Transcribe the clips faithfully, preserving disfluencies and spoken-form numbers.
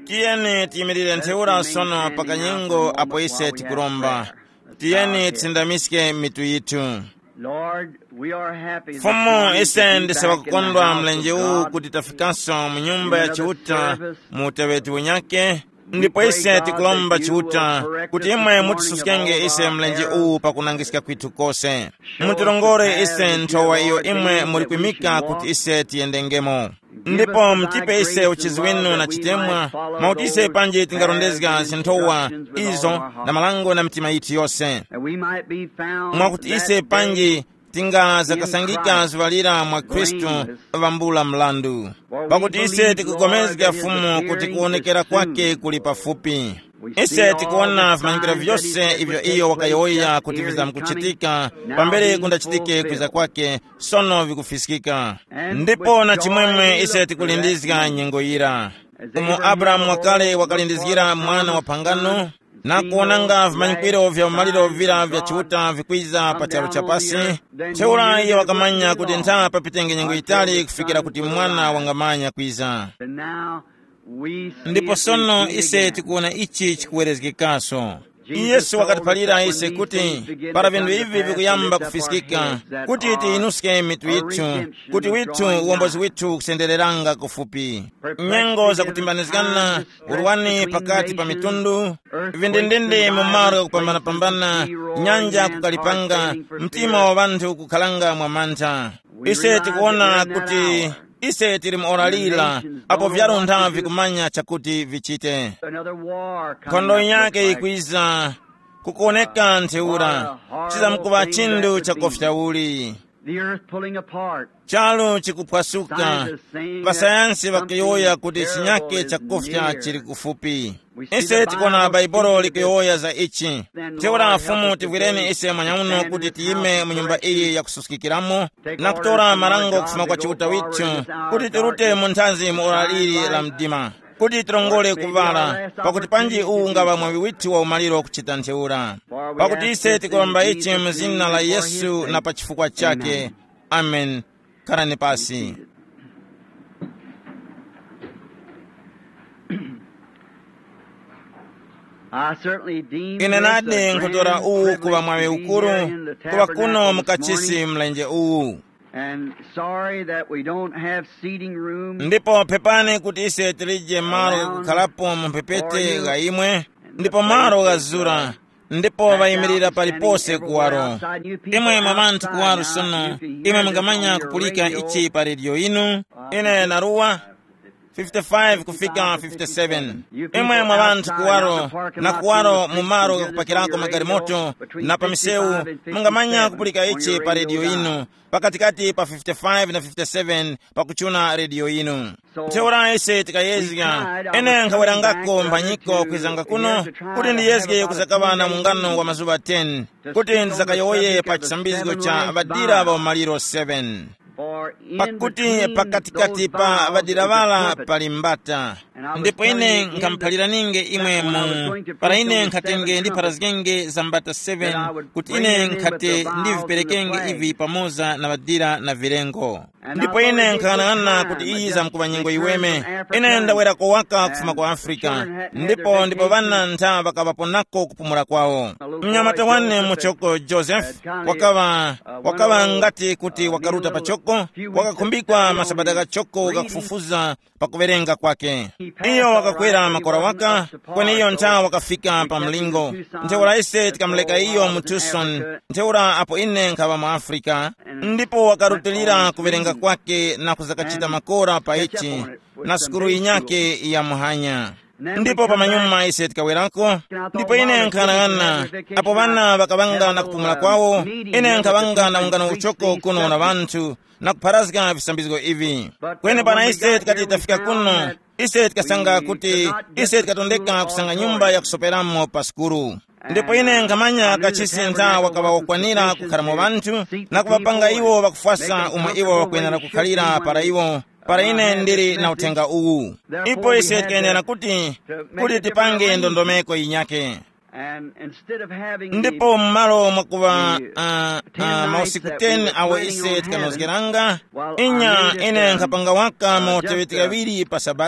Tiyeni tiyimirire ntheura sono pakanyengo apo ise tikulomba. Tiyeni tsindamiske mitu yitu. Fumu ise ndisewa kukondwa mlenje huu kuti tafikanso mu nyumba ya chiuta mu uteweti wenyake. Ndipo ise tikulomba chiuta kuti imwe mutisusikenge ise mlenje huu pakunangisika kwitu kose. Mutilongore ise nthowa iyo imwe mulikwimika kuti ise tiyendengemo. Ndipo mtipe ise uchizi winu na chitemwa, mauti ise panje tingarondezga zinthowa izo na malango na mitima yitu yose. Mwakuti ise panje tinga zakasangika zivalira mwa Kristu vambula mlandu. Pakuti ise tikugomezga fumu kuti kuonekera kwake kuli pafupi. Ise tikuona vimanyikira vyose ivyo iyo wakayoya kuti vizamkuchitika pambele kundachitike kwiza kwake sono vikufisikika. Ndipo na chimwemwe ise tikulindizga nyengo ira. Umu Abrahamu wakale wakalindizgira mwana wa pangano na kuonanga vimanyikwiro vya umaliro vira vya chiuta vikwiza pachalo chapasi. Cheura iyo wakamanya kuti ntha papitenge nyengo itali kufikira kuti mwana wangamanya kwiza. Ndipo sono ise tikuona ichi chikuwerezgikaso. Yesu wakatipalira ise kuti para vindu hivi vikuyamba kufisikika kuti tiinuske mitu yitu, kuti witu uwombozi witu kusendereranga kufupi. Nyengo za kutimbanizgana uruwani pakati pa mitundu, vindindindi mumaro kupambana-pambana, nyanja kukalipanga, mtima wa bantu kukalanga mwamanta. Ise tikuona kuti ise tiri muoralila apo vyaruntha vikumanya chakuti vichite. Kondo yake ikwiza kukoneka ntheura chiza mkuva chindu chakofya uli. Chalo chikupwasuka vasayansi vakiyoya kuti chinyake chakofya chiri kufupi. Ise tikona baibolo likiyoya za ichi. Teura afumu tivwireni ise manyauno kuti tiyime munyumba iyi ya kususikiramo na kutora marango kufuma kwa chiuta witu kuti tirute munthazi muoralili la mdima, kuti tirongole kuvala pakuti panji uu ngava mwavi witu wa umaliro kuchita ntheura. Pakuti ise tikulomba ichi mzina la Yesu na pachifukwa chake. Amen. Karani pasi. Ine nadi nkutora uu kuwa mwawe ukuru kuwa kuno mkachisi mlenje uu. Ndipo pepani kuti ise tilije maro kukhalapo mpepete ga imwe, ndipo maro gazura, ndipo vayimirira palipose kuwaro. Imwe mamantu kuwaro sono, imwe mngamanya kupulika ichi pa redio inu. Ine naruwa fifty-five kufika fifty-seven. Imwe mwabantu kuwaro na kuwaro mumaro kupakirako magari moto na pamiseu mungamanya kupulika ichi pa redio inu pakatikati pa fifty-five na fifty-seven pakuchuna redio inu. Teura ise tikayezga ene nkawerangako mbanyiko kwizanga kuno kuti ndiyezge kuzakava na mungano wa mazuba ten kuti ndizakayoye pa chisambizgo cha vadira va umaliro seven. Pakuti pakatikati pa vadiravala palimbata. Ndipo ine nkampalira ninge imwe mu para ine nkatenge ndi parazgenge za mbata seven kuti ine nkate ndi viperekenge ivi pamoza na vadira na virengo. Ndipo ine nkanana kuti iyi za mkuva nyengo iweme. Ine ndawera kowaka kufuma kwa Afrika. Ndipo ndipo vana ntha vakavaponako kupumula kwao. Mnyamata wane muchoko Joseph wakava wakava ngati kuti wakaruta pachoko, wakakumbikwa masabada ga choko gakufufuza pakuverenga kwake. Iyo wakakwera makora waka, kwenye iyo ntha wakafika pa mlingo. Ntheura ise tikamleka iyo mu Tucson, ntheura apo ine nkava mu Afrika. Ndipo wakarutilira kuverenga kwake na kuzakachita makora pa ichi na sukuru inyake ya muhanya. Ndipo pa manyuma ise tikawerako, ndipo ine nkanagana apo vana vakavanga na kupumula kwawo. Ine nkavanga na ungano uchoko kuno na vantu na kuparazga visambizgo ivi. Kwene pana ise tikati itafika kuno, ise tikasanga kuti ise tikatondeka kusanga nyumba ya kusoperamo pa sukuru. Ndipo ine nkamanya kachisi ntha wakava wakwanira kukhalamo vantu na kuvapanga iwo vakufasa umwe iwo wakwenera kukhalira para iwo. Para ine ndiri na utenga uwu. Ipo ise tikayenera kuti kuti tipange ndondomeko inyake. Ndipo mmalo mwakuva uh, uh, mausiku ten awe ise tikanozgeranga inya ine nkapanga waka maotewetika vili pa sabata.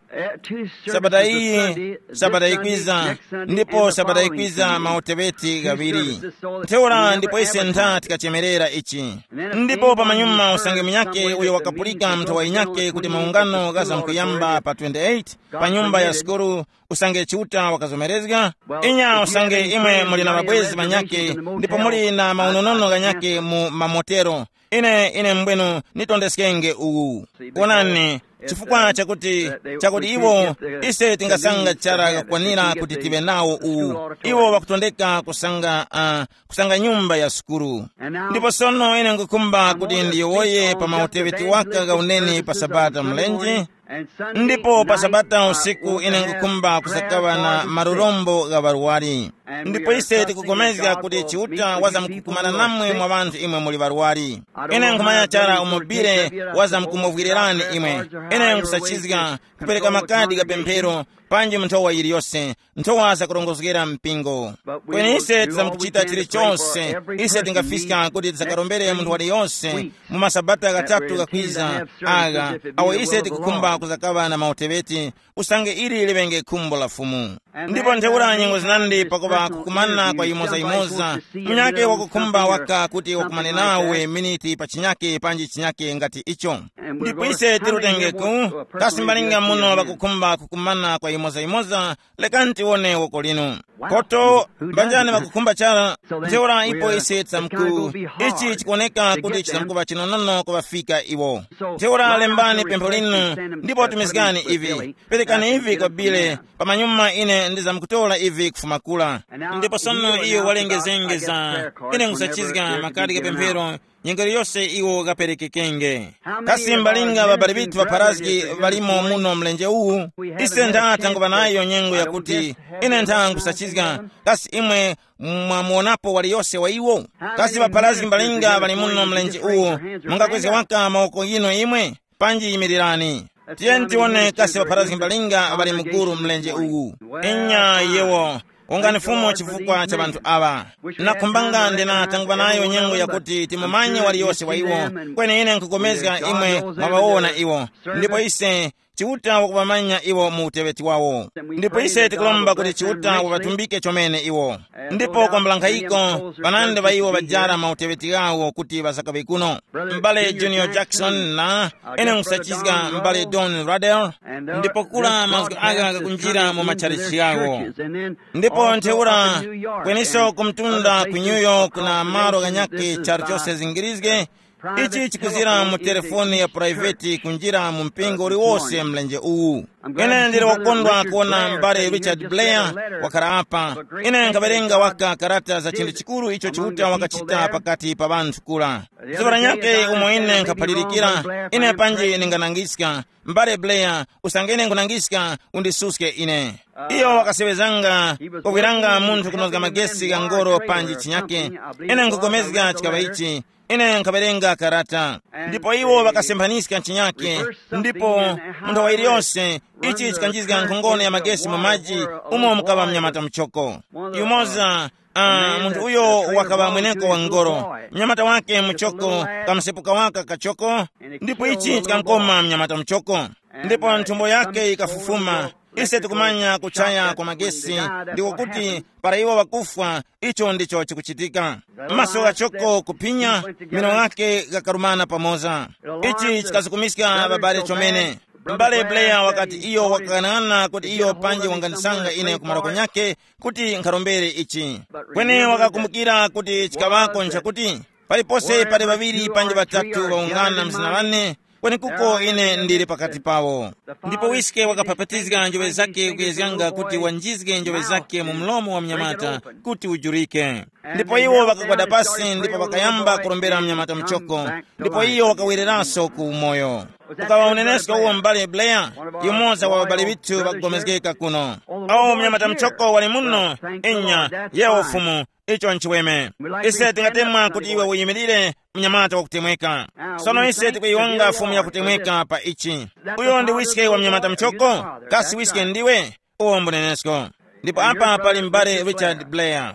sabata iyi sabata ikwiza ndipo sabata ikwiza mautebeti gaviri teora ndipo ise ntha tikachemerera ichi ndipo pamanyuma usange mnyake uyo wakapulika mthawa inyake kuti maungano gaza mkuyamba pa twenty-eight pa nyumba ya sikuru usange chiuta wakazomerezga inya usange imwe muli na mabwezi manyake ndipo muli na maunonono ganyake mu mamotero ine ine mbwenu nitondeskenge uwu kuonani chifukwa chakuti chakuti iwo ise tingasanga chara kwanira kuti tibe nawo uwu iwo wakutondeka kusanga uh, kusanga nyumba ya sikuru ndipo sono ine ngukumba kuti ndiyowoye pa mautebeti waka gauneni pa sabata mlenji ndipo pa sabata usiku ine ngukumba kusakawa na marurombo ga baruwari ndipo ise tikugomezga kuti chiuta waza mkukumana namwe mwa bantu imwe muli baruwari ine ngumanya chara umubire waza mkumuvwirirani imwe ine ngusachizga kupereka makadi ga pemphero panji mnthowa ili yonse nthowa zakurongozgera mpingo kweni ise tizamkuchita chilichonse ise tingafika kuti tizakarombere munthu wali yonse mu masabata gatatu gakwiza aga awo ise tikukumba kuzakawa na mautebeti usange ili libenge khumbo la fumu ndipo ntheura nyengo zinandi pakuba kukumana kwa imoza imoza mnyake wakukumba waka kuti wakumane nawe miniti pa chinyake panji chinyake ngati icho ndipo ise tirutengeku kasimbalinga muno bakukumba kukumana kwa imoza imoza lekanti wone woko linu koto banjani bakukumba chala ntheura ipo ise tsamku ichi chikuoneka kuti chitamkuba chinonono kubafika iwo ntheura lembani pempho linu ndipo tumizgani ivi perekani ivi kwa bile pamanyuma ine ndizamkutola ivi kufumakula ndipo sono iyo walengezengeza ine ngusachizga makadi ga pemphero nyengeri yose iwo gaperekekenge kasimbalinga babali bitu baparazgi balimo muno mlenje uwu ise ntha tanguba nayo nyengo yakuti ine ntha ngusachizga kasi imwe mwamuonapo wali yose wa iwo kasi baparazgi mbalinga bali muno mlenje uwu mungakweze waka maoko yino imwe panji imirirani tiye tione kasi baparazgi mbalinga bali muguru mlenje uwu inya yewo ungani fumo chifukwa cha bantu aba nakumbanga ndina tanguba nayo nyengo yakuti timumanye wali yose wa iwo kweni ine nkugomezga imwe mwabaona iwo ndipo ise chiuta wakubamanya iwo mu utebeti wawo ndipo ise tikulomba kuti chiuta wabatumbike chomene iwo ndipo kwa mbalankhayiko banande ba iwo bajara mautebeti gawo kuti basakabe kuno mbale Junior Jackson na ene ngusachizga mbale Don Radel ndipo kula mazgo aga kakunjira mu macharichi gawo ndipo ntheura kweniso kumtunda ku New York na maro ganyake charchose zingirizge ichi chikuzira mu telefoni ya private kunjira mu mpingo uri wose mlenje uwu ine ndiri wakondwa kuona mbale Richard Blair wakara apa ine nkaberenga waka karata za chindu chikuru icho chiuta wakachita pakati pa bantu kula zivara nyake umo ine nkapalirikira ine panji ninganangiska mbale Blair usangene ngunangiska undisuske ine iyo wakasebezanga kukwiranga muntu kunozga magesi ga ngoro panji chinyake ine nkugomezga chikaba ichi ine nkaberenga karata ndipo iwo wakasembaniska nchinyake ndipo muntu wa iliyonse ichi chikanjizga nkongone ya magesi mu maji umo mukaba mnyamata mchoko yumoza uh, muntu uyo wakaba mweneko wa ngoro mnyamata wake mchoko kamsepuka waka kachoko ndipo ichi chikankoma mnyamata mchoko ndipo ntumbo yake ikafufuma ise tukumanya kuchaya kwa magesi ndiko kuti para iwo wakufwa icho ndicho chikuchitika maso gachoko kupinya mino yake gakarumana pamoza ichi chikazikumiska babale chomene mbale Blair wakati iyo wakanana kuti iyo panji wanganisanga ine kumaroko nyake kuti nkarombere ichi kwene wakakumbukira kuti chikabako nchakuti palipose pali babiri panji batatu waungana mzina wane kweni kuko ine ndiri pakati pawo ndipo wiske wakapapatizga njobe zake kuyezyanga kuti wanjizge njobe zake mu mlomo wa mnyamata kuti ujurike ndipo iwo wakagwada pasi ndipo wakayamba kurombera mnyamata mchoko ndipo iyo wakawiriraso ku moyo ukawa unenesko uwo mbale Blair yumoza wa babali bitu bakugomezgeka kuno au mnyamata mchoko wali muno inya yewo fumu icho nchiweme ise tingatemwa kuti iwe uyimirire mnyamata wa kutemweka sono ise tikuiwanga fumu ya kutemweka pa ichi uyo ndi wiske wa mnyamata mchoko kasi wiske ndiwe uwo mbunenesko ndipo apa pali mbale Richard Blair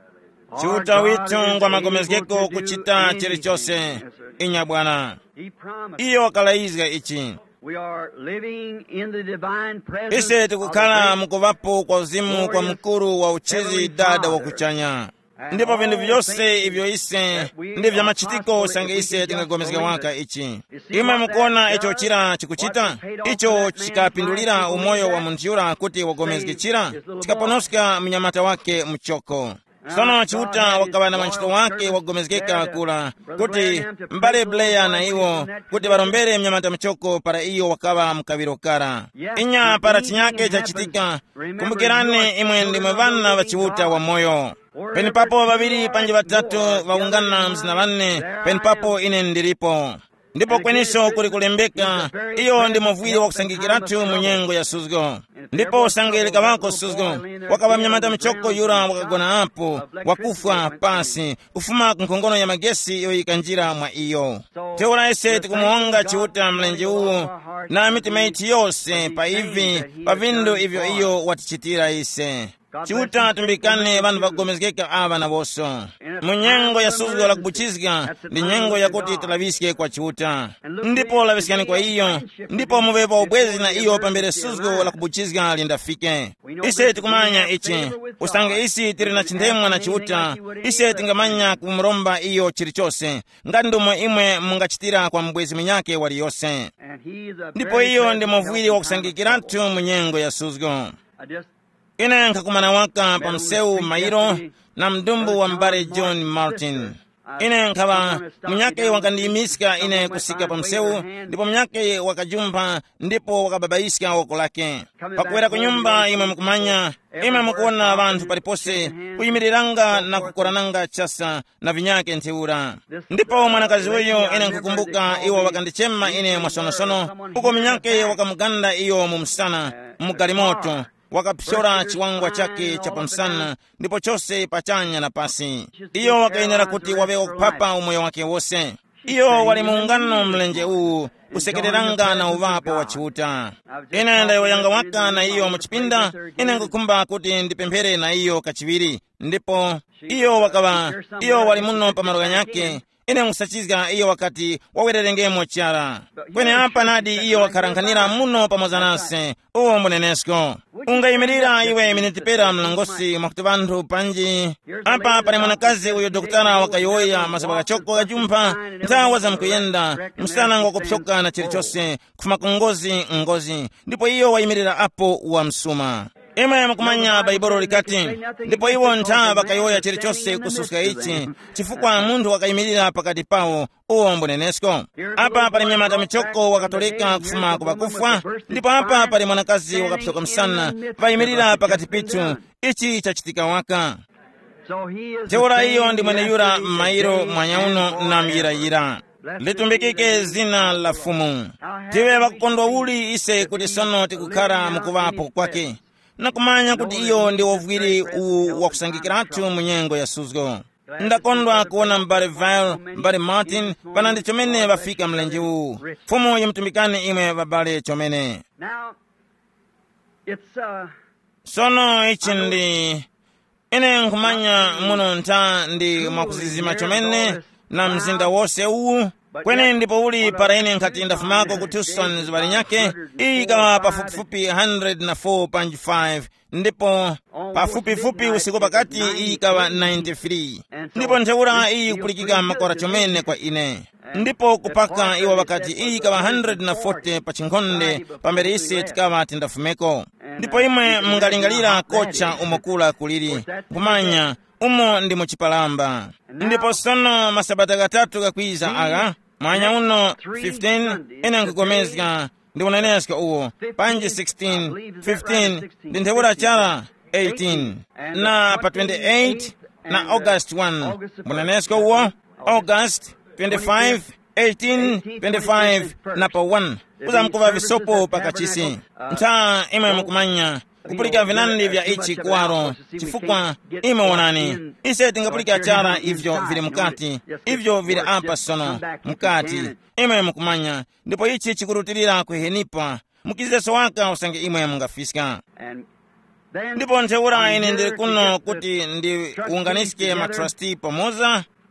chiuta witu ngwa magomezgeko kuchita chilichose inya bwana iyo wakalaizga ichi ise tikukhala mukuvapo kwa uzimu kwa mkulu wa uchizi dada wa kuchanya. Ndipo vindu vyose ivyo ise ndi vya machitiko sange ise tingagomezeka waka ichi. Imwe mukuona icho chira chikuchita, icho chikapindulira umoyo wa munthu yura kuti wagomezeke chira, chikaponoska mnyamata wake mchoko. Sono chiuta wakabana manchito wake wagomezekeka kula kuti mbale Blair na iwo kuti barombere mnyamata mchoko para iyo wakaba mkabirokara. Inya para chinyake chachitika, kumbukirane imwe ndimwe vana vachiuta wa moyo. Peni papo babiri panje batatu waungana mzina vanne, peni papo ine ndiripo. Ndipo kweniso kuli kulembeka, iyo ndi muvwili wakusangikiratu munyengo ya suzgo. Ndipo sangeleka wako suzgo, wakaba mnyamata mchoko yura wakagona apo, wakufa pasi, ufuma kunkongono ya magesi iyo ikanjira mwa iyo. Teura ese tikumuonga chiuta mlenje uu, na mitimaiti yose pa hivi, pa vindu ivyo iyo watichitira ise. Chiuta tumbikane vandu vagomezekeka ava na voso. Munyengo ya suzgo la kubuchizika, ndi nyengo ya kuti talaviske kwa chiuta. Ndipo lavisikani kwa iyo, ndipo muvepa ubwezi na iyo pambere suzgo la kubuchizika lindafike. Ise tikumanya ichi, usange isi tiri na chindemwa na chiuta, ise tingamanya kumuromba iyo chirichose, ngandumo imwe mungachitira kwa mbwezi minyake wali yose. Ndipo iyo ndi muvwili wa kusangikiratu munyengo ya suzgo. Ine nkakumana waka pa mseu Mairo na mdumbu wa mbare John Martin. Ine nkaba mnyake wakandimiska ine kusika pa mseu, ndipo mnyake wakajumpa ndipo wakababaisika wako lake. Pakuwera kunyumba imwe mkumanya, imwe mkuona vantu palipose, kuyimiriranga na kukorananga chasa na vinyake nteura. Ndipo mwanakazi huyo ine nkukumbuka iwo wakandichema ine mwasonosono, uko mnyake wakamuganda iyo mumsana, mugalimoto. Wakapshora chiwangwa chake cha pamsana, ndipo chose pachanya na pasi. Iyo wakainera kuti wabewa kupapa umoyo wake wose. Iyo wali muungano mlenje uu, usekereranga na uvapo wa chiuta. Ine ndayo yanga waka na iyo mchipinda, ine ngukumba kuti ndipemphere na iyo kachiviri. Ndipo iyo wakaba, iyo wali muno pamaroga nyake, ine ngusachizga iyo wakati wawererengemo chara. Kwene hapa nadi iyo wakarankanira muno pamoza nase, uo mbunenesko. Unga imirira iwe minitipera mlangosi mwakuti vantu panji. Hapa pari mwanakazi uyo doktara wakayoya masabaka choko kajumpa, ntawa za mkuyenda, msana ngwa kupsoka na chirichose, kufuma ngozi ngozi. Ndipo iyo waimirira hapo wa msuma. Ime mkumanya baiboro likati, ndipo iwo ntaa bakayoya chirichose kususka ichi, chifukwa mundu wakaimirira pakati pao, uo mbunenesko. Hapa pari mnyamata michoko wakatolika kufuma kubakufa, ndipo hapa pari mwanakazi wakapsoka msana, vaimirira pakati pitu, ichi chachitika waka. Teura iyo ndi mwene yura Mairo mwanyauno na mjirayira. Litumbikike zina la fumu. Tiwe wakondwa uli ise kuti sono tikukara mukuvapo kwake. Na kumanya kuti iyo ndi wovwiri u wakusangikiratu munyengo ya suzgo. Ndakondwa kuona mbare Vile, mbare Martin, panandi chomene wafika mlenje uu. Fumu yimtumikane imwe babale chomene. Sono ichi ndi, ine nkumanya muno nta ndi mwakuzizima chomene na mzinda wose uu. Kwene ndipo uli para ine nkati ndafumako ku Tucson zibali nyake, ii kawa pafupifupi one oh four point five, ndipo pafupifupi usiku pakati ii kawa ninety-three. Ndipo nteura ii kupulikika makora chomene kwa ine. Ndipo kupaka iwa wakati ii kawa one forty pa chinkonde, pambere isi tikawa tindafumeko. Ndipo imwe mngalingalira kocha umokula kuliri, kumanya umo ndi muchipalamba. Ndipo sono masabata gatatu kakwiza aga, mwanya uno fifteen, ene nkukomezga, ndi unaneska uo, panji sixteen, fifteen, ndi nteura chala eighteen, na pa twenty-eight, na August one, unaneska uo, August twenty-five, eighteen, twenty-five, na pa one, uza mkuva visopo pakachisi. Nta ima mkumanya, kupulika vinandi vya ichi kuwaro, chifukwa ime wonani. Ise tingapulika chara ivyo vile mkati, ivyo vile apa sono, mkati, ime mkumanya. Ndipo ichi chikurutirira kuhenipa, mukizeso waka usange ime mungafiska. Ndipo nteura ine ndiri kuno kuti ndi unganiske matrustee pamoza,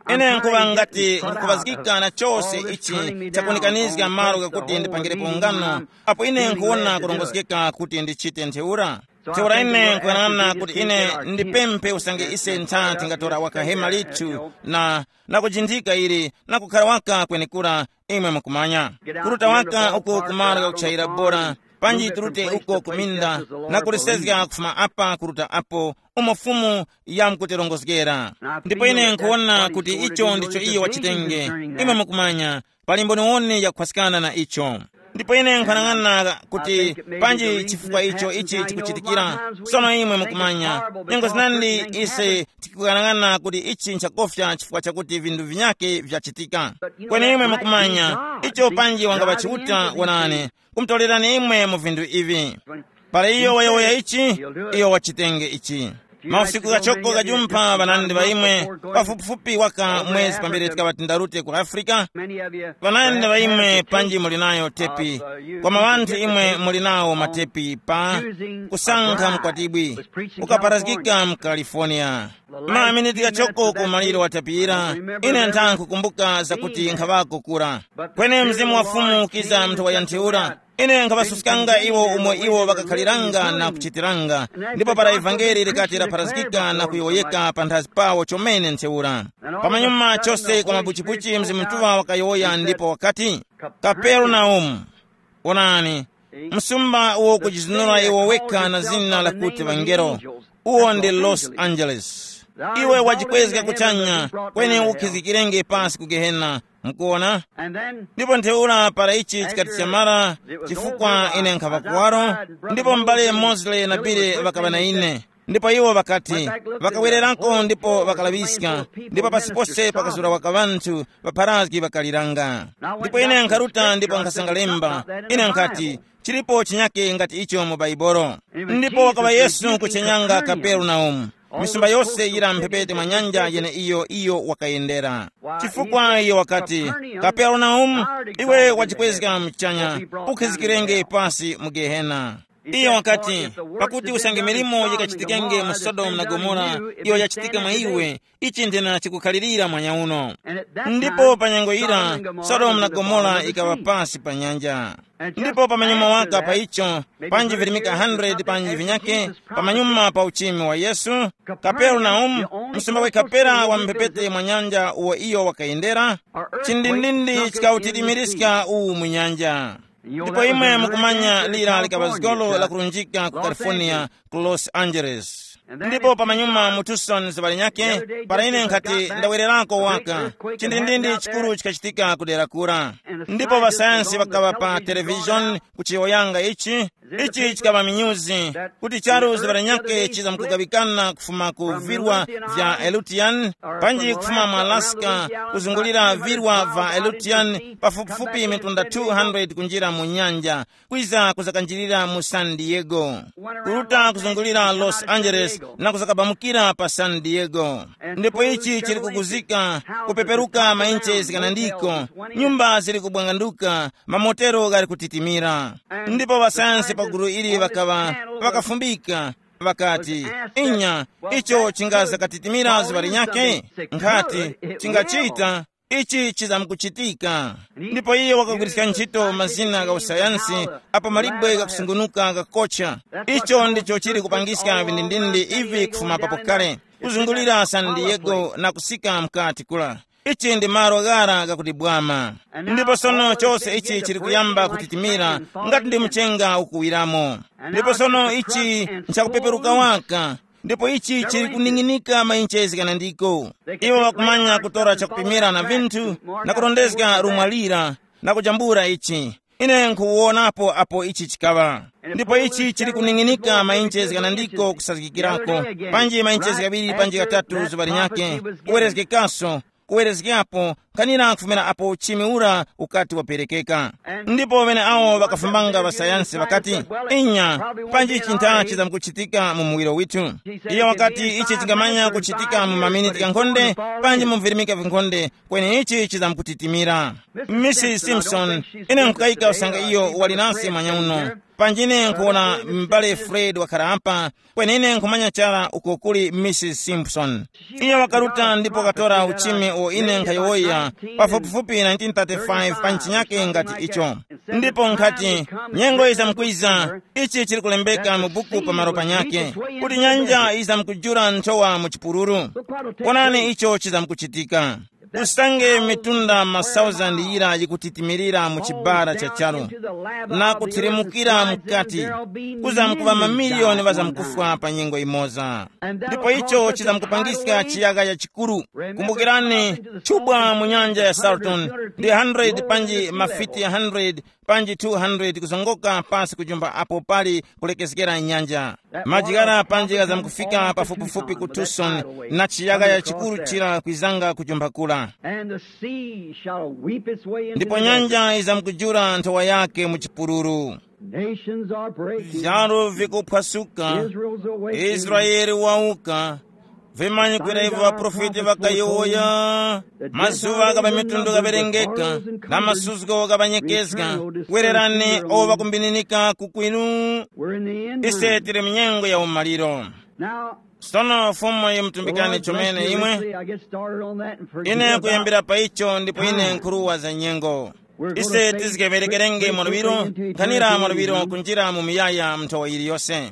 ine nkuva ngati nkuvazikika na chose ichi chakunikaniza malo kakuti ndipangirepo ngano apo ine nkuona kulongozekeka kuti ndichite ntheura ntheura ine nkuyang'ana kuti ine ndipemphe usange ise ntha tingatora waka hema lithu na nakuchindika ili nakukhala waka kwenekura imwe mukumanya kuruta waka uko kumalo kakutchayira bora panji turute uko kuminda na kulisezga kufuma apa kuruta apo umufumu ya mkutirongozgera ndipo ine nkuona kuti icho ndicho iyo wachitenge imwe mukumanya palimboni woni ya kupasikana na icho ndipo ine nkwanang'ana kuti panji chifukwa icho ichi chikuchitikira sono imwe mukumanya nyengo zinandi ise tikukwanang'ana kuti ichi nchakofya chifukwa chakuti vindu vinyake vyachitika kwene imwe mukumanya icho panji wanga vachiuta wanane kumtolerani imwe mu vindu ivi pale iyo wayowoya ichi iyo wachitenge ichi mausiku gachoko gajumpa banandi baimwe pafupifupi waka mwezi pambere tikabatindarute ku Afrika banandi baimwe panji mulinayo tepi kwa mawanti imwe mulinawo matepi pa kusanka mkwatibwi ukaparazikika mu California maamini tikachoko ku maliro watapira ine ntanku kumbuka zakuti nkhabako kura kwene mzimu wa fumu kiza mtu wayantiura ine nkabasusikanga iwo umwe iwo bakakhaliranga na kuchitiranga ndipo para evangeli likati laparazikika na kuyoyeka panthazi pawo chomene ntheura pamanyuma chose kwa mabuchipuchi mzimu mtuwa wakayoya ndipo wakati Kapernaumu onani msumba uwo kujizinura iwo weka na zina la kuti vangero uwo ndi Los Angeles iwe wajikwezeka kuchanya kwene ukizikirenge pasi kugehena mkuona ndipo ntheura para ichi chikatisamara chifukwa ine nkhava kuwaro ndipo mbale Mosley na Bile vakabana ine ndipo iwo vakati vakawereranko ndipo vakalabisika ndipo pasipose pakazura waka vanthu vaparazgi vakaliranga ndipo ine nkharuta ndipo nkhasangalemba ine nkhati chilipo chinyake ngati icho mu Baibolo ndipo wakava Yesu kuchenyanga Kapernaumu misumba yose ira mpepete mwa nyanja yene iyo iyo wakayendera chifukwa iyo wakati Kapernaumu iwe wajikwezeka mchanya ukhizikirenge pasi mugehena iyo wakati pakuti usange milimo yikachitikenge mu Sodomu na Gomora iyo yachitika mwa iwe ichi ndina chikukhalirira mwanya uno ndipo panyengo ira Sodomu na Gomora ikawa pasi pa nyanja ndipo pamanyuma waka pa icho panji vilimika hundred panji vinyake pamanyuma pa uchimi wa Yesu Kapernaumu msumba we kapera wa mpepete mwa nyanja uwo iyo wakayendera chindindindi chikautitimirisika uwu mu nyanja ndipo imwe mukumanya lira likabazigolo la kurunjika ku California ku Los Angeles ndipo pamanyuma mu Tucson zibali nyake para ine nkhati ndawererako waka chindindindi chikulu chikachitika kudera kura ndipo vasayansi vakava pa television kuchiyoyanga ichi ichi chikava minyuzi kuti charo zibali nyake chiza mkugabikana kufuma ku virwa vya Aleutian panji kufuma mu Alaska kuzungulira virwa vya Aleutian pafupifupi mitunda two hundred kunjira mu nyanja kwiza kuzakanjirira mu San Diego kuruta kuzungulira Los Angeles na kuzakabamukira pa San Diego ndipo ichi chili kuguzika kupeperuka mainche zikanandiko nyumba zili kubwanganduka mamotero gali kutitimira ndipo vasayansi pagulu ili vakava vakafumbika vakati inya icho chingaza katitimira zibali nyake nkhati chingachita ichi chizamkuchitika ndipo iye wakagwirisika ntchito mazina ga usayansi apa malibwe gakusungunuka gakocha icho ndicho chili kupangisika vindindindi ivi kufuma papo kale kuzungulira San Diego na kusika mkati kula ichi ndi maro gara gakutibwama ndipo sono chose ichi chili kuyamba kutitimira ngati ndi mchenga ukuwiramo ndipo sono ichi nchakupeperuka waka ndipo ichi chili kuning'inika mainche zikanandiko iwo wakumanya kutora chakupimira na vinthu na kurondezga rumwalira na kujambura ichi ine nkuwonapo apo ichi chikava ndipo ichi chili kuning'inika mainche zikanandiko kusazikikirako panji mainche zikabiri panji katatu zibali nyake kuwerezekekaso kuwerezekapo kanina kufumira apo chimiura ukati waperekeka ndipo vene awo vakafumbanga vasayansi vakati inya panji ichi nta chizamkuchitika mu muwiro witu iyo wakati ichi chikamanya kuchitika mu maminiti kankhonde panji muvirimika vinkhonde kwene ichi chizamkutitimira Missus Simpson ine nkukayika usanga iyo walinasi mwanya uno panjine nkuona mbale Fred wakharapa kwenine nkumanya chala uko kuli Missus Simpson. Iyo wakaruta ndipo katora uchime o ine nkayoya pafupifupi nineteen thirty-five panchi nyake ngati icho. Ndipo nkati nyengo iza mkwiza ichi chiri kulembeka mubuku pamaro panyake kuti nyanja iza mkujura ntowa muchipururu. Konani icho chiza mkuchitika. Usange mitunda masauzandi ira yikutitimirira muchibara cha chalo na kutirimukira mkati kuza mkuva mamiliyoni vaza mkufwa pa nyengo imoza. Ndipo icho chiza mkupangiska chiyaga ya chikuru. Kumbukirani chubwa munyanja ya Salton ndi one hundred panji mafiti one hundred panji two hundred kuzongoka pasi kujumba apo pali kulekezekera nyanja. Majigara panji gaza mkufika pafupifupi ku Tucson na chiyaga ya chikuru chira kuizanga kujumba kula. Ndipo nyanja iza mkujura ntowa yake muchipururu. Vyaro vikupasuka, Israeli wauka, vimanyi kwira hivyo wa profeti vakayoya, masuva kaba mitundu kaberengeka, na masuzuko kaba nyekezka, wererane ova kumbininika kukwinu, isetire mnyengo ya umaliro. Sono fumo ye mtumbikani chomene imwe, ine kuyambira pa icho ndipo ine nkuruwa za nyengo. Ise tizike verekerenge morobiro, kanira morobiro kunjira mumiyaya mtowa ili yose.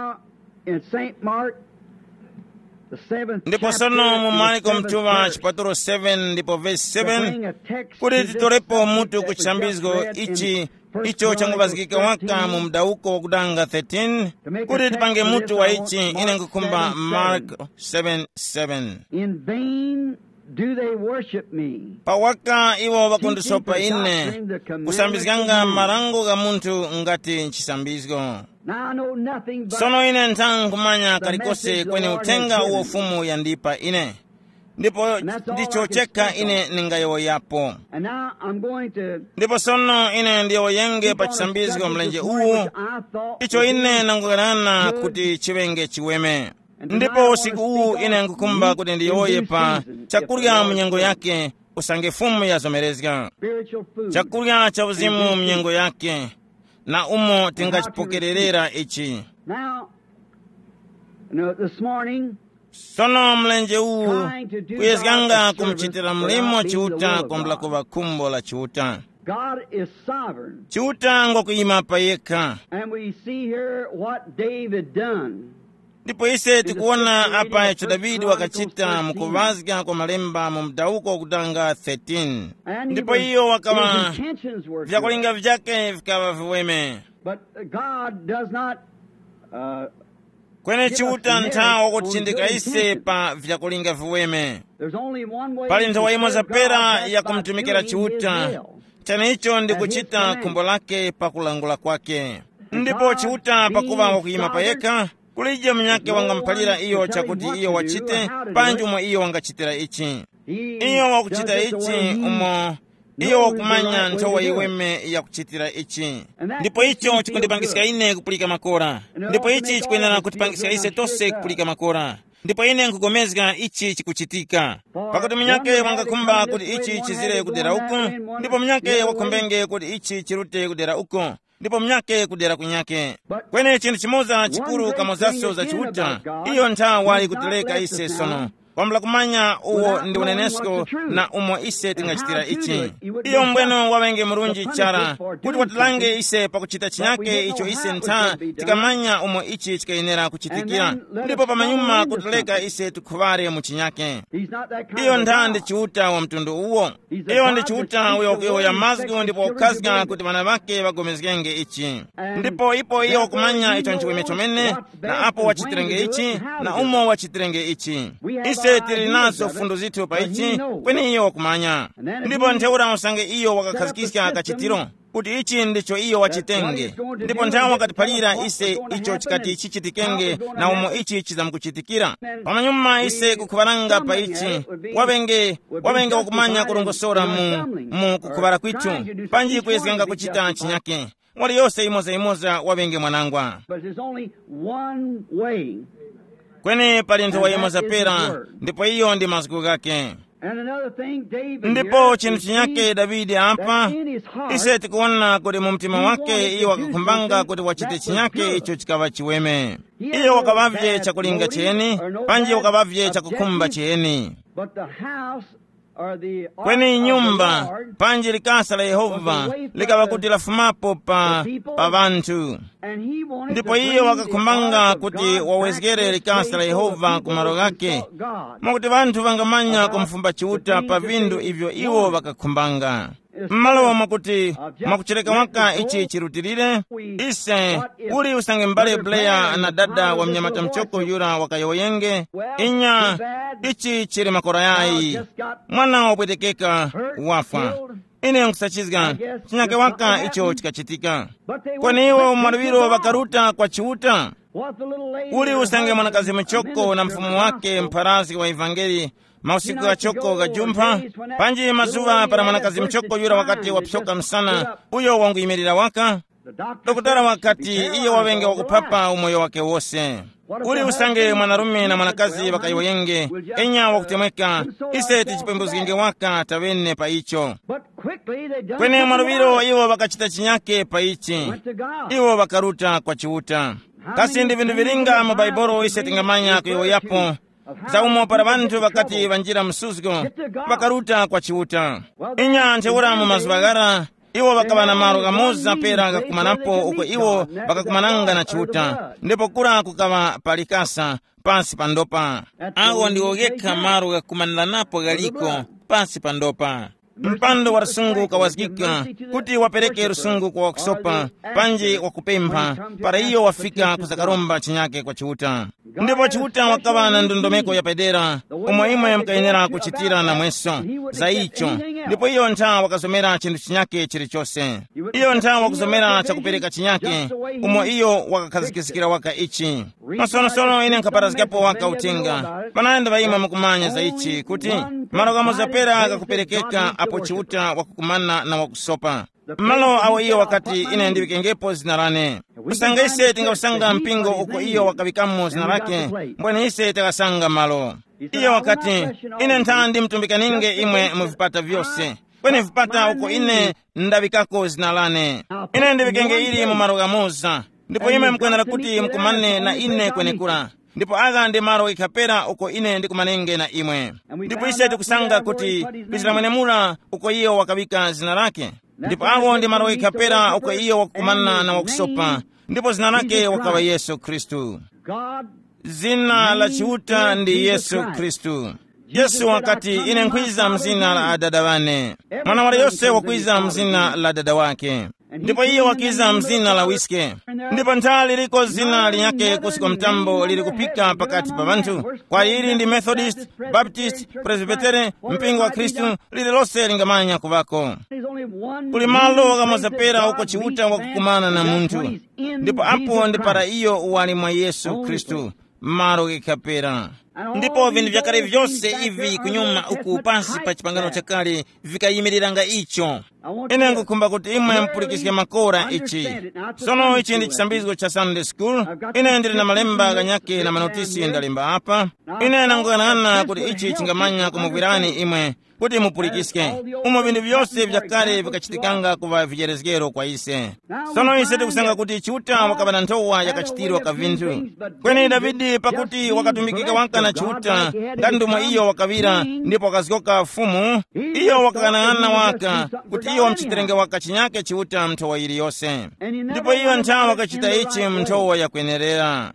Ndipo sono mu Marko mtuva chipaturo seven ndipo verse seven kuti titorepo mutu kuchambizgo ichi icho changuvazikika waka mu mdauko kudanga thirteen kuti tipange mutu wa ichi ine nkukumba Mark seven seven. In vain do they worship me. Pawaka iwo wakundusopa ine kusambizganga marango ga muntu ngati nchisambizgo. Sono ine ntangu kumanya karikose kwenye utenga uo fumu ya ndipa ine. Ndipo ndicho cheka ine ningayo yapo. Ndipo sono ine ndiyo yenge pa chisambizgo mlenje uu. Icho ine nangugarana kuti chiwenge chiweme. Ndipo usiku uu ine ngukumba kuti ndiyoye pa chakurya mnyengo yake usange fumu ya zomerezga. Chakurya cha uzimu mnyengo yake. Na umo tingachipokererera ichi. Sono mlenje uu kuyezganga kumchitira mlimo chiuta kumbla kuva kumbo la chiuta. Chiuta ngo kuyima payeka. Ndipo ise tikuona hapa icho Davidi wakachita mkuvazga kwa malemba mumdauko kudanga thirteen. Ndipo hiyo wakawa vyakulinga vyake vikawa viweme. Kwene chiuta ntao kuchindika ise pa vyakulinga viweme. Pali ntowa imo za pera ya kumtumikira chiuta. Chane hicho ndi kuchita kumbo lake pa kulangula kwake. Ndipo chiuta pakuva wakuyima payeka. Kulija mnyake wangampalira iyo chakuti iyo wachite, panji umo iyo wangachitira ichi. Iyo wakuchita ichi umo, iyo wakumanya ntowa iweme ya kuchitira ichi. Ndipo icho chikundipangisika ine kupulika makora. Ndipo ichi chikuinana kutipangisika ise tose kupulika makora. Ndipo ine nkugomezga ichi chikuchitika. Pakuti mnyake wangakumba kuti ichi chizire kudera uko. Ndipo mnyake wakumbenge kuti ichi chirute kudera uko. Ndipo mnyake kudera kunyake. Kwene chintu chimoza chikuru kamozaso za chiuta. Iyo nta wali kutileka ise sono. Wambla kumanya uwo ndi unenesko na umo ise tingachitira ichi. Iyo mbweno wawenge murunji chara. Kuti watilange ise pakuchita chinyake icho ise nta tikamanya umo ichi chikainera kuchitikira. Ndipo pamanyuma kutileka ise tukuvare muchinyake. Iyo nta ndi chiuta wa mtundu uwo. Iyo ndi chiuta uyo ya mazgu ndipo ukazga kuti vanavake wagomezgenge ichi. Ndipo ipo iyo kumanya icho nchiweme chomene na apo wachitirenge ichi na umo wachitirenge ichi. Ise tiri nazo fundo zitu pa ichi kweni iyo wakumanya. Ndipo nteura usange iyo wakakazikisika kachitiro kuti ichi ndicho iyo wachitenge. Ndipo ntawa katipalira ise icho chikati ichi chitikenge na umo ichi chizamkuchitikira. Pamanyuma ise kukubaranga pa ichi wabenge wabenge wakumanya kurongosora mu mu kukubara kwitu panji kwezganga kuchita chinyake. Wali yose imoza imoza wabenge mwanangwa. Kwene pali ntowa imo za pera, ndipo iyo ndi mazgu gake. ndipo chinthu chinyake Davide apa ise tikuona kuti mu mtima wake iye wakakhumbanga kuti wachite chinyake icho chikava chiweme. Iye wakavavye chakulinga cheni, panji wakavavye chakukhumba cheni. Kweni nyumba panji likasa la Yehova likava kuti lafumapo pa pa vanthu, ndipo iye wakakhumbanga kuti wawezekere likasa la Yehova kumalo gake, mwakuti vanthu vangamanya kumfumba chiuta pa vindu ivyo iwo wakakhumbanga. Mmalo mwakuti mwakuchereka waka ichi chirutirire, ise uli usange mbale Blair na dada wa mnyamata mchoko yura wakayoyenge, inya ichi chiri makora yai, mwana wapwetekeka wafa. Ine nkusachizga chinyake waka icho chikachitika. Kwani iwo marwiro wakaruta kwa chiuta, uli usange mwanakazi mchoko na mfumu wake mparasi wa Evangeli mausiku ga choko ga jumpa, panji mazuva para mwanakazi mchoko yura wakati wapsoka msana uyo wangu imerira waka, dokutara wakati iyo wawenge wakupapa umoyo wake wose. Uli usange mwanarume na mwanakazi wakayoyenge, enya wakutemweka, ise tichipembuzginge waka tawene pa icho. Kwene marubiro iwo wakachita chinyake pa ichi, iwo wakaruta kwa chiuta. Kasi ndi vindu viringa mabaiboro ise tingamanya kuyo yapo, zaumo para vantu wakati vanjira msuzgo, wakaruta kwa chiuta. Inya ncheura mu mazubagara, iwo wakabana maro gamoza pera gakumanapo uko iwo wakakumananga na chiuta, ndipo kura kukava palikasa pasi pandopa. Awo ndiwogeka maro gakumananapo galiko pasi pandopa. Mpando wa rusungu kawazikika kuti wapereke rusungu kwa wakusopa panji wakupempa para iyo wafika kuzakaromba chinyake kwa chiuta. Ndipo chiuta wakava na ndondomeko ya pedera umwe mkainera kuchitira na mweso za icho. Ndipo iyo nta wakazomera chindu chinyake chilichose. Iyo nta wakuzomera chakupereka chinyake umwe iyo wakakazikisikira waka ichi. Masono sono ine nkaparazikapo waka utinga panaenda vaima mkumanya za ichi kuti marogamo za pera kakuperekeka apo chiuta wakukumana na wakusopa. Malo awo iyo wakati ine ndivikengepo zinarane. Usanga ise tinga usanga mpingo uko iyo wakabikamo zinarake, mbwene ise tekasanga malo. Iyo wakati ine ntandi mtumbikaninge imwe mvipata vyose. Kwene vipata uko ine ndabikako zinarane. Ine ndivikenge ili mumarogamoza. Ndipo ime mkwenera kuti mkumane na ine kwenye kura. Ndipo aga ndi maro ikapera uko ine ndikumanenge na imwe. Ndipo ise tikusanga kuti bizira mwenemura uko iyo wakabika zinarake. Ndipo ago ndi maro ikapera uko iyo wakukumana na wakusopa. Ndipo zinarake wakawa Yesu Kristu. Zina la chiuta ndi Yesu Kristu. Yesu wakati ine nkwiza mzina la dada wane. Mwana wale Yose wakwiza mzina la dada wake. Ndipo iyo wakiza mzina la wiske. Ndipo ntali liko zina linyake kusiko mtambo lilikupika pakati pa vantu. Kwa hili ndi Methodist, Baptist, Presbyterian, mpingo wa Kristu lililose lingamanya kuvako. Kulimalo wakamoza pera uko chiuta wakukumana na muntu. Ndipo apo ndi para iyo uwali mwa Yesu Kristu maro ikapera. Ndipo vindu vyakale vyose ivi kunyuma uku pasi pa chipangano chakale vikayimiriranga icho. Ine ngukumba kuti imwe mpulikisike makora ichi. Sono ichi ndi chisambizgo cha Sunday School. Ine ndiri na malemba ganyake na manotisi ndalemba hapa. Ine nangokanana kuti ichi chingamanya kumugwirani imwe kuti mupulikisike. Umo vindu vyose vyakale vikachitikanga kuva vijerezgero kwa ise. Sono ise tikusanga kuti chiuta wakabana ntowa yakachitirwa ka vintu. Kweni Davidi pakuti wakatumikika wanka na chiuta ndandumo iyo wakavira ndipo wakazikoka fumu. Iyo wakakanana waka kuti iyo mchiterenge waka chinyake chiuta mtowa ili yose. Ndipo iyo nta wakachita ichi mtowa ya kwenerera.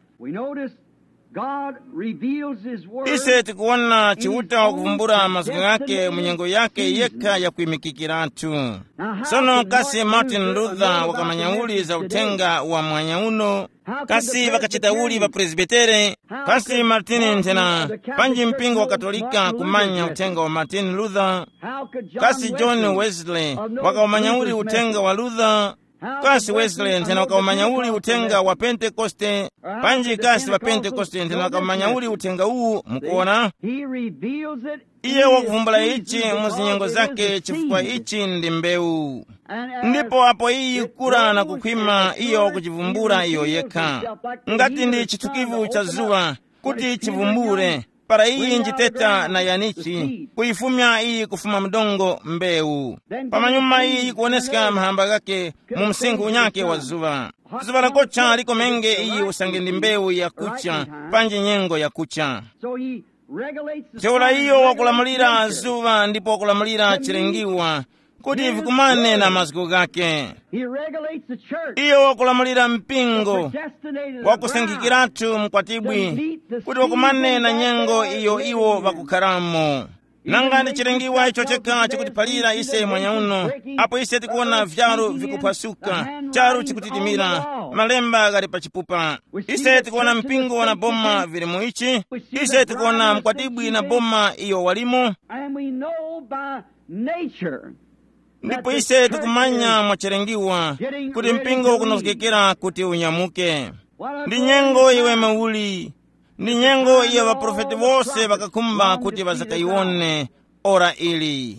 Ise tikuona chiuta wakuvumbura mazungu yake munyengo yake yeka ya kuimikikiratu. Sono kasi Martin Luther wakamanyauli za utenga wa mwanyauno. Kasi wakachita uli wa Presbytere. Kasi Martin ntena panji mpingo wa Katolika kumanya utenga wa Martin Luther. Kasi John Wesley wakamanyauli utenga wa Luther. Kasi Wesley ntena wakamanyauli utenga wa Pentecoste. Panji kasi wa Pentecoste ntena wakamanyauli utenga uu mkuona. Iye wakuvumbula ichi muzinyengo zake chifukwa ichi ndi mbeu. Ndipo hapo iyi kura na kukwima iyo kuchivumbura iyo yeka. Ngati ndi chitukivu cha zuwa kuti chivumbure. para iyi njiteta na yanichi kuifumya iyi kufuma mdongo mbewu pamanyuma iyi kuoneska mahamba gake mu msingu unyake wa zuva. Zuva la kocha liko menge iyi usange ndi mbewu ya kucha panje nyengo ya kucha. Teula iyo wakulamulira zuva ndipo wakulamulira chilengiwa kuti vikumane na maziko gake. Iyo wakulamulira mpingo wakusangikiratu mkwatibwi kuti wakumane na nyengo iyo iwo wakukharamo. Nanga ndi chilengiwa icho cheka chikutipalira ise mwanyauno apo ise tikuona vyaru vikupasuka, charu chikutitimira, malemba gali pachipupa. Ise tikuona mpingo wana boma vili muichi, ise tikuona mkwatibwi na boma iyo walimu. Ndipo ise tikumanya mwachilengiwa kuti mpingo kunozikekera kuti unyamuke. Ndi nyengo iwe mauli, ndi nyengo iya waprofeti wose wakakumba kuti wazakaione ora ili.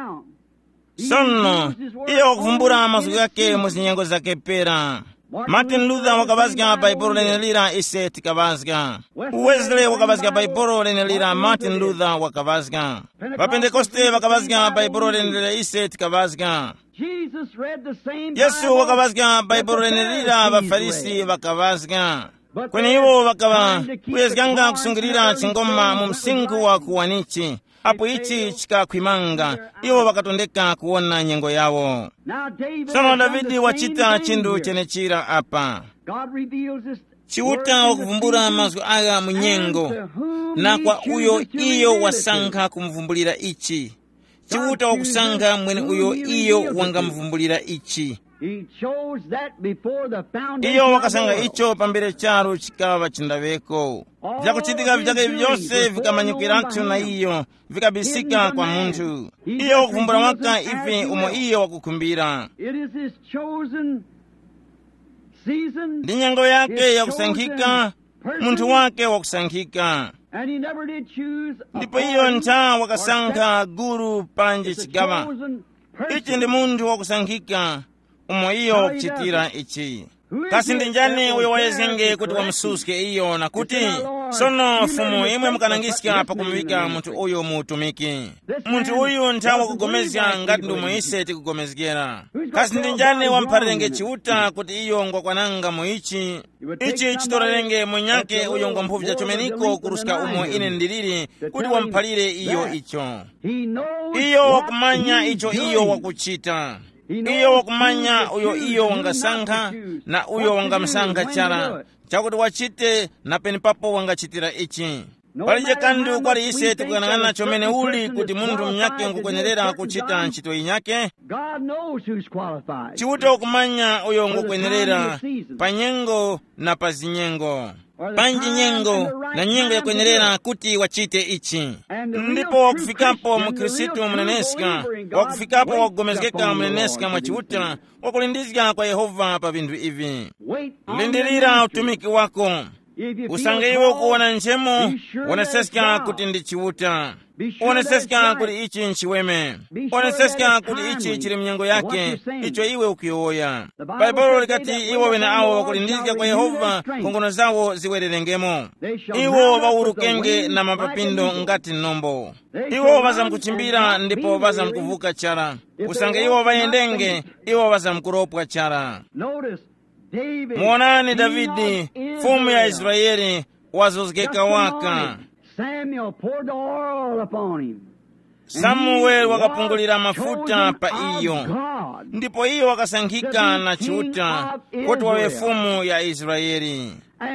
Sono iya wakuvumbura maziko yake muzinyengo zake pera. Martin Luther wakabazika baibolo lenelira ise tikabazika. Wesley wakabazika baibolo lenelira Martin Luther wakabazika. Wapentekoste wakabazika baibolo lenelira ise tikabazika. Yesu wakabazika baibolo lenelira Bafarisi wakabazika. Kwenye iwo wakaba kuyezganga kusungirira chingoma mu msingu wa kuwanichi. Apo ichi chikakwimanga iwo wakatondeka kuona nyengo yawo. Sono Davidi wachita chindu chenechira apa. Chiuta wakuvumbura maziko aga munyengo na kwa uyo iyo wasanka kumvumbulira ichi. Chiuta wakusanga mwene uyo iyo wanga mvumbulira ichi. Iyo wakasanga icho pambere charu chikava chindaveko. Vyakuchitika vyake vyose vikamanyikiratu na iyo vikabisika kwa muntu. Iyo wakuvumbura waka ivi umo iyo wakukumbira. Ndi nyengo yake ya kusangika, muntu wake wakusangika. Ndipo iyo ncha wakasanga guru panje chigava. Ichi ndi muntu wakusangika. Umo iyo kuchitira ichi. Kasi ndi njani uyo wayezenge kuti wamususke iyo na kuti sono fumu imwe mukanangisika pakumvika muntu uyo muutumiki. Muntu uyu ntawa kugomezya ngati ndi muise tikugomezgera. Kasi ndi njani wampharenge chiuta kuti iyo ngokwananga muichi. Ichi chitorelenge munyake uyo ngompuvya chomeniko kuruska umo ine ndiliri kuti wamphalire iyo icho. Iyo wakumanya icho iyo wakuchita. Iyo wakumanya uyo iyo wangasankha na uyo wangamsankha chara chakuti wachite na penipapo wangachitira ichi. Palije kandu kwali ise tikukanangana chomene uli kuti mundu mnyake ngukwenerera kuchita ntchito inyake. Chiuta wakumanya uyo ngukwenerera pa nyengo na pa zinyengo. Panji nyengo na nyengo ya kwenerera kuti wachite ichi. Ndipo wakufikapo mkristu mneneska, wakufikapo wakugomezgeka mneneska mwachiuta, wakulindizika kwa Yehova pa vindu ivi. Lindirira utumiki wako. Usangeiwe kuona njemo, woneseska kuti ndi chiuta. Woneseska kuti ichi nchiweme. Woneseska kuti ichi chiri mnyengo yake, icho iwe ukiyoya. Baibolo likati iwo wena awo wakulindizika kwa Yehova, kongono zawo ziwererengemo. Iwo waurukenge na mapapindo ngati nombo. Iwo wazamkuchimbira ndipo wazamkuvuka chara. Usange iwo wayendenge, iwo wazamkuropwa chara. Muonani Davidi, fumu ya Israeli, wazozgeka waka. Samuel wakapungulira mafuta pa iyo. Ndipo iyo wakasangika na chiuta kuti wawe fumu ya Israeli.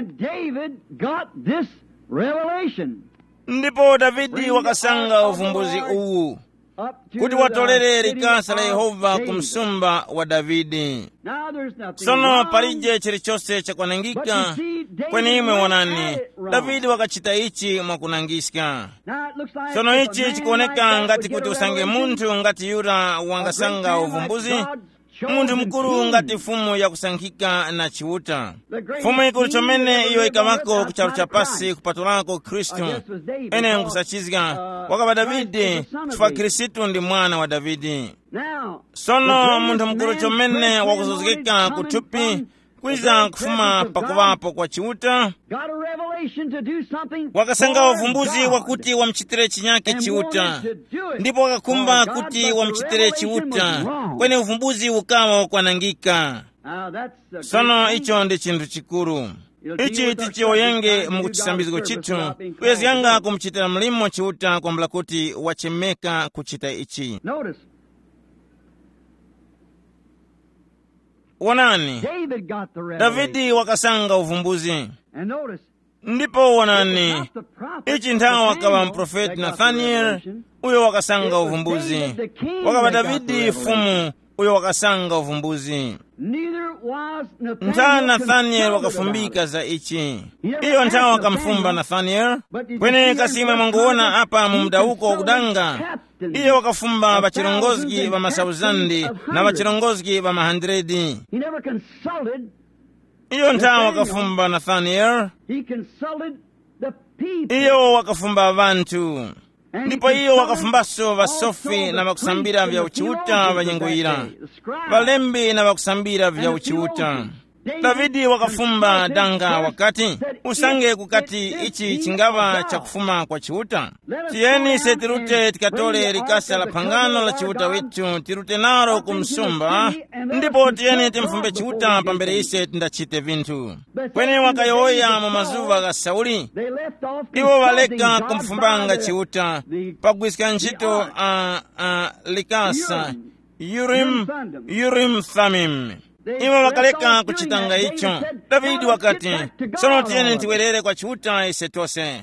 Ndipo Davidi wakasanga uvumbuzi uwu kuti watolere likasa la Yehova kumsumba wa Davidi. Sono palije chilichose cha kwanangika kweni imwe wanani Davidi wakachita ichi mwakunangiska. Sono ichi chikuoneka ngati kuti usange muntu ngati yura wangasanga uvumbuzi, muntu mkuru ngati fumu ya kusangika na chiuta. Fumu ikulu chomene iyo ikawako kucharu chapasi kupatulako Kristu ene nkusachizga wakaba Davidi chifukwa Kristu ndi mwana wa Davidi. Sono muntu mkuru chomene wakuzuzgika kutupi kwiza kufuma pakuvapo kwa chiuta, wakasanga uvumbuzi wakuti wamchitire chinyake chiuta, ndipo wakakumba kuti wamchitire chiuta, kweni uvumbuzi ukawa kwanangika. Sono icho ndi chinthu chikuru. Ichi tichioyenge mukuchisambiziko chithu, kuyaziyanga kumchitira mlimo chiuta kwambula kuti wachemeka kuchita ichi. Wonani, Davidi wakasanga uvumbuzi. Ndipo wonani, ichi nthawi wakawa mprofeti Nathaniel, uyo wakasanga uvumbuzi. Wakaba Davidi fumu, uyo wakasanga uvumbuzi. Nta Nathaniel wakafumbika za ichi. Iyo nta wakamfumba Nathaniel, kwene kasimwe mwanguona apa mumda uko kudanga. Iyo wakafumba bachirongozgi ba masauzandi na bachirongozgi ba mahandredi. Iyo nta wakafumba Nathaniel, iyo wakafumba abantu. Ndipo iyo wakafumbaso basofi na bakusambira vya uchiuta banyengoira, balembi na bakusambira vya uchiuta. Davidi wakafumba danga wakati usange kukati ichi chingava cha kufuma kwa chiuta. Tiyeni se tirute tikatole rikasa la pangano la chiuta wetu, tirute naro kumsumba, ndipo tiyeni timfumbe chiuta pambere ise tindachite vintu. Kweni wakayoya mu mazuva ga Sauli, iwo waleka kumfumbanga chiuta, pagwisika nchito a, a likasa, Urim, Urim Thummim. Iwo wakaleka kuchitanga icho. Davidi wakati, sono tiyeni tiwerere kwa chiuta ise tose.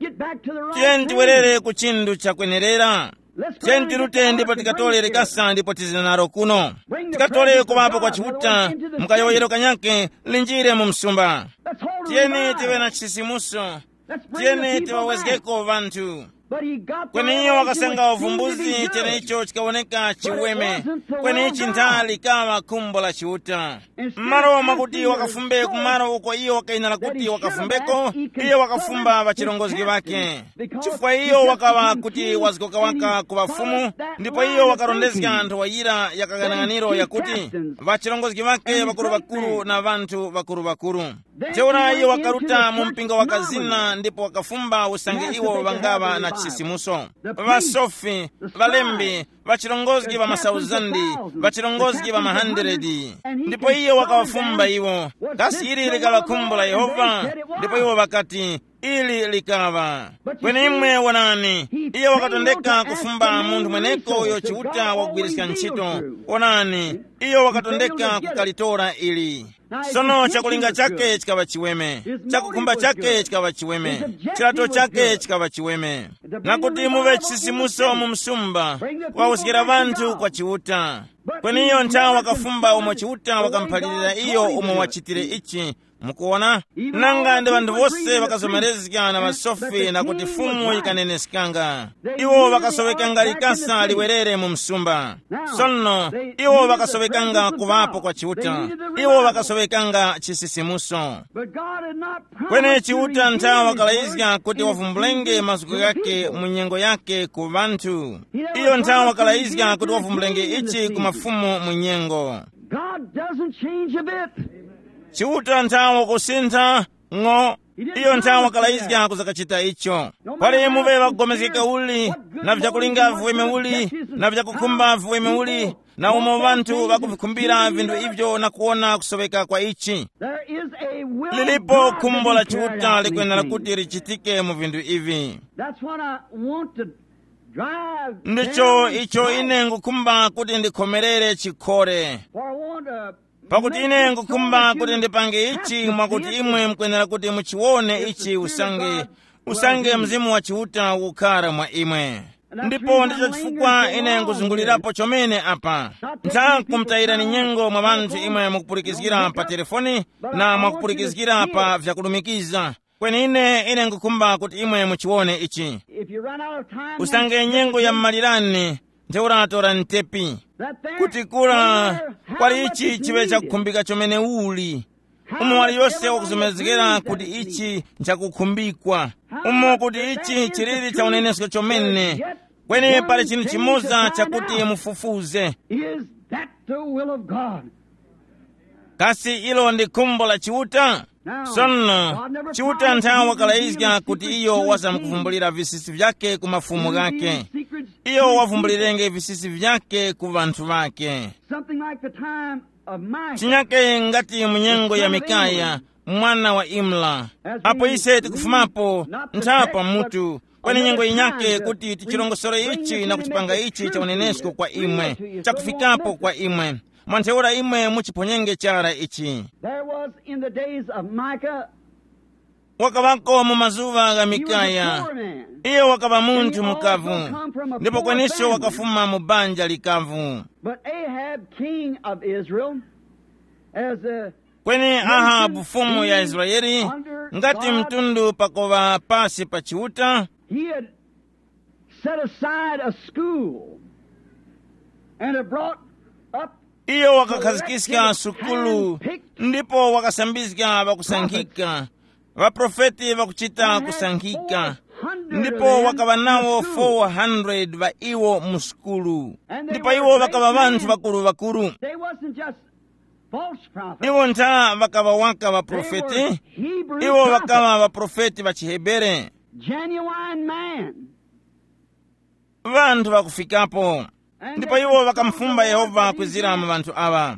Tiyeni tiwerere kuchindu cha kwenerera. Tiyeni tirute ndipo tikatole rikasa ndipo tizinaro kuno. Tikatole kubapo kwa chiuta, mkayoyero kanyake, linjire mumsumba. Tiyeni tiwe na chisisimuso. Tiyeni tiwawezgeko vantu. Kweni iyo wakasanga uvumbuzi, tena icho chikawoneka chiweme. Kweni ichi ntali kama kumbo la chiuta. Maro makuti wakafumbe kumaro uko iyo wakainala kuti wakafumbeko, iyo wakafumba bachirongozi wake. Chifukwa iyo wakawa kuti wazikoka waka kubafumu, ndipo iyo wakarondezika antu wayira yakagananganiro ya kuti bachirongozi wake bakuru bakuru na vantu bakuru bakuru. Teura iyo wakaruta mumpinga wakazina, ndipo wakafumba usange iwo wangaba na chisisimuso. Basofi, balembi, bachirongozi ba masauzandi, bachirongozi ba mahandredi. Ndipo iyo wakawafumba iwo. Kasi ili likala kumbo la Yehova, ndipo iwo wakati ili likava. Kweni imwe wanani, iyo wakatondeka kufumba mundu mweneko uyo chiuta wakugwirisika nchito. Wanani, iyo wakatondeka kukalitora ili. Sono chakulinga chake chikava chiweme, chakukumba chake chikava chiweme, chilato chake chikava chiweme. Nakuti muve chisisimuso mumsumba, wausikira vantu kwa chiuta. Kweni iyo nta wakafumba umo chiuta wakampalilira iyo umo wachitire ichi. Mukuona? Nanga ndi vandu vose wakasomerezika na basofi na kuti fumu ikanenesikanga. Iwo wakasowekanga likasa liwerere mumsumba. Sono, iwo wakasowekanga kuvapo kwa chiuta. Iwo wakasowekanga chisisimuso. Kwene chiuta nta wakalaizika kuti wavumbulenge masuku yake munyengo yake ku vantu. Iyo nta wakalaizika kuti wavumbulenge ichi kumafumu munyengo. Chiuta ntawo kusintha ngo, iyo ntawo kalaizika kuzakachita icho. Pali muve wakugomezeka uli, na vyakulinga vuweme uli, na vyakukumba vuweme uli, na umo vantu wakuvikumbira vindu ivyo na kuona kusoweka kwa ichi. Lilipo kumbo la chiuta likwena lakuti richitike mu vindu ivi. Ndicho icho ine ngukumba kuti ndikomerere chikore. Pakuti ine ngukumba kuti ndipange ichi mwakuti imwe mkwenera kuti muchiwone ichi usange, usange mzimu wa chiuta ukara mwa imwe. Ndipo ndicho chifukwa ine nguzungulirapo chomene apa. Nta kumtaira ni nyengo mwa vantu imwe mukupurikizgira pa telefoni na mukupurikizgira pa vyakulumikiza. Kweni ine ine ngukumba kuti imwe muchiwone ichi. Usange nyengo ya mmalirani, nteura tora ntepi. Kuti kula kwali ichi chiwe chakukumbika chomene uli. Umo wali yose wakuzumezekera kuti ichi nchakukumbikwa. Umo kuti ichi chiriri cha unenesko chomene. Kweni pali chinu chimoza chakuti mufufuze. kasi ilo ndi khumbo la chiuta. Sono chiuta nthawi wakalaizika kuti iyo wasamkuvumbulira visisi vyake ku mafumu gake, iyo wavumbulirenge visisi vyake ku vanthu vake. Chinyake ngati munyengo ya Mikaya mwana wa Imla. Apo ise tikufumapo nthapa mutu kweni nyengo inyake kuti tichilongosole ichi na kuchipanga ichi cha unenesko kwa imwe, cha kufikapo kwa imwe. Mwantheura imwe muchiponyenge chara ichi. Wakavako mu mazuva ga Mikaya, iyo wakava munthu mukavu, ndipo kwenisho wakafuma mu banja likavu. Kweni Ahabu fumu ya Israeli, ngati mtundu pakova pasi pa chiuta, he had set aside a school and had brought up iyo wakakhazikisika sukulu, ndipo wakasambizika vakusankhika, vaprofeti vakuchita kusankhika, ndipo wakava nawo four hundred va iwo musukulu, ndipo iwo vakava vanthu vakulu vakulu. Iwo ntha vakava waka vaprofeti, iwo vakava vaprofeti va Chihebere, vanthu vakufikapo. Ndipo iwo vakamfumba Yehova kwizira mu vanthu ava,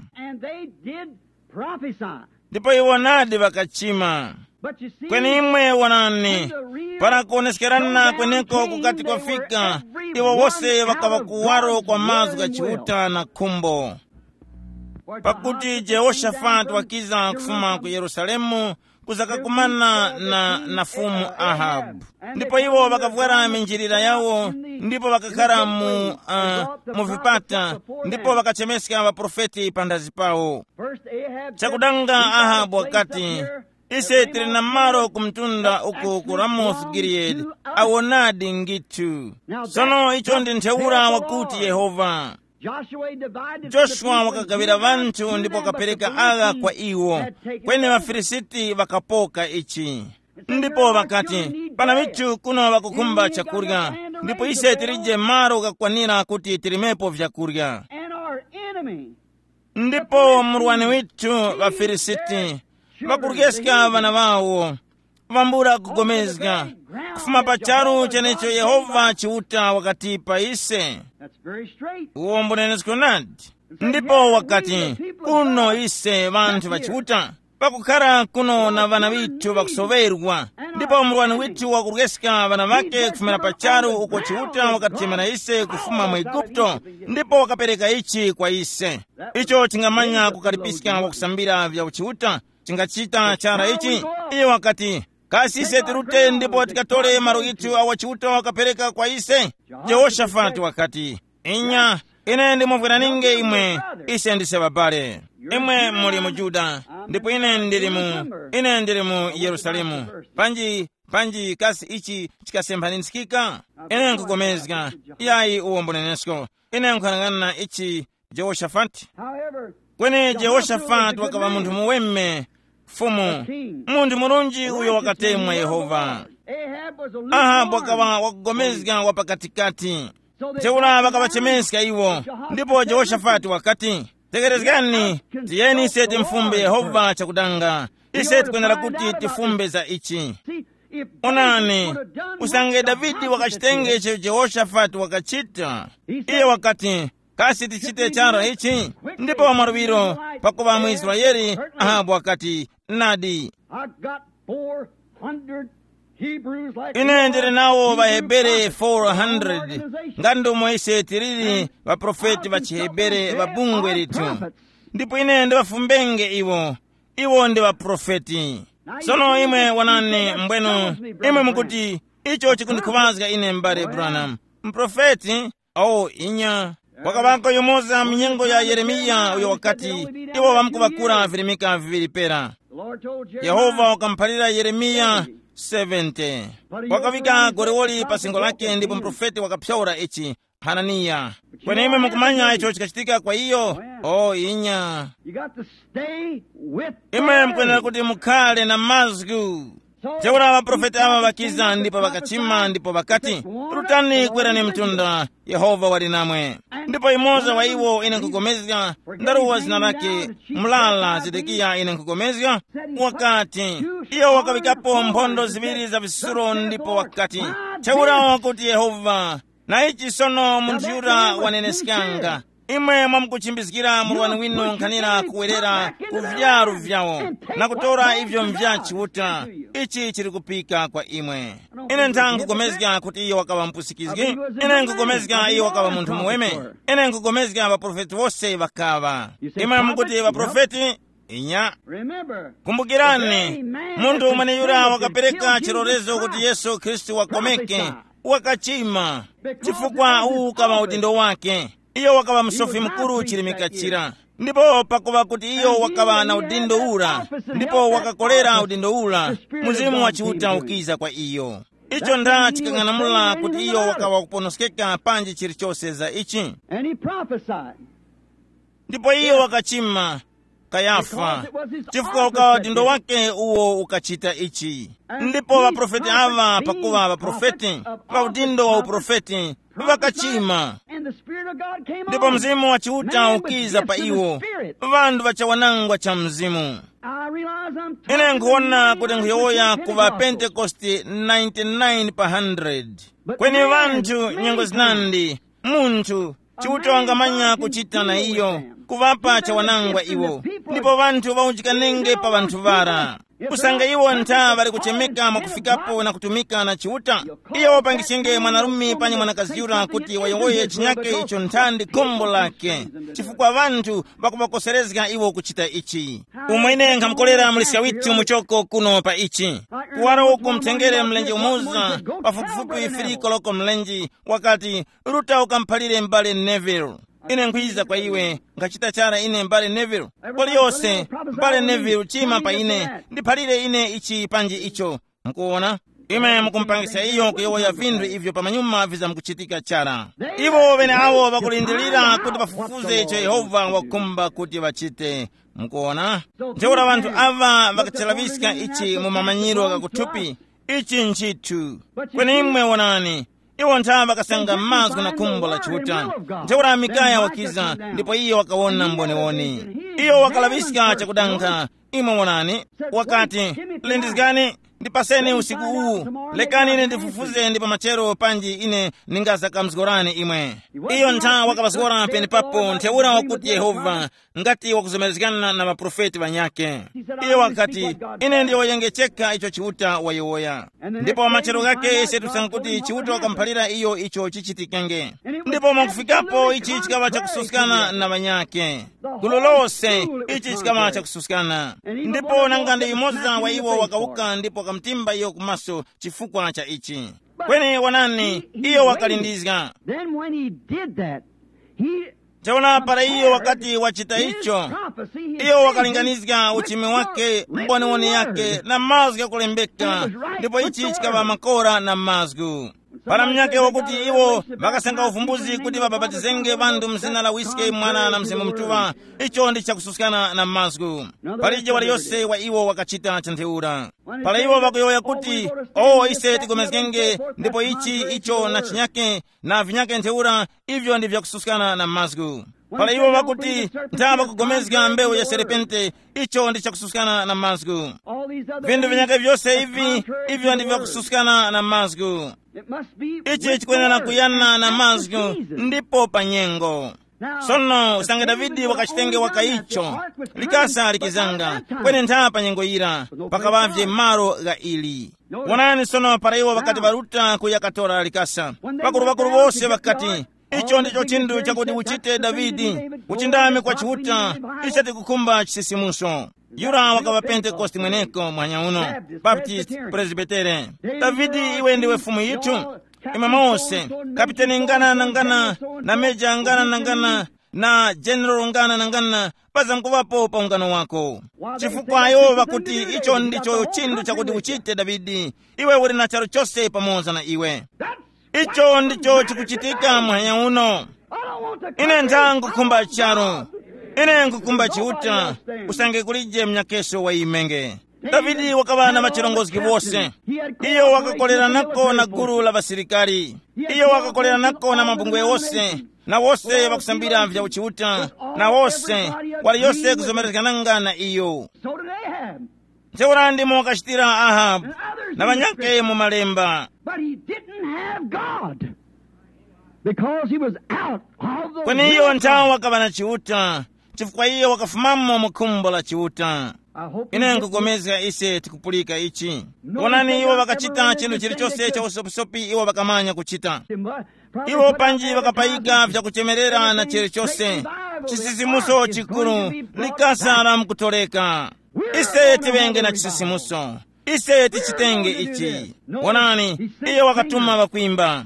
ndipo iwo nadi vakachima. Kweni imwe wanani para kuoneskerana kweneko kukati kwafika, iwo wose vakava kuwaro kwa mazu ga chiuta na khumbo. Pakuti Jehoshafati wakiza kufuma ku Yerusalemu kuzakakumana na nafumu Ahabu, ndipo iwo vakavwera minjirira yawo, ndipo vakakhala mu uh, mu vipata, ndipo vakachemeska vaprofeti pandazi pawo. Chakudanga Ahabu wakati, ise tili na maro kumtunda uku ku Ramoth Gilead awonadi ngitu. Sono icho ndi ntheura wakuti Yehova. Joshua wakagawira vanthu ndipo wakapereka aga kwa iwo, kweni Vafilisiti vakapoka ichi. Ndipo vakati, pana mitu kuno vakukumba chakurya, ndipo ise tilije maro kakwanira kuti tilimepo vyakurya. Ndipo murwani witu Vafilisiti vakuryeska vana vawo, vambura kugomezga, kufuma pacharu chenecho Yehova chiuta wakatipa ise. Uwo mbunenesko nadi. Ndipo wakati, kuno ise vanthu vachiuta vakukhala kuno na vana vitu vakusoverwa, ndipo murwani witu wakuryeska vana vake kufumira pacharu uko chiuta wakatimana ise kufuma mu Igupto, ndipo wakapereka ichi kwa ise. Icho chingamanya kukalipiska wakusambira vya uchiuta, chingachita chara ichi. Iyo wakati, kasi ise tirute ndipo tikatole maro itu awa chiuta wakapereka kwa ise. Jehoshafati wakati, inya ine ndimuvwera ninge imwe, ise ndise babale. Imwe muli mu Juda, ndipo ine ndili mu ine ndili mu Yerusalemu. Panji panji kasi ichi chikasemphaninsikika, ine nkugomezga yayi uwo mbunenesko, ine nkhanang'ana ichi Jehoshafati. Kweni Jehoshafati wakava munthu muwemme fumu, munthu mulunji uyo wakatemwa Yehova. Ahabu wakava wakugomezga wapakatikati, ntheura vakavachemeska iwo. Ndipo Jehoshafati wakati, tegerezgani tiyeni ise timfumbe Yehova chakudanga, ise tikwenera kuti tifumbe za ichi. Onani, usange Davidi wakachitenge icho Jehoshafati wakachita. Iye wakati, kasi tichite chara ichi. Ndipo maruviro pakuva mu Israeli, Ahabu wakati, nadi ine ndiri nawo Vahebere four hundred, ngando moise tiriri vaprofeti vachihebere vabungwe ritu, ndipo ine ndivafumbenge iwo, iwo ndi vaprofeti. Sono imwe wanani mbwenu, imwe mukuti icho chikundikuvazga ine mbale Branham mprofeti. Oh, inya wakavako yomoza minyengo ya Yeremiya uyo wakati iwo vamkuvakura virimika vivilipera. Yehova wakamphalira Yeremiya seventy. Wakavika gorewoli pasingo lake, ndipo mprofeti wakapyaura ichi Hananiya. Kweni imwe mukumanya icho chikachitika kwa iyo. Oh, inya imwe mkwenera kuti mukhale na mazgu, Teura abaprofeti aba bakiza ndipo bakachima ndipo bakati, rutani kwerani mtunda, Yehova wali namwe. Ndipo imoza wa iwo ine nkugomezga, ndaruwa zina lake, mlala Zedekiya ine nkugomezga, wakati iyo wakabikapo mpondo zibiri za visuro ndipo wakati, teura wakuti Yehova, na ichi sono munjura wanenesikanga. Imwe mwamukuchimbizikira mulwani winu nkhanira kuwerera kuvyaru vyawo, na kutora ivyo mvya chiwuta, ichi chiri kupika kwa imwe. Ine nthangugomezga kuti iyo wakaba mpusikizgi, ine nkugomezga iyo wakaba munthu muweme, ine nkugomezga abaprofeti wose bakava. Imwe mukuti abaprofeti, inya. Kumbukirani, munthu umene yura wakapereka chilolezo kuti Yesu Kristu wakomeke, wakachima, chifukwa uwu kama udindo wake. Iyo wakaba msofi mkuru chilimikachira. Ndipo pakuva kuti iyo wakaba na udindo ura, ndipo wakakolera udindo ura, muzimu wa chiuta ukiza kwa iyo. Icho nda chikang'anamula kuti iyo wakaba kuponoskeka panji chilichose za ichi. Ndipo iyo wakachima Kayafa, chifukwa ukawa udindo wake uwo ukachita ichi. Ndipo waprofeti ava pakuva waprofeti, wa udindo wa uprofeti, wakachima. Ndipo mzimu wa chiuta ukiza pa iwo, vandu vachawanangwa cha mzimu. Ine nkuona kuti nkuyoya kuva Pentecosti ninety-nine pa hundred. Kweni vantu nyengo zinandi, muntu, chiuta wangamanya kuchita na iyo, kuvapa chawanangwa iwo. Ndipo vantu vaujikanenge pa vantu vara. Kusanga iwo nta bali kuchemeka makufikapo na kutumika na chiuta. Iyo wapangisenge mwanarumi panyi mwanakazi yura kuti wayowoye chinyake icho ntandi kombo lake. Chifukwa vantu bakubakoserezga iwo kuchita ichi. Umwene nkamkolera mlisia witu muchoko kuno pa ichi. Kuwaro uku mtengere mlenji umuza, pafukufupi firiko loko mlenji, wakati ruta ukampalire mbale Neville. Ine nkwiza kwa iwe, nkachita chara ine mbale Neville. Koli yose, mbale Neville chima pa ine, ndipalire ine ichi panji icho. Mkuona? Ime mkumpangisa iyo kuyowo ya vindu ivyo pa manyuma viza mkuchitika chara. Ivo wene awo wakulindilira kuti bafufuze icho Yehova wakumba kuti wachite. Mkuona? Njeura vantu ava wakachalavisika ichi mumamanyiro wakakutupi. Ichi nchitu. Kweni imwe wanani? Iwo ntava kasanga mazgu na kumbo la chiuta. Njeura Mikaya wakiza, ndipo iyo wakawona mbonewoni. Iyo wakalavisika chakudanga. Imwe wanani? Wakati, lindizgani? Ndipaseni usiku huu, lekani ine ndifufuze ndipo machero panji ine ningaza kamzgorani imwe. Iyo nta wakabasgora peni papo nteura wakuti Yehova, ngati wakuzomerezgana na maprofeti wanyake. Iyo wakati, ine ndiyo yengecheka icho chiuta wayowoya. Ndipo wa machero gake setu sankuti chiuta wakampalira iyo icho chichitikenge. Ndipo makufikapo ichi chikawa chakususkana na wanyake. Kulolose, ichi chikawa chakususkana. Ndipo nangande imoza wa iwo wakawuka ndipo wakamtimba iyo kumaso chifukwa cha ichi. Kweni wanani, iyo wakalindizga. Chauna para iyo wakati wachita icho, iyo wakalinganizga uchimi wake, mbonewoni yake, na mazgu ya kulembeka, ndipo ichi chikaba makora na mazgu. Para mnyake wakuti iwo, bakasanga ufumbuzi kuti bababatizenge vandu mzina la wiske mwana na msimu mtuwa, icho ndicha kususkana na mazgu. Parije wali yose wa iwo wakachita chanteura. Para iwo wakuyoya kuti, oh ise tigomezgenge, ndipo ichi, icho na chinyake, na vinyake nteura, ivyo ndivya kususkana na mazgu. Para iwo wakuti, ntaba kugomezga mbeu ya serepente, icho ndicha kususkana na mazgu. Vindu vinyake vyose hivi, ivyo ndivya kususkana na mazgu. Ichi chikwena na kuyana na mazgu, ndipo panyengo. Sono, usange Davidi wakachitenge wakaicho, likasa likizanga, kwenye ntaa panyengo ira, pakabavye maro ga ili. Wanani sono para iwo wakati baruta kuyakatora likasa, pakuru pakuru wose wakati, icho ndicho chindu chakuti uchite Davidi, uchindame kwa chiuta, ichati kukumba chisisimuso. Yura wakaba Pentecosti mweneko mwanya uno, Baptist, Presbytere. Davidi iwe ndiwe fumu yitu, ima Mose, kapiteni ngana na ngana, na meja ngana na ngana, na general ngana na ngana, baza mkuwapo pa ungano wako. Chifukwa ayo wakuti icho ndicho chindu chakuti uchite Davidi, iwe uri na charo chose pamoza na iwe. Icho ndicho chikuchitika mwanya uno. Ine ntangu kumba charo. Ine nkukumba chiuta, usange kulije mnyakeso wa imenge. Davidi wakava na machilongozi wose. Iyo wakakolera nako na guru la basilikali. Iyo wakakolera nako na mabungwe wose. Na wose wakusambira vya uchiuta. Na wose wali yose kuzomerekananga na iyo. Chewura ndimo wakashitira Ahab na banyake mu malemba. Kwani iyo ntawo wakava na chiuta. Chifukwa iyo wakafumamo mukumbo la chiuta. Ine nkugomeza ise tikupulika ichi. Onani iwo wakachita chintu chilichonse cha usopisopi iwo wakamanya kuchita. Iwo panji wakapayika vya kuchemerera na chilichonse. Chisisimuso chikuru likasala mkutoleka. Ise tiwenge na chisisimuso. Ise tichitenge ichi. Onani iyo wakatuma wakuimba.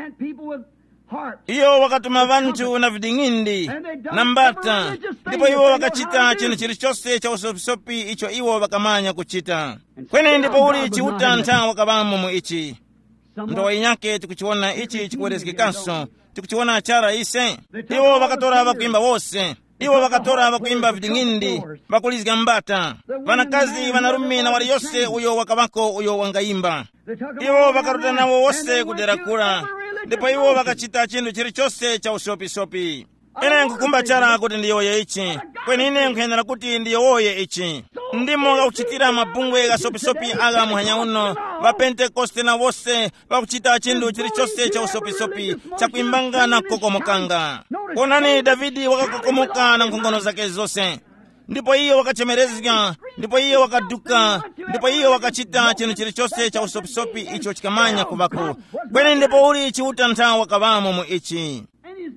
Iyo wakatuma vantu na vidingindi na mbata. Ndipo iwo wakachita chinu chilichonse cha usopisopi icho iwo wakamanya kuchita. Kwene ndipo uli chiuta nta wakabamo mu ichi. Ndowa inyake tikuchiona ichi chikuwerezikikanso. Tikuchiona achara ise. Iwo wakatora wakuimba wose. Iwo wakatora wakuimba vidingindi wakulizika mbata. Vanakazi vanarumi na wali yose uyo wakabako uyo wangaimba. Iwo wakaruta nawo wose kuderakura. Ndipo iwo wakachita chintu chilichonse cha usopisopi. Ine nkukumba chara kuti ndiyoye ichi. Kweni ine nkuhenera kuti ndiyoye ichi. Ndimo wakuchitira mabungwe ga sopisopi aga muhanya uno. Va Pentekoste na wose wakuchita chintu chilichonse cha usopisopi cha kuimbanga na kukokomokanga. Onani Davidi wakakokomoka na nkongono zake zose. Ndipo iyo wakachemerezga. Ndipo iyo wakaduka. Ndipo iyo wakachita chinu chilichonse cha usopisopi icho chikamanya kubako. Kweni ndipo uli chiuta nta wakavamo mu ichi.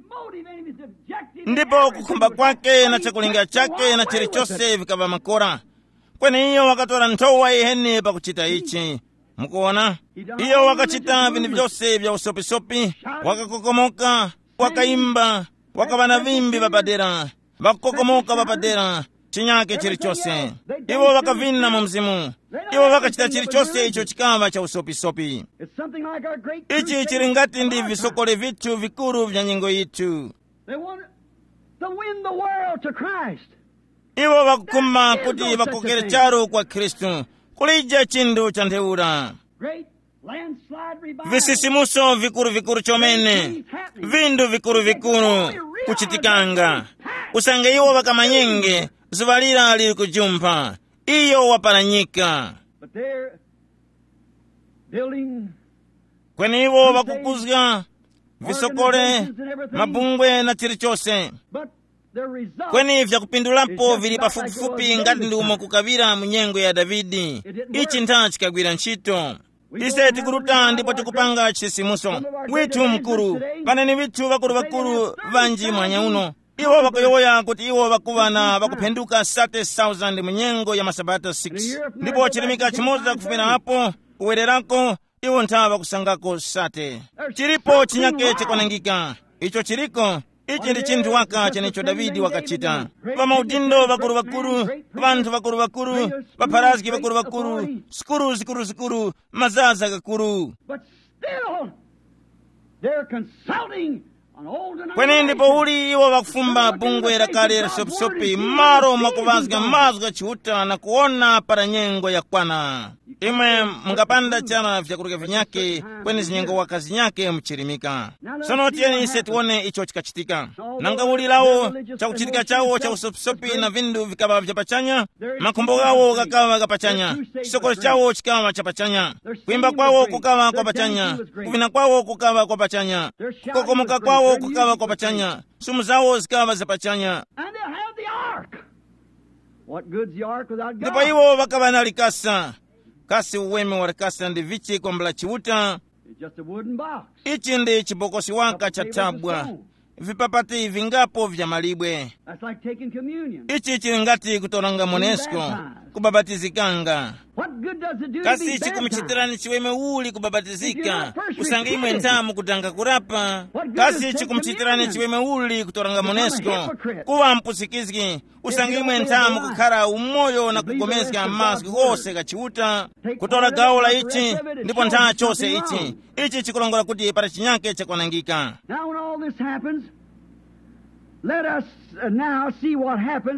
Ndipo kukumba kwake na chakulinga chake na chilichonse vikava makora. Kweni iyo wakatora ntowa ihene pa kuchita ichi. Mukuona? Iyo wakachita vini vyose vya usopisopi. Wakakokomoka. Wakaimba. Wakavana vimbi vapadera. Wakakokomoka vapadera. Chinyake chilichonse. Iwo wakavina mu mzimu. Iwo wakachita chilichonse icho chikava cha usopisopi. Ichi chiringati ndi visokole vitu vikuru vya nyingo yitu. Iwo wakukuma kuti wakokere charo kwa Kristu. Kulija chindu cha ntheura. Visisimuso vikuru vikuru chomene. Vindu vikuru vikuru kuchitikanga. Usange iwo wakamanyenge. Zuvalira lili kujumpa. Iyo waparanyika. Kweni iwo wakukuzga visokole, mabungwe na chilichonse. Kweni vya kupindulapo vili pafupifupi ngati ndi umo kukavira munyengo ya Davidi. Ichi nta chikagwira ntchito. Ise tikuruta ndipo tikupanga chisisimuso. Witu mkuru. Paneni vitu vakuru vakuru vanji mwanya uno. Iwo wakuyoya kuti iwo wakuvana wakupenduka thirty thousand munyengo ya masabata six. Ndipo chilimika chimoza kufumira hapo uwererako iwo nta wakusangako sate. Chiripo chinyake chikwanangika. Icho chiriko. Ichi ndi chinthu waka chenicho Davidi wakachita. Pamaudindo vakuru vakuru, vantu vakuru vakuru, paparaziki vakuru vakuru, skuru zikuru zikuru, mazaza kakuru. Kweni ndipo uli iwo wakufumba bungwe la kale la sopisopi maro mwakuvazga mazga chiuta na kuona para nyengo ya kwana. Imwe mungapanda chana vyakuruke vinyake kweni zinyengo wakazi nyake mchirimika. Sono tieni ise tuone icho chikachitika. Nanga uli lao cha kuchitika chao cha usopisopi na vindu vikaba vyapachanya. Makumbo gao kakawa kapachanya. Soko chao chikawa chapachanya. Kuimba kwao kukawa kwa pachanya. Kuvina kwao kukawa kwa pachanya. Kukokomoka kwao kukawa kwa pachanya. Sumu zao zikawa za pachanya. Ndipo iwo wakawa nalikasa. Kasi uweme walikasa ndi vichi kwa mbala chiuta. Ichi ndi chibokosi waka cha tabwa. Vipapati vingapo vya malibwe. Ichi chilingati kutoranga monesko. Kubabatizikanga. Kasi ichi kumchitirani chiweme uli kubabatizika. Usange imwe ntamu kutanga kurapa. Kasi ichi kumchitirani chiweme uli kutoranga monesko. Kuwa mpusikiziki. Usange imwe ntamu kukara umoyo na kugomezga maski hose kachiuta. Kutora gaula ichi. Ndipo ntaa chose ichi. Ichi chikulongola kuti para chinyake chakwanangika. Now when all this happens, let us uh, now see what happens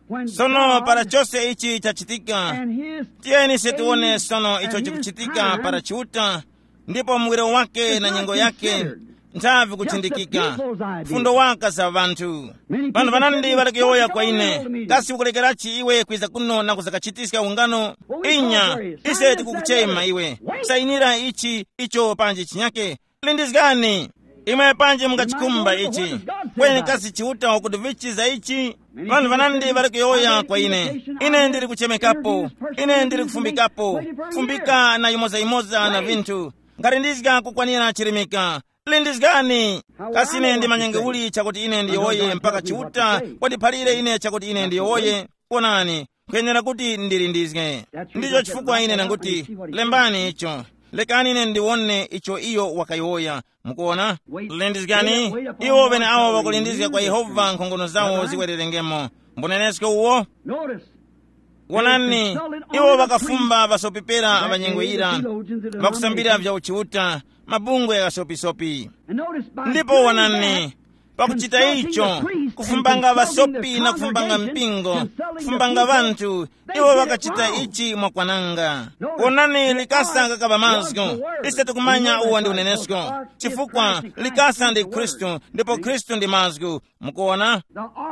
sono para chose ichi chachitika tiyeni situone sono icho chikuchitika para chiuta ndipo mwiro wake na nyengo yake nthavi kuchindikika fundo waka za vanthu vanhu vanandi valakiyoya kwa ine kasi ukulekerachi iwe kwiza kuno na kuzakachitiska ungano inya ise tikukuchema iwe sayinira ichi icho panji chinyake lindizgani imwe panji mungachikumba ichi kweni kasi chiuta wakudivichiza ichi vanhu vanandi valakiyoya kwa ine ine ndiri kuchemekapo ine ndiri kufumbikapo kufumbika na imoza imoza na vinthu ngati ndizga kukwanira chirimika lindizgani kasi ine ndi manyengeuli chakuti ine ndiyowoye mpaka chiuta kwadiphalire ine chakuti ine ndiyowoye konani kuyenera kuti ndilindizge ndicho chifukwa ine nanguti lembani icho lekani ine ndiwone icho iyo wakayiwoya mukuona lindizgani iwo bene awo wakulindizga kwa Yehova nkhongono zawo zikwererengemo mbunenesko uwo wonani iwo wakafumba vasopipera abanyengwira vakusambira vya uchiuta mabungwe ya sopisopi ndipo wonani pakuchita icho kufumbanga vasopi na kufumbanga mpingo kufumbanga vanthu iwo wakachita ichi mwakwananga wonani likasa kakava mazgo ise tikumanya uwa ndi unenesko chifukwa likasa ndi Khristu ndipo Khristu ndi mazgo mukuona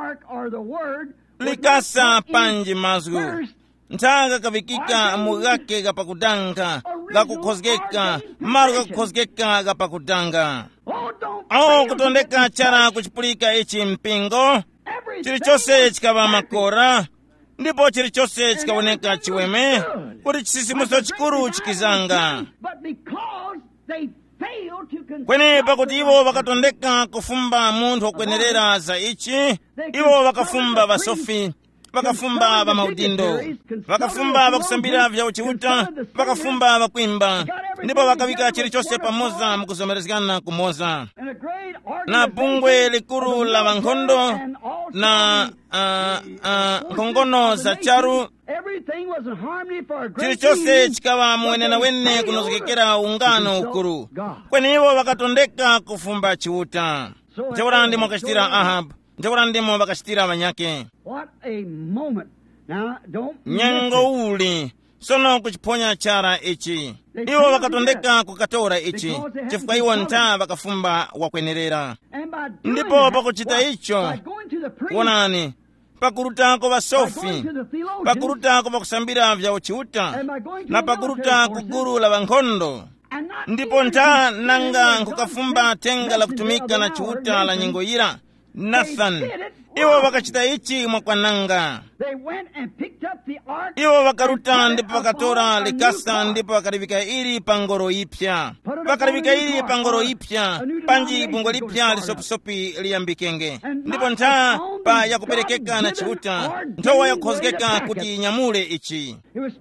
likasa panji mazgo nthaka kavikika mugake kapakudanga gakukhozgeka maru gakukhozgeka kapakudanga awo kutondeka chara kuchipulika ichi mpingo chilichonse chikava makora ndipo chilichonse chikawoneka chiweme kuti chisisimuso chikuru chikizanga kweni pakuti iwo wakatondeka kufumba munthu wokwenerera za ichi iwo wakafumba vasofi vakafumba vamaudindo vakafumba vakusambira vya uchiuta vakafumba vakwimba ndipo vakavika chilichonse pamoza mukuzomerezekana kumoza na bungwe likuru la vankhondo na uh, uh, nkhongono za charu chilichonse chikava muwenena wene kunozekekera ungano ukuru kweni iwo vakatondeka kufumba chiuta nchekura ndimo vakachitira Ahabu nchekura ndimo vakachitira vanyake nyengo uli sono kuchiponya chara ichi iwo wakatondeka kukatora ichi chifukwa iwo nta vakafumba wakwenerera ndipo pakuchita icho wonani pakurutako vasofi pakurutako vakusambira vya uchiuta na pakuruta kuguru la vankhondo ndipo nta nanga nkukafumba tenga la kutumika na chiuta la nyingoyira Nathan iwo wakachita ichi mwakwananga iwo wakaruta ndipo wakatora likasa ndipo wakarivika ili pangoro ipya wakarivika ili pangoro ipya panji bungwe lipya lisopisopi liyambikenge ndipo ntha pa yakuperekeka na chiuta ntowa yakukhozekeka kuti nyamule ichi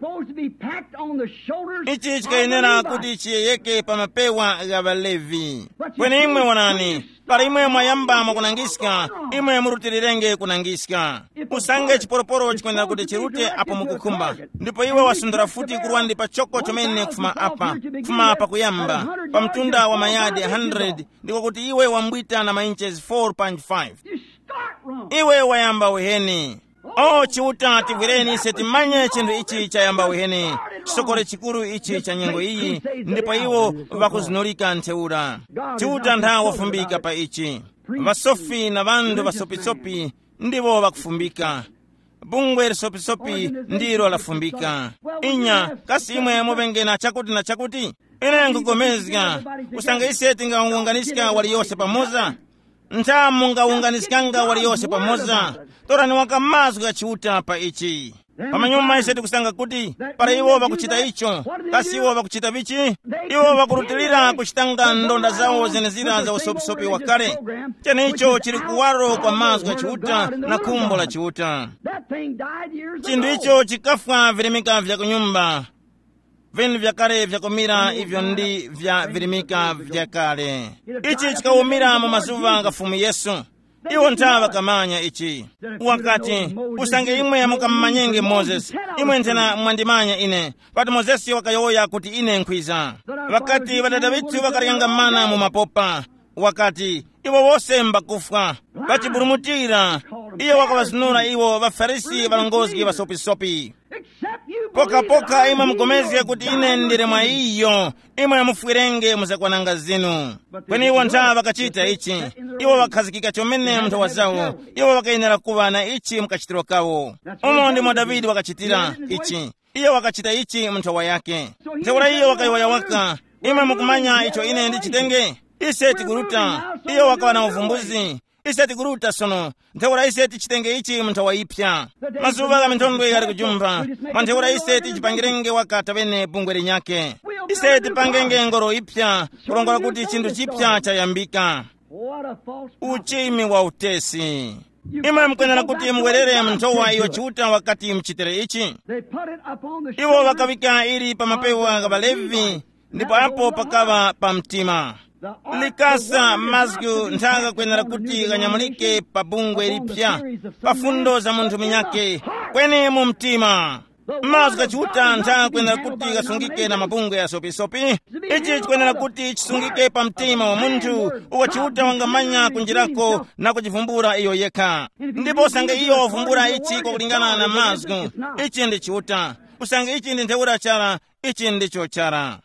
ichi chikayenera kuti chiyeyeke pa mapewa ya Valevi kweni imwe wonani para imwe mwayamba mwakunangiska imwe murutilirenge kunangiska usange chiporoporo chikwenera kuti chirute apo mukukhumba ndipo iwe wasundura futi kurwandi pa choko chomene kufuma apa kufuma apa kuyamba pa mtunda wa mayadi one hundred ndiko kuti iwe wambwita na mainches four point five iwe wayamba weheni o chiuta tigwireni setimanye chinthu ichi chayamba weheni chisokole chikuru ichi cha nyengo iyi ndipo iwo vakuzinulika ntheura chiuta ntha wafumbika pa ichi vasofi na vandu vasopisopi ndivo vakufumbika bungwe lisopisopi ndilo lafumbika inya kasi imwe muvengena chakuti na chakuti ine nkugomezga usanga ise tingaunganisika waliyose pamoza ntha mungaunganisikanga waliyose pamoza torani wakamazgu ya chiuta pa ichi pamanyuma ise tikusanga kuti para iwo vakuchita icho kasi iwo vakuchita vichi iwo vakurutilira kuchitanga ndonda zawo zenezira za usopisopi wakale chene icho chili kuwaro kwa mazgu ya chiuta na kumbo la chiuta chindu icho chikafwa virimika vya kunyumba vinhu vyakale vyakumira ivyo ndi vya virimika vyakale ichi chikawumira mu mazuva ngafumu Yesu iwo ntha vakamanya ichi wakati usange imwe mukammanyenge Moses imwe nthena mwandimanya ine pati Mozesi wakayoya kuti ine nkhwiza wakati wadada vithu vakaliyanga mana mu mapopa wakati iwo wose mbakufwa vachiburumutira iyo wakawasunura iwo vafarisi valongozi vasopisopi. Pokapoka imwe mugomeze kuti ine ndiri mwa iyo, imwe mufwirenge muzakwananga zinu. Kweni iwo ntha vakachita ichi, iwo vakhazikika chomene mnthu wazawo, iwo vakayenera kuva na ichi mukachitiro kawo. Umo ndimo Davidi wakachitira ichi, iyo wakachita ichi mnthu wa yake. Ntheura iyo wakaiwaya waka, imwe mukumanya icho ine ndichitenge, ise tikuruta, iyo wakawa na uvumbuzi. Ise tikuruta sono, ntheura ise tichitenge ichi mnthu waipya. Mazuva ka minthondwe yali kujumba, mantheura ise tichipangirenge wakata wene bungwe linyake. Ise tipangenge ngoro ipya, kulongola kuti chinthu chipya chayambika. Uchimi wa utesi. Imwe mkwenera kuti mwerere mnthowa iyo chiuta wakati mchitere ichi. Iwo wakavika ili pa mapewa ka Balevi, ndipo apo pakava pa mtima. Likasa mazgu nthaga kwenera kuti kanyamulike pa bungwe lipya, pa fundo za munthu minyake, kweni mu mtima. Mazgu kachiuta nthaga kwenera kuti kasungike na mabungwe ya sopisopi. Ichi chikwenera kuti chisungike pa mtima wa munthu, ukachiuta wangamanya kunjirako na kuchivumbura iyo yekha. Ndipo usange iyo wavumbura ichi kwa kulingana na mazgu, ichi ndi chiuta. Usange ichi ndi ntheura chara, ichi ndicho chara.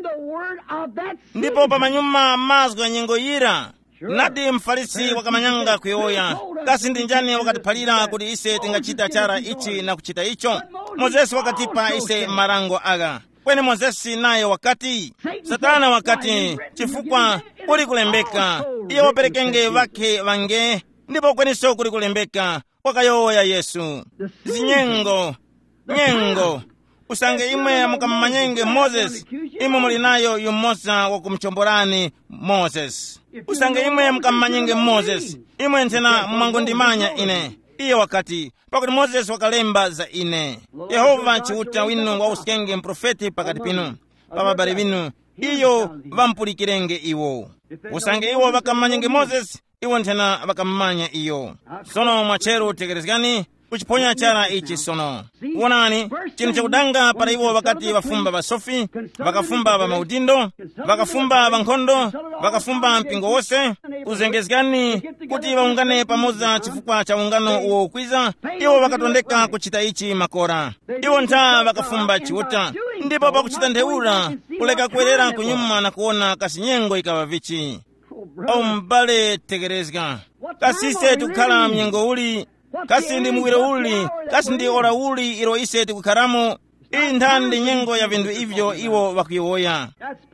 Ndipo pamanyuma mazgu anyengo yira, nadi mfarisi wakamanyanga kuyoya. Kasi ndi njani wakatiphalira kuti ise tingachita chara ichi na kuchita icho. Mozesi wakatipa ise marango aga. Kweni Mozesi naye wakati, Satana wakati, chifukwa kuli kulembeka, iye waperekenge vake vange, ndipo kweni so kuli kulembeka, wakayoya Yesu. Zinyengo, nyengo. Usange imwe mukamanyenge Moses, imwe mulinayo yumosa wakumchomborani Moses. Usange imwe mukamanyenge Moses, imwe ntena mwangondimanya ine. Iyo wakati, pakuti Moses wakalemba za ine. Yehova chiuta winu wa usikenge mprofeti pakati pinu, pababari vinu, iyo vampulikirenge iwo. Usange iwo wakamanyenge Moses, iwo ntena wakamanya iyo. Sono mwachero tegerezgani, kuchiponya chara ichi sono. Uonani, chinu chakudanga para iwo wakati wafumba basofi, wakafumba ba maudindo, wakafumba bankhondo, wakafumba mpingo wose, uzengezgani kuti waungane pamoza chifukwa cha ungano uo ukwiza, iwo wakatondeka kuchita ichi makora. Iwo ntha wakafumba chiuta, ndipo pakuchita ntheura, kuleka kuerera kunyuma na kuona kasinyengo ikawa vichi. Au mbale tegerezga, kasise tukhala mnyengo uli, kasi ndi muwiro uli, kasi ndi ora uli ilo ise tikukharamo. Iyi nthandi nyengo ya vindu ivyo iwo wakuyoya.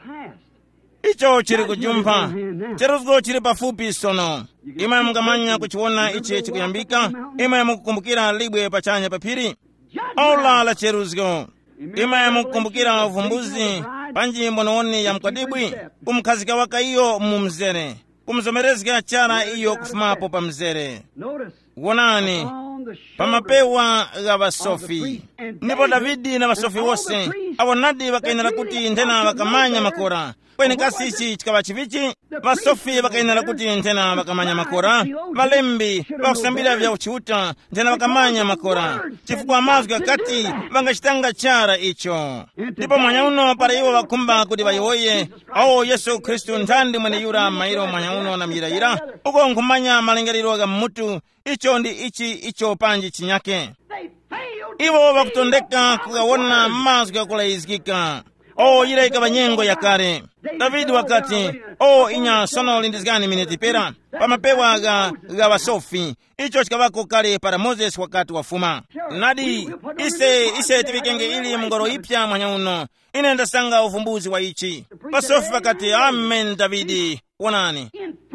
Icho chiri kujumpa, cheruzgo chiri pafupi sono. Imwe mukamanya kuchiona ichi chikuyambika, imwe mukukumbukira libwe pachanya papiri. Ola la cheruzgo. Imwe mukukumbukira uvumbuzi, panji mbonooni ya mkwadibwi, kumkhazika waka iyo mumzere, kumzomerezga chara iyo kufumapo pa mzere. Wonani, pamapewa ga basofi. Ndipo Davidi na basofi wose, awo nadi wakainala kuti ntena wakamanya makora. Kweni kasi ichi chikawa chivichi, basofi wakainala kuti ntena wakamanya makora. Valembi, wakusambila vya uchiuta, ntena wakamanya makora. Chifukwa mazgu akati, wangachitanga chara icho. Ndipo mwanyauno para iwo wakumba kuti wayoye, awo Yesu Kristu ntandi mwene yura mairo mwanyauno na mjirayira. Uko nkumanya malengeriro ga mutu, icho ndi ichi icho panji chinyake. Iwo wakutondeka kukawona mazgu ya kula izikika. O ila ikawa nyengo ya kare. Davidi wakati, o inya sono lindizgani minitipera, pamapewa ga, ga wasofi. Icho chikawako kare para Moses wakati wafuma. Nadi, ise, ise tivikenge ili mngoro ipya mwanyauno. Inenda sanga ufumbuzi wa ichi. Wasofi wakati, amen Davidi, wonani.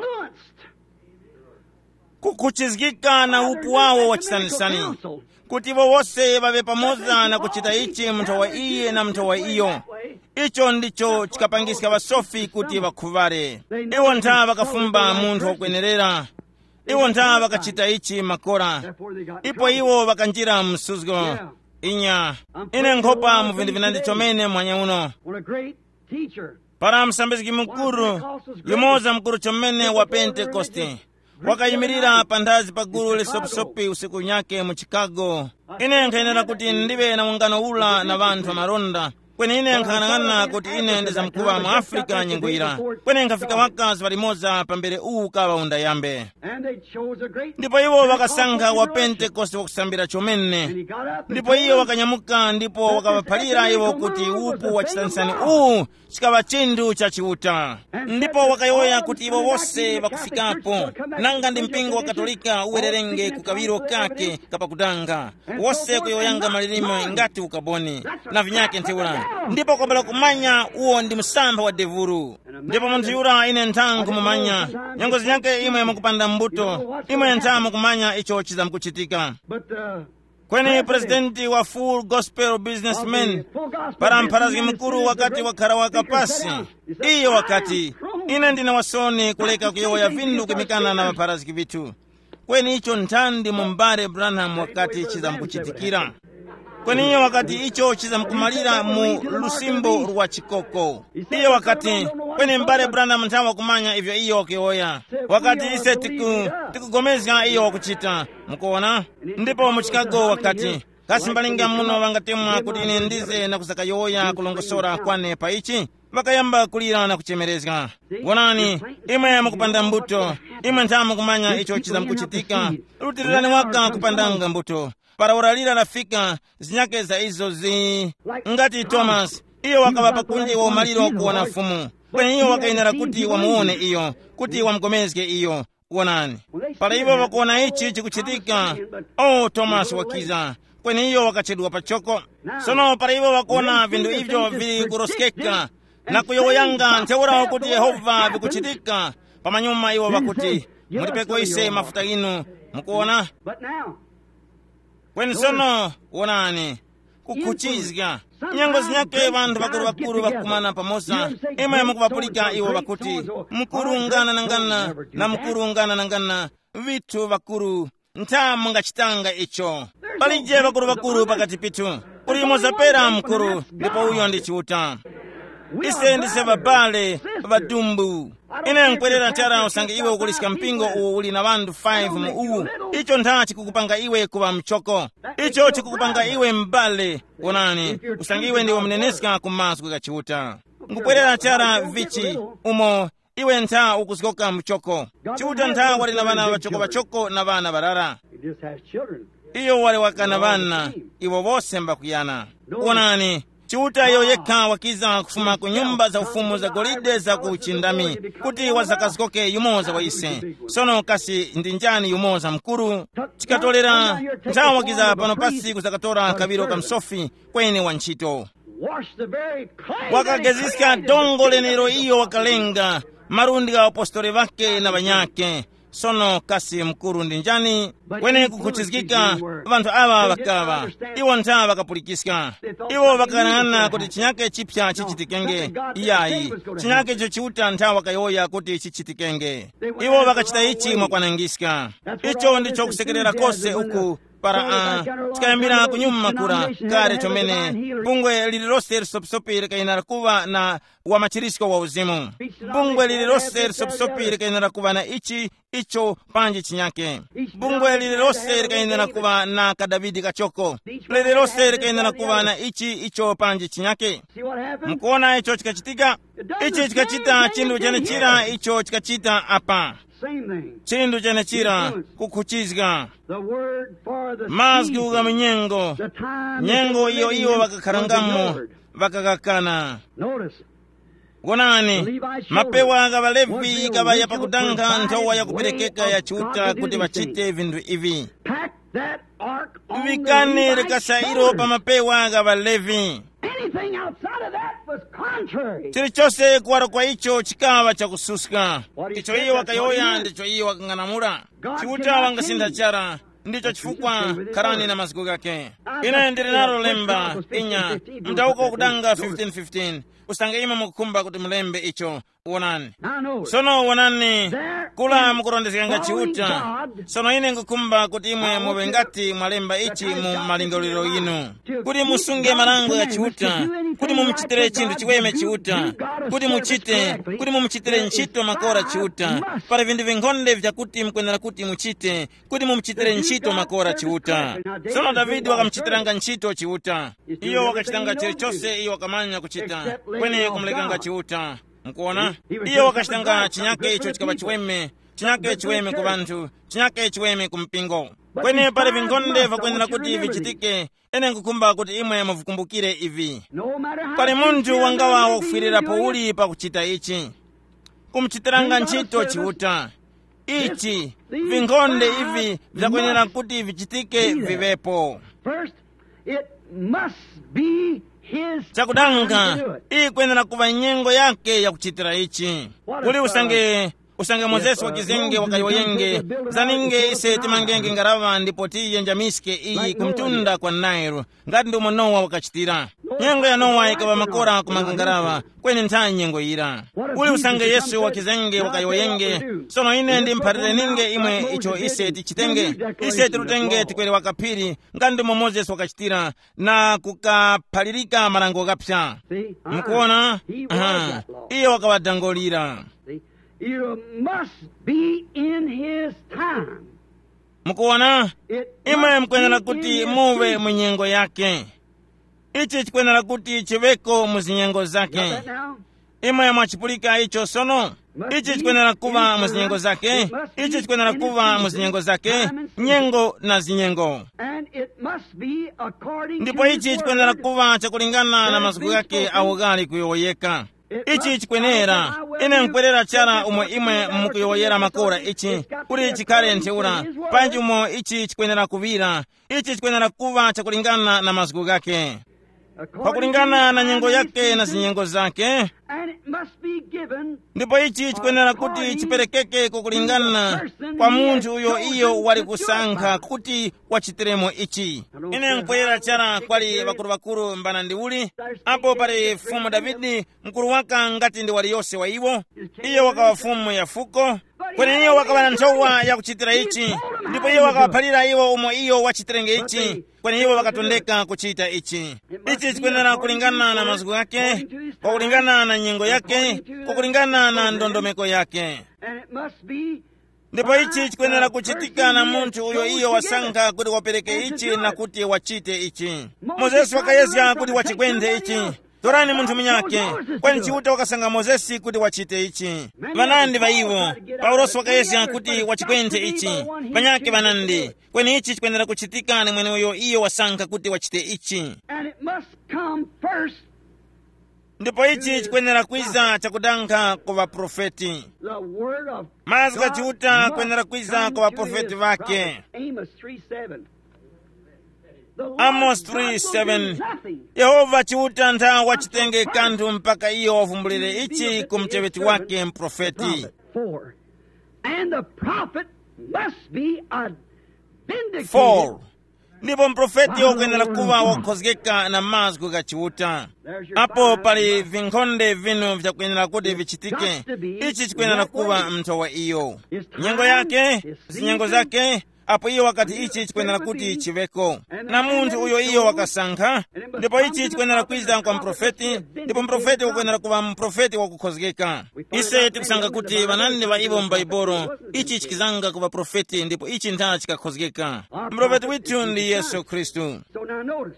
Kukuchizgika na upu wao wachisanisani. Kutivo wose wawe pamoza na kuchita ichi mtowa iye na mtowa iyo. Icho ndicho chikapangiska wasofi kuti wakuvare. Iwo ntha wakafumba munthu wakwenerera. Iwo ntha wakachita ichi makora. Ipo iwo wakanjira msuzgo. Inya, ine nkhopa muvindu vinandi chomene mwanya uno. Para msambiziki mkuru, yumoza mkuru chomene wa Pentekoste. Wakayimirira pandazi pa gulu lisopisopi usiku nyake mu Chicago. Ine nkayenera kuti ndibe na ungano ula na vanthu amaronda. kweni ine nkhanang'ana kuti ine ndizamkuwa mu Afrika nyingwira kweni nkafika wakazi palimoza pambere uwu kawaunda yambe ndipo iwo wakasankha wa Pentekoste wakusambira chomene ndipo iyo wakanyamuka ndipo wakawaphalira iwo kuti upu wachisansani uwu chikawa chinthu chachiuta ndipo wakayoya kuti iwo wose wakufikapo nanga ndi mpingo wa Katolika uwererenge kukawiro kake kapakutanga wose kuyoyanga malilime ngati ukaboni na vinyake ntheula ndipo kwabala kumanya uwo ndi msamba wa devuru ndipo munthu yura ine nthawi kumumanya nyongozi yake imwe mukupanda mbuto imwe nthawi kumanya icho chizamkuchitika kweni presidenti wa Full Gospel Businessmen para mpharaziki mkuru wakati wakhala wakapasi iyo wakati ine ndine wasoni kuleka kuyoya vindu kumikana na mapharaziki vitu kweni icho nthandi mumbare Branham wakati chizamkuchitikira kweni iyo wakati icho chizamkumalira mu lusimbo rwa chikoko iyo wakati kweni mbare Branham nthawi wakumanya ivyo iyo kuyoya wakati ise tiku tikugomezga iyo wakuchita mukuona ndipo mu Chicago wakati kasi mbalinga muno wangatemwa kuti ine ndize na kusakayoya kulongosora kwane pa ichi wakayamba kulira na kuchemerezga wonani imwe mukupanda mbuto imwe nthawi mukumanya icho chizamkuchitika rutirirani waka kupandanga mbuto para uralira rafika zinyake za izo zi ngati Thomas iyo wakawapa kunji wa umaliro kuona fumu kwenye iyo wakainara kuti wamuone iyo kuti wamgomezge iyo wonani para iwo wakuona ichi chikuchitika oh Thomas wakiza kwenye iyo wakachedwa pachoko sono para iwo wakuona vindu ivyo vili kuroskeka na kuyoyanga nteura kuti Yehova vikuchitika pamanyuma iwo wakuti mulipeko ise mafuta inu mukuona kweni sono wonani kukuchizga nyango zinyake vandu vakuru vakuru vakumana pamoza imwe mukuvapulika iwo vakuti mukuru ngana na ngana na mukuru ngana na ngana vitu vakuru ntha mungachitanga icho palije vakuru vakuru pakati pitu uri mozapera mkuru ndipo uyo ndi chiuta ise ndise vabale vadumbu ine nkwerera tara usange iwe ukulisika mpingo uwu uli na vandu five mu uwu icho ntha chikukupanga iwe kuva mchoko icho chikukupanga iwe mbale wonani usange iwe ndiwo mneneska kumaso kukachiuta nkupwerera tara vichi umo iwe ntha ukusikoka mchoko chiuta ntha wali na vana vachoko vachoko na vana varara iyo wali wakana vana iwo vose mbakuyana wonani chiuta iyo yekha wakiza kufuma ku nyumba za ufumu za golide za kuchindami kuti wazakazikoke yumoza wa ise sono kasi ndi njani yumoza mkuru chikatolera nthawi wakiza pano pasi kuzakatora kaviro kamsofi kweni wa ntchito wakagezisika dongo lenero iyo wakalenga marundi ga apostoli vake na vanyake sono kasi mkuru ndi njani kwene kukuchizikika vantu ava vakava iwo ntha vakapulikisika iwo vakanang'ana kuti chinyake chipya chichitikenge iyayi chinyake icho chiuta ntha wakayoya kuti chichitikenge iwo vakachita ichi mwakwanangisika icho ndicho kusekerera kose uku para a tikayambira kunyuma kura kare chomene bungwe lililose lisopisopi likainara kuva na wamachirisiko wa uzimu bungwe lililose lisopisopi likainara kuva na ichi icho panji chinyake bungwe lililose likainara kuva na kadavidi kachoko lililose likainara kuva na ichi icho panji chinyake mkuona icho chikachitika ichi chikachita chindu chene chira icho chikachita apa chindu chene chira kukuchizga mazgi uga minyengo nyengo iyo iyo vakakharangamo vakakakana wonani mapewa ga valevi kavaya pakutanga nthowa ya kuperekeka ya chiuta kuti vachite vindu ivi vikani likasairo pa mapewa ga valevi chilichose kuwara kwa icho chikava cha kususka icho iyo wakayoya ndicho iyo wakang'anamula chiuta wangasintha chara ndicho chifukwa karani na masiku gake ine ndiri nalo lemba inya mtauko kudanga fifteen fifteen usangayima mukukhumba kuti mulembe icho. Wonani Now notice, sono wonani there kula is mukurondezekanga chiuta. following God. Sono ine ngukhumba kuti imwe muve ngati mwalemba ichi mu malindolero inu, kuti musunge malango ya chiuta, kuti mumuchitire chinthu chiweme chiuta, kuti muchite, kuti mumuchitire ntchito makora chiuta. Pali vinthu vinkhonde vyakuti mkwenera kuti muchite, kuti mumuchitire ntchito makora chiuta. Sono Davidi wakamuchitiranga ntchito chiuta. Iyo wakachitanga chilichonse iyo wakamanya kuchita, kwene kumulekanga chiuta. Mkuona? Iyo wakachitanga chinyake icho chikaba chiweme, chinyake chiweme ku vanthu, chinyake chiweme ku mpingo. Kwene pali vinkhonde vakwenera kuti vichitike, ene nkukhumba kuti imwe muvukumbukire ivi. No matter how Pali munthu sincere wangawa you may be wakufirira in doing it, pouli pakuchita ichi, kumuchitiranga ntchito chiuta. Ichi vinkhonde ivi vyakwenera kuti vichitike vivepo. First, it must be his Chakudanga time to do it. ikwenera kuva nyengo yake ya kuchitira ichi. Kuli usange usange Mozesi wakizenge wakayoyenge zaninge ise timangenge ngarava ndipo tiye njamiske iyi kumtunda kwa Nairu ngati ndi Nowa wakachitira. Nyengo ya Nowa ikava makora kumanga ngarava kweni nthawi nyengo ira. Kuli usange Yesu wakizenge wakayoyenge sono ine ndi mphatire ninge imwe icho ise tichitenge, ise tirutenge tikwere wakaphiri ngati ndi Mozesi wakachitira na kukaphalirika malango kapsa. See? Mukuona? He was Aha. that law. Iyo wakawadangolira. See? You must be in his time. Mukuona? It Imwe must mkwenera be in kuti his muve season. munyengo yake. Ichi chikwenera kuti chiveko muzinyengo Got zake. that now? Imwe mwachipulika icho sono. Ichi chikwenera kuva muzinyengo zake. Ichi chikwenera kuva muzinyengo zake. Nyengo na zinyengo. And it must be according Ndipo to his ichi chikwenera word. kuva chakulingana na masiku yake augali kuyoyeka. Ichi chikwenera ine nkwerera chara umwe imwe mukuyoyera makora ichi kuti chikhale ntheura panji umo ichi chikwenera kuvira. Ichi chikwenera kuva chakulingana na masiku yake, According pakulingana to na his nyengo time yake and na season, zinyengo zake. and it must be given Ndipo ichi chikwenera kuti chiperekeke kukulingana kwa munthu uyo iyo wali kusankha kuti wachitiremo ichi. Ine nkwerera chara kwali vakulu mbana ndi uli apo pali mfumu Davidi mkulu waka ngati ndi wali yonse wa iwo. Iyo wakawa mfumu ya fuko kweni iyo wakawa na nthowa ya kuchitira ichi, ndipo iyo wakawaphalira iwo umo iyo wachitirenge ichi kweni iwo wakatondeka kuchita ichi. Ichi chikwenera kulingana na masiku yake, kwa kulingana na nyengo yake, kwa kulingana na ndondomeko yake. and it must be Ndipo ichi chikwenera kuchitika na munthu uyo iyo wasankha kuti wapereke ichi na kuti wachite ichi. Mozesi wakayesya kuti wachikwende ichi. Torani munthu munyake kweni chiuta wakasankha Mozesi kuti wachite ichi. Vanandi va iwo Paulosi wakayesya kuti wachikwende ichi vanyake vanandi kweni ichi chikwenera kuchitika ni mwene uyo iyo wasankha kuti wachite ichi. and it must come first Ndipo ichi chikwenera kwiza chakudankha kwa vaprofeti. the word of Mazwi God chiuta must kwenera kwiza come kwa to vaprofeti his vake. prophet. Amos three seven. The Lord Amos God three will seven. do nothing. Yehova chiuta ntha wachitenge kanthu mpaka iyo wavumbulire ichi kumcheweti wake mprofeti. Prophet. Four. And the prophet must be a vindicated. Four. Ndipo mprofeti okwenera kuva wokhozekeka na mazwi ga chiuta. Apo pali vinkhonde vinu vyakwenera kuti vichitike. Ichi chikwenera kuva mthowa iyo. Nyengo yake, zinyengo zake, apo iyo wakati ichi chikwenera kuti chiveko. Na munthu uyo iyo wakasankha, ndipo ichi chikwenera kwiza kwa mprofeti, ndipo mprofeti ukwenera kuva mprofeti wakukhozekeka. Ise tikusankha kuti vanandi va ivo m'Baibolo, ichi chikizanga kuva profeti, ndipo ichi ntha chikakhozekeka. Mprofeti withu ndi Yesu Khristu. So now notice.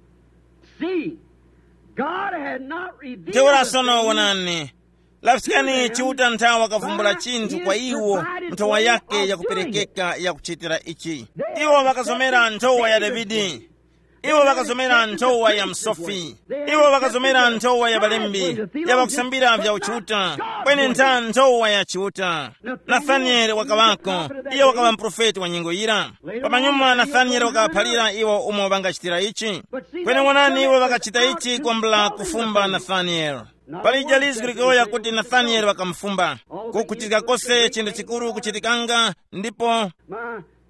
See, God had not revealed Teura the sono thing wonani. Lapsikani chiuta ntha wakavumbula chinthu kwa iwo nthowa yake yakuperekeka yakuchitira ichi. Iwo wakazomera nthowa ya Davidi. Iwo wakazomera nthowa ya msofi. Iwo wakazomera nthowa ya balembi ya wakusambira vya uchiuta kweni ntha nthowa ya chiuta. Nathanieli wakawako iyo wakawa mprofeti wa nyengo ira. Pamanyuma Nathanieli wakawaphalira iwo umo wangachitira ichi. Kweni wonani iwo wakachita ichi kwambula kufumba Nathanieli. Palija lizwi likoya kuti Nathanieli wakamfumba. Kukuchitika kose chinthu chikulu kuchitikanga ndipo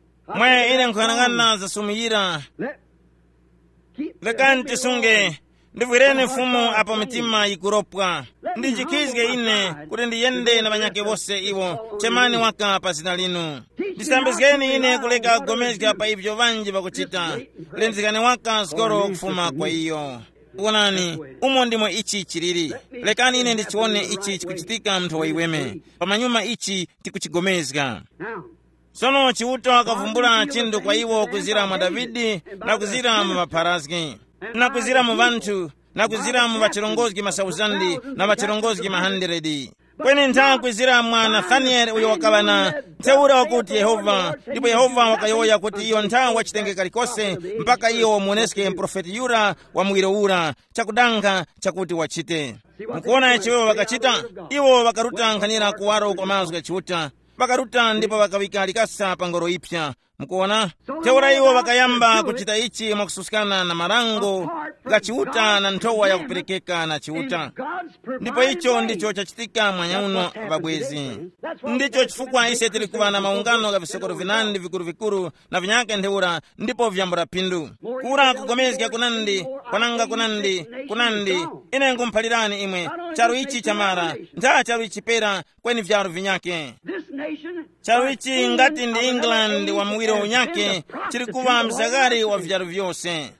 mwe ile nkhanang'ana zasumiyira. Let, keep, Lekani tisunge ndivwireni mfumu apo mitima ikuropwa. Ndichikizike ine kuti ndiyende na banyake bose iwo chemani waka pa zina linu. Ndisambizikeni ine kuleka kugomezeka pa ibyo vanji pakuchita. Lenzikani waka skoro kufuma kwa iyo. Uonani, umo ndimo ichi chilili. Lekani ine ndichione ichi chikuchitika mtu wa iweme. Pamanyuma ichi tikuchigomezeka. Sono chiuta akavumbula chindu kwa iwo kuzira mwa Davidi na kuzira mwa Paraski na kuzira mwa vantu na kuzira mwa vachilongozi masauzandi na vachilongozi mahandiredi. Kweni nta kuzira mwa Nathaniel uyo wakabana teura wakuti Yehova. Ndipo Yehova wakayoya kuti iyo nta wachitenge kalikose mpaka iyo muoneske mprofeti yura wa mwiro ura chakudanga chakuti wachite. Mkuona echiwewa wakachita, iwo wakaruta nkhanira kuwaro kwa mazu kachiuta. Wakaruta ndipo wakawika alikasa pangoro ipya. Mkuona? Teura iwo wakayamba kuchita ichi mwakususikana na marango gachiuta na ntowa ya kupelekeka na chiuta. Ndipo icho ndicho chachitika mwanyauno babwezi. Ndicho chifukwa ise tilikuwa na maungano ga visokoro vinandi vikuru vikuru na vinyake ndeura ndipo vyambura pindu. Kura kugomezika kunandi, kwananga kunandi, kunandi, ine ngumpalirani imwe, charu ichi chamara, nta charu ichi pera kweni vyaru vinyake. Charu ichi ngati ndi England wa mwiro unyake, chilikuwa mzagari wa vyaru vyose.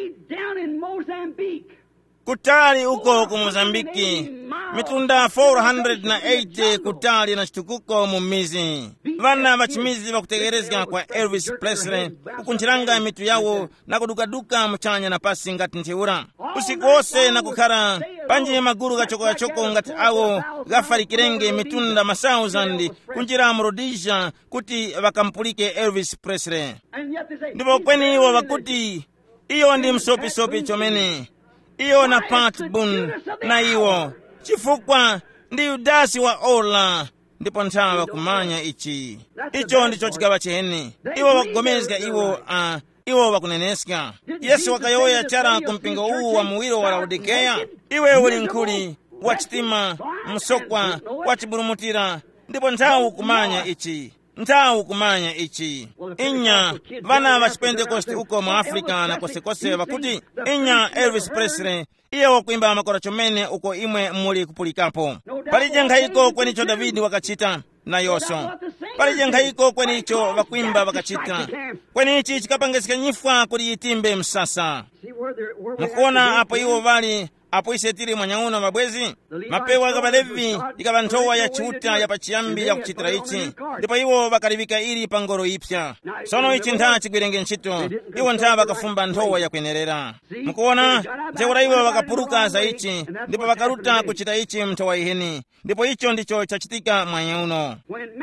Kutali uko ku Mozambiki, mitunda four hundred eighty kutali na chitukuko mumizi. Vana vachimizi vakutegerezga kwa Elvis Presley, kukunchiranga mitu yawo na kudukaduka mchanya na pasi ngati nteura. Usiku wose na kukara, panji maguru gachoko gachoko ngati awo, gafari kirenge mitunda masauzandi, kunjira mrodisha kuti vakampulike Elvis Presley. Ndipo kweni iwo wakuti, iyo ndi msopi sopi chomene. Iyo na Pat Boone na iwo chifukwa ndi udasi wa ola. Ndipo ntawa kumanya ichi. Icho ndicho chikaba cheni. Iwo wakugomezika iwo a uh, iwo wakuneneska. Yesu wakayoya chara kumpingo uu wa muwiro wa Laodikea. Iwe uli nkuli wachitima msokwa wachiburumutira. Ndipo ntawa kumanya ichi. Ntawu kumanya ichi. Inya vana va Pentecost uko mu Afrika na kose kose wakuti inya Elvis Presley iye wakuimba makora chomene uko imwe muli kupulikapo. Palije nkhaiko kwenicho Davidi wakachita na Yoso. Palije nkhaiko kwenicho wakuimba wakachita. Kwenichi chikapangesika nyifwa kuli itimbe msasa. Mkuona apo iwo vali apo isetiri mwanyauno mabwezi mapewa gabalevi ikabantowa ya chuta ya pachiyambi ya kuchitira ichi. Ndipo iwo bakaribika ili pangoro ipya. Sono ichi nta chigwirenge nchito iwo nta bakafumba ntowa ya kwenerera. Mkuona teura iwo bakapuruka za ichi ndipo bakaruta kuchita ichi mtowa iheni. Ndipo icho ndicho chachitika mwanyauno.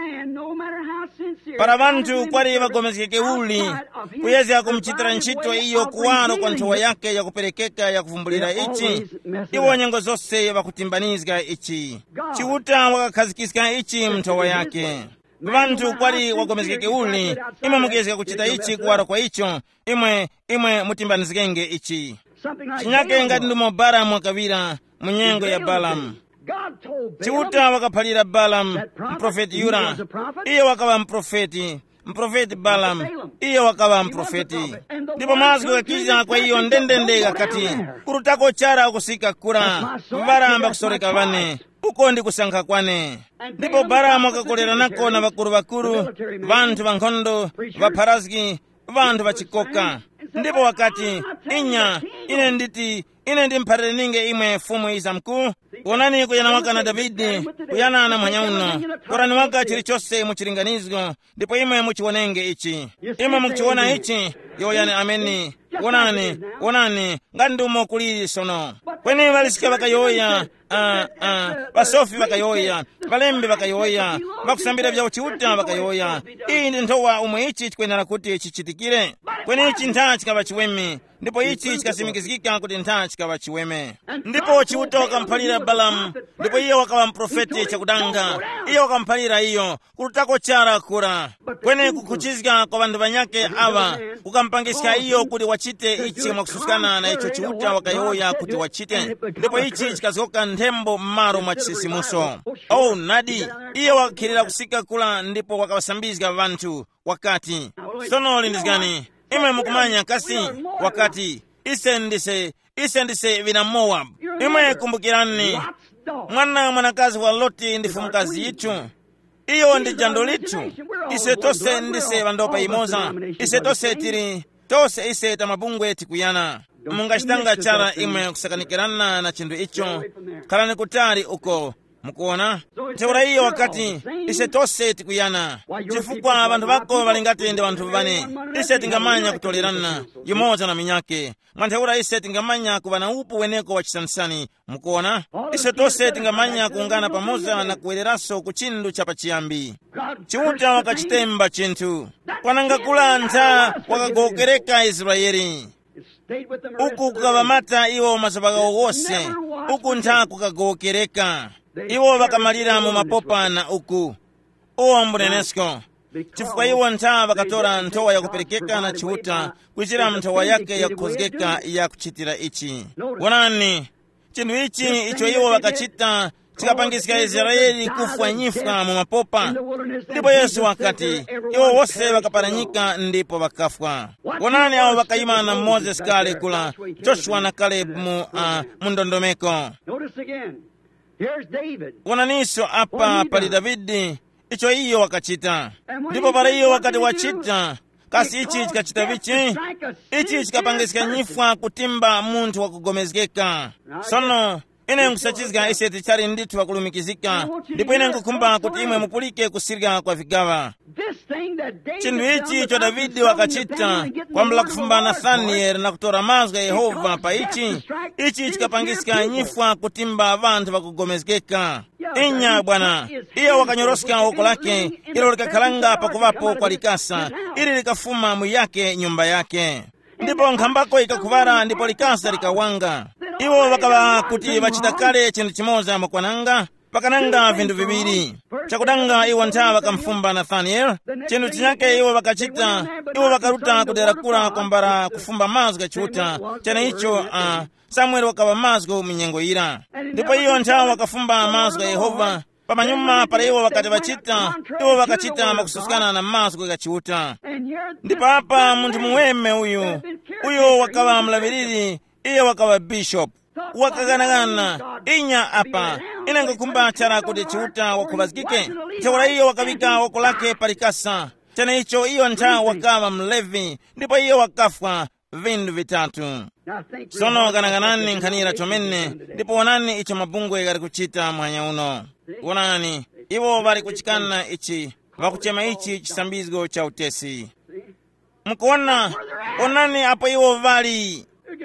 Para bantu kwari bagomezeke uli kuyeza kumchitira nchito iyo kuwaro kwa ntowa yake ya kupelekeka ya kuvumbulira ichi. Iwo nyengo zose bakutimbanizga ichi. Chiuta wakakazikisika ichi mtowa yake. Bantu kwari wagomezeke uli imwe mugezeka kuchita ichi kuwaro kwa icho imwe imwe mutimbanizgenge ichi. Chinyake ngati ndumo Balamu wakavira munyengo ya Balamu. Chiuta wakapalira Balamu mprofeti yura. Iyo wakawa mprofeti. Mprofeti Balamu, iyo wakawa mprofeti. Ndipo mazgu kakiza kwa iyo ndendende kakati. Kurutako chara kusika kura. Baramba kusoreka vane. Uko ndi kusanka kwane. Ndipo Balamu wakakolera nako na vakuru vakuru. Vantu vankondo, vaparazgi, vantu vachikoka. Ndipo wakati, inya, ine nditi, ine ndi mpharere ninge imwe fumu iza mkuu. Kuonani kuyana waka na Davidi, kuyana na mwanyauno. Korani waka chilichose muchiringanizgo, ndipo imwe muchiwonenge ichi. Imwe muchiwona ichi, yoyani ameni. Wonani, wonani, ngandumo kuliri sono. Kweni walisika waka yoya, ah, ah, wasofi waka yoya, walembe waka yoya, wakusambira vya uchiuta waka yoya. Hii ndi ntowa umwe ichi chikwenera kuti chichitikire. Kweni ichi nta chikaba chiweme. Ndipo ichi chikasimikizikika kuti nta chikaba chiweme. Ndipo chiuta wakampalira Balamu. Ndipo iyo wakawa mprofeti chakudanga. Iyo wakampalira iyo kurutako chara kura. Kweni kukuchizika kwa bandu banyake awa kukampangisika iyo kuti wachite ichi mwakususikana na icho chiuta wakayoya kuti wachite. Ndipo ichi chikazoka ndembo maro mwachisisimuso. Oh nadi iyo wakirira kusika kula ndipo wakawasambizga vantu wakati. Sono lindizgani imwe mukumanya kasi wakati ise ndise ise ndise vina Mowabu. Imwe kumbukirani, mwana mwanakazi wa Loti ndi mfumukazi yitu. Iyo ndi jando litu. Ise tose ndise vandopa imoza. Ise tose tiri, tose ise tamabungwe tikuyana. Mungashitanga chara imwe kusakanikirana na chindu icho. Kalani kutari uko. Mukuona? Teura iyo wakati ise tose tikuyana. Chifukwa abantu bako balingati ndi bantu bane. Ise tingamanya kutolerana yumoza na minyake. Mwanteura ise tingamanya kubana upu weneko wa chisanisani. Mukuona? Ise tose tingamanya kuungana pamoja na kueleraso kuchindu cha pachiyambi. Chiuta wakachitemba chintu. Kwananga kula nta wakagokereka Israeli. Uku kukavamata iwo mazabagawo wose. Uku nta kukagokereka. Iwo wakamalira mu mapopa na uku. Uwo mbunenesko. Chifukwa iwo nta wakatora ntowa ya kuperekeka na chiuta kuchira mtowa yake ya kukozgeka ya kuchitira ichi. Wanani, chindu ichi icho iwo wakachita chikapangisika Israeli kufwa nyifwa mu mapopa. Ndipo Yesu wakati iwo wose wakaparanyika ndipo wakafwa. Wanani hao wakaima na Moses kale kula Joshua na Caleb mu uh, mundondomeko. Wananiso hapa pali Davidi icho iyo wakachita. Ndipo para iyo wakati wachita kasi ichi chikachita vichi. Ichi chikapangisika nyifwa kutimba muntu wakugomezgeka. Sono ine nkusachizga ise tichari nditu wakulumikizika. Ndipo ine nkukumba kuti imwe mupulike kusirga kwa vigawa. Chindu ichi cho Davidi wakachita kwa mla kufumba Nathaniel na kutora mazga Yehova pa ichi. Ichi chikapangisika nyifwa kutimba vantu wakugomezgeka. Inya bwana, iyo wakanyoroska oko lake, ilo likakalanga pakuvapo kwa likasa, ili likafuma muyake nyumba yake. Ndipo nkambako ikakuvara ndipo likasa likawanga. Iwo wakaba kuti wachitakale chindu chimoza mokwananga, pakananga vindu viviri. Chakudanga iwo nta wakamfumba Nathaniel, chindu chinyake iwo wakachita, iwo wakaruta kuderakula kwambara kufumba mazga chuta, chana icho uh, Samuel wakaba mazgo minyengo ira. Ndipo iyo nta wakafumba mazga Yehova, pamanyuma para iwo wakati wachita, iwo wakachita makususikana na mazgo ya chiuta. Ndipo hapa muntu muweme uyu, uyu wakaba mlaviriri, iyo wakaba bishop. Wakaganagana, inya hapa, inanga kumba chara kuti chiuta wakubazikike. Chawara iyo wakavika wakulake parikasa. Chana icho iyo nta wakaba mlevi, ndipo iyo wakafwa vindu vitatu. Sono wakanaganani nkanira chomene, ndipo wanani icho mabungwe gari kuchita mwanya uno. Wanani, iwo bari kuchikana ichi, wakuchema ichi chisambizgo cha utesi. Mkuona, wanani hapo iwo bari.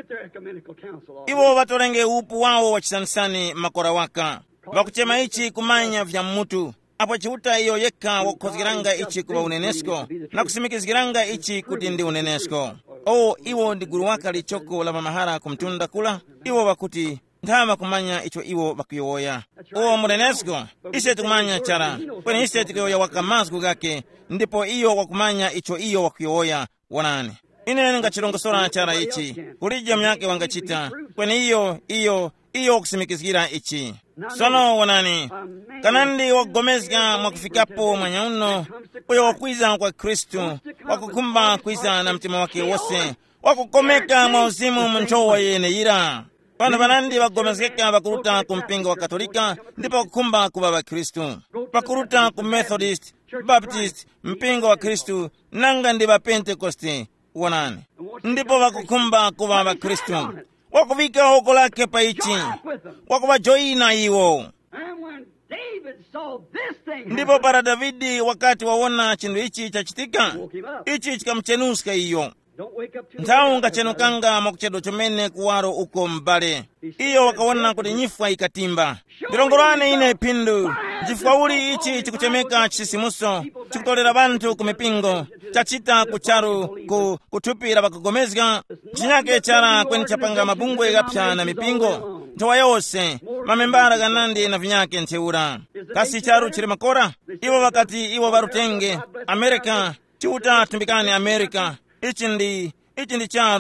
Iwo watorenge upu wao wachisanisani makora waka. Wakuchema ichi kumanya vya mutu. Apo chiuta iyo yeka wakozgiranga ichi kuwa unenesko. Na kusimikizgiranga ichi kuti ndi unenesko. O iwo ndi guru waka lichoko la mamahara kumtunda kula. Iwo wakuti ndama kumanya icho iwo wakuyoya. O munenesko, ise tukumanya chara. Kwenye ise tukuyoya wakamazgu gake. Ndipo iyo wakumanya icho iyo wakuyoya wanani. Ine nga chilongosora chara ichi. Kulija myake wangachita. Kwenye iyo, iyo, iyo kusimikizgira ichi. Sono wanani. Kanandi wakugomezga mwakufikapo mwanya uno. Uyo wakwiza kwa Kristu. Wakukumba kwiza na mtima wake wose. Wakukomeka mauzimu mnchowa yene ira. Pano panandi wakugomezgeka wakuruta kumpingo wa Katolika. Ndipo wakukumba kuwa wa Kristu. Wakuruta ku Methodist, Baptist, mpingo wa Kristu. Nanga ndi wa Pentecoste. Wanani. Ndipo wakukumba kuwa wa Kristu. Wakuvika hoko lake pa ichi. Wakuwa joina iwo. Ndipo para Davidi wakati waona chindu ichi chachitika, ichi chikamchenuska iyo. Ntau ngachenukanga makuchedo chomene kuwaro uko mbale. Iyo wakaona kuti nyifwa ikatimba. Bilongorane ine pindu. Jifwauli ichi chikuchemeka chisisimuso. Chikutolera bantu kumipingo. Chachita kucharu ku kutupira bakugomezga. Chinyake chara kweni chapanga mabungwe gapya na mipingo. Ntowa yose. Mamembara ganandi na vinyake nteura. Kasi charu chile makora. Iwo wakati iwo barutenge. Amerika. Chiuta tumbikane Amerika. Ichi ndi, ichi ndi charu,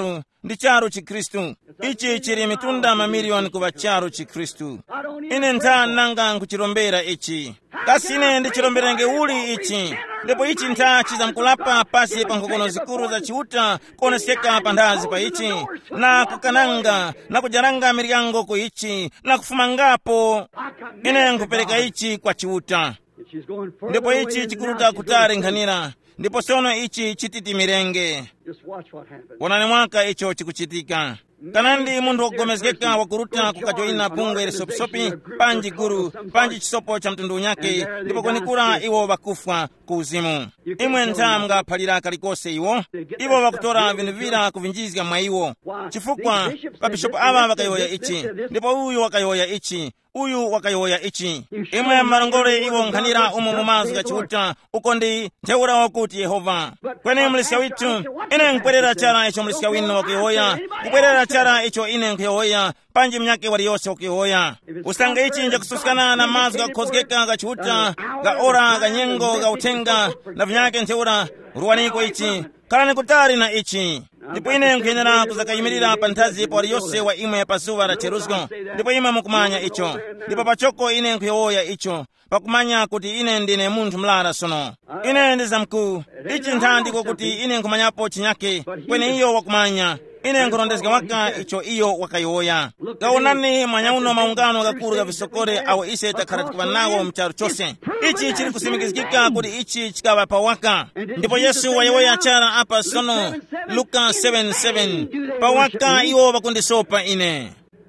ndi charo chikhristu. Ichi chili mitunda mamiliyoni kuva charo chikhristu. Ine ntha nanga nkuchilombera ichi. Kasi ine ndichilombera nge uli ichi. Ndipo ichi ntha chizamkulapa pasi pa nkhokono zikulu za chiuta kuoneseka pandazi pa ichi. Na kukananga, na kujaranga miriango ku ichi, na kufumangapo. Ine nkupereka ichi kwa chiuta. Ndipo ichi chikuluta kutari nkhanira. Ndipo sono ichi chititi mirenge. Wonani mwaka icho chikuchitika. Kanandi mundu wogomezgeka wakuruta kukajoina bungwe lisopisopi, panji guru, panji chisopo cha mtundu nyake, ndipo kwenikura iwo bakufwa kuuzimu. Imwe ntha mga palira kalikose iwo, iwo bakutora vinuvira kuvinjizga mwa iwo. Chifukwa, papishopo ava wakayoya ichi, ndipo uyu wakayoya ichi, uyu wakayoya ichi. Imwe marongole iwo nkhanira umu mumazu gachiuta, ukondi ntheura wakuti Yehova. Kwene mlisika witu, ine nkwerera chara icho mlisika wino wakuyoya, kupwerera chara icho ine nkuyoya, panji mnyake wali yose wakuyoya. Usanga ichi nja kususikana na mazu gakozgeka gachiuta, ga ora, ga nyengo, ga utenga, na vinyake ntheura, uruwaniko ichi, kalani kutari na ichi. Ndipo ine nkuyenera kuzakayimirira pantazi pa wali yose wa imwe ya pasuva la Cheruzgo. Ndipo ime mukumanya icho. Ndipo pachoko ine nkuyoya icho. Pakumanya kuti ine ndine munthu mlara sono. Ine ndiza mkuu. Ichi ntha ndiko kuti ine nkumanyapo chinyake. Kwene iyo wakumanya. Ine nkurondezga waka icho iyo wakayoya. Kaonani mwanyauno maungano gakuru ga visokore awo ise takharatikiwa nawo mcharu chose. Ichi chiri kusimikizikika kuti ichi chikawa pawaka. Ndipo Yesu wayoya chara apa sono. Luka seven seven. Pawaka iwo wakundisopa ine.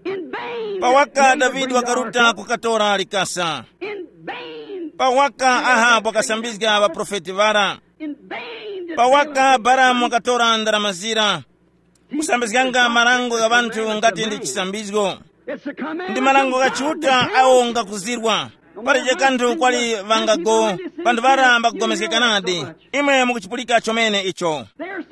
Pawaka Davidi wakaruta kukatora likasa. Pawaka Ahabu wakasambizga wa profeti vara. Pawaka Baramu wakatora ndaramazira. Kusambizganga marango ga bantu ngati ndi chisambizgo. Ndi marango gachiuta awo ngakuzirwa. Parije kantu kwali vangago, bantu vara mbakugomezgeka nadi. Imwe mukuchipulika chomene icho.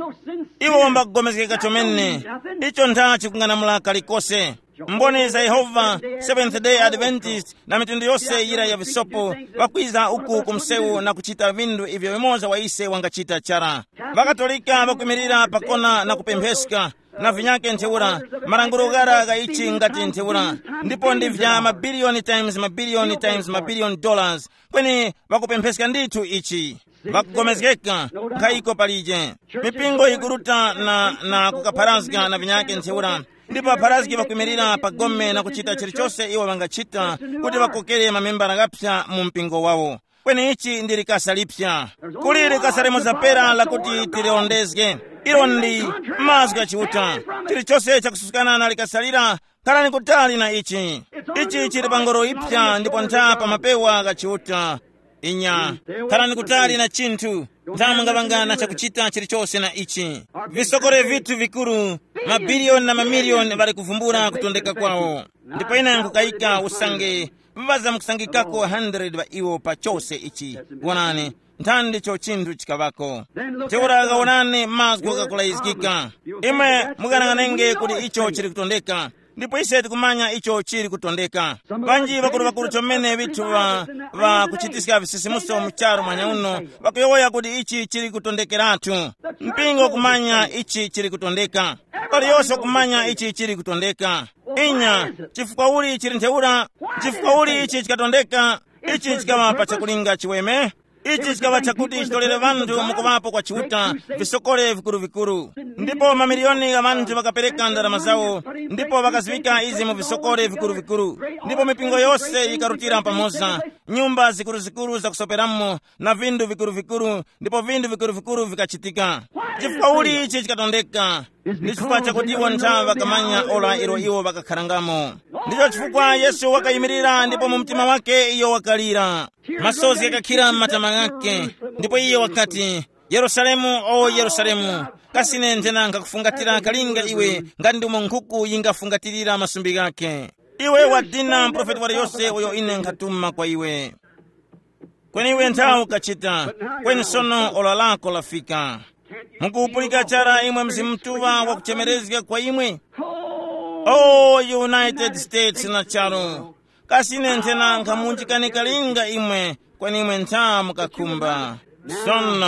Iwo mbakugomezgeka chomene. Icho ntha chikungana mulaka likose. Mboni za Yehova, Seventh Day Adventist, na mitundu yose yira ya visopo, wakwiza uku kumsewu na kuchita vindu ivyo vimoza waise wangachita chara. Vakatolika vakumirira pakona na kupempeska, na vinyake nteura, marangurugara ga ichi ngati nteura. Ndipo ndivya mabilioni times mabilioni times mabilioni dollars, kweni vakupempeska nditu ichi. Vakugomezgeka, kaiko palije. Mipingo ikuruta na, na kukaparazga na vinyake nteura. Ndipo parazgi vakumirira pagome na kuchita chilichose iwo vangachita kuti vakokere mamembara gapya mu mpingo wawo. Kweni ichi ndi likasa lipya. Kuli likasa limuzapera la kuti tiliondezge. Ilo ndi mazu gachiuta. Chilichose chakususikana na likasalira kalani kutali na ichi. Ichi chili pangoro ipya ndipo ntha pa mapewa gachiuta. Inya, kalani kutali na chintu. Nthamu ngavangana chakuchita chilichose na ichi. Visokore vitu vikuru, mabilioni na mamilioni vari kuvumbura kutondeka kwawo. Ndipo ina nkukaika usange, vivaza mkusangikako one hundred va iwo pa chose ichi. Wonani, nthandi cho chintu chikavako. Teuraga wonani mazgo kakulaizikika. Ime mugananganenge kuti icho chiri kutondeka. Ndipo ise tikumanya icho chiri kutondeka. Vanji vakuru vakuru chomene vitu va, va kuchitiska visisimuso mcharo mwanyauno. Vakuyoya kuti ichi chiri kutondekeratu. Mpingo kumanya ichi chiri kutondeka. Kali yose kumanya ichi chiri kutondeka. Inya, chifukwa uli chiri nteura. Chifukwa uli ichi chikatondeka. Ichi chikama pachakulinga chiweme. Ichi chikawa chakuti chitolere vantu mukuvapo kwa chiuta visokole vikuru vikuru. Ndipo mamilioni ya vantu vakapereka ndarama zawo. Ndipo vakazivika izi mu visokole vikuru vikuru. Ndipo mipingo yose ikarutira pamoza. Nyumba zikuru zikuru za kusoperamo na vindu vikuru vikuru. Ndipo vindu vikuru vikuru vikachitika. Chifukwa uli ichi chikatondeka. Ndi chifukwa chakuti iwo ntha vakamanya ola ilo iwo vakakharangamo. Ndicho chifukwa Yesu wakayimirira ndipo mu mtima wake iyo wakalira. Masozi yakakhira m'matama yake. Ndipo iye wakati, Yerusalemu, o Yerusalemu, kasine ntena nkakufungatira kalinga iwe ngati ndi nkhuku yingafungatirira masumbi gake. Iwe wadina mprofeti wale yose uyo ine nkatuma kwa iwe. Kweni iwe nthawi ukachita, kweni sono ola lako lafika. Mukupulika chara imwe mzimtuwa wa kuchemerezga kwa imwe. Oh, United States na charo. Kasine ntena nkamunjikani kalinga imwe, kweni imwe nthawi mukakumba. Sono,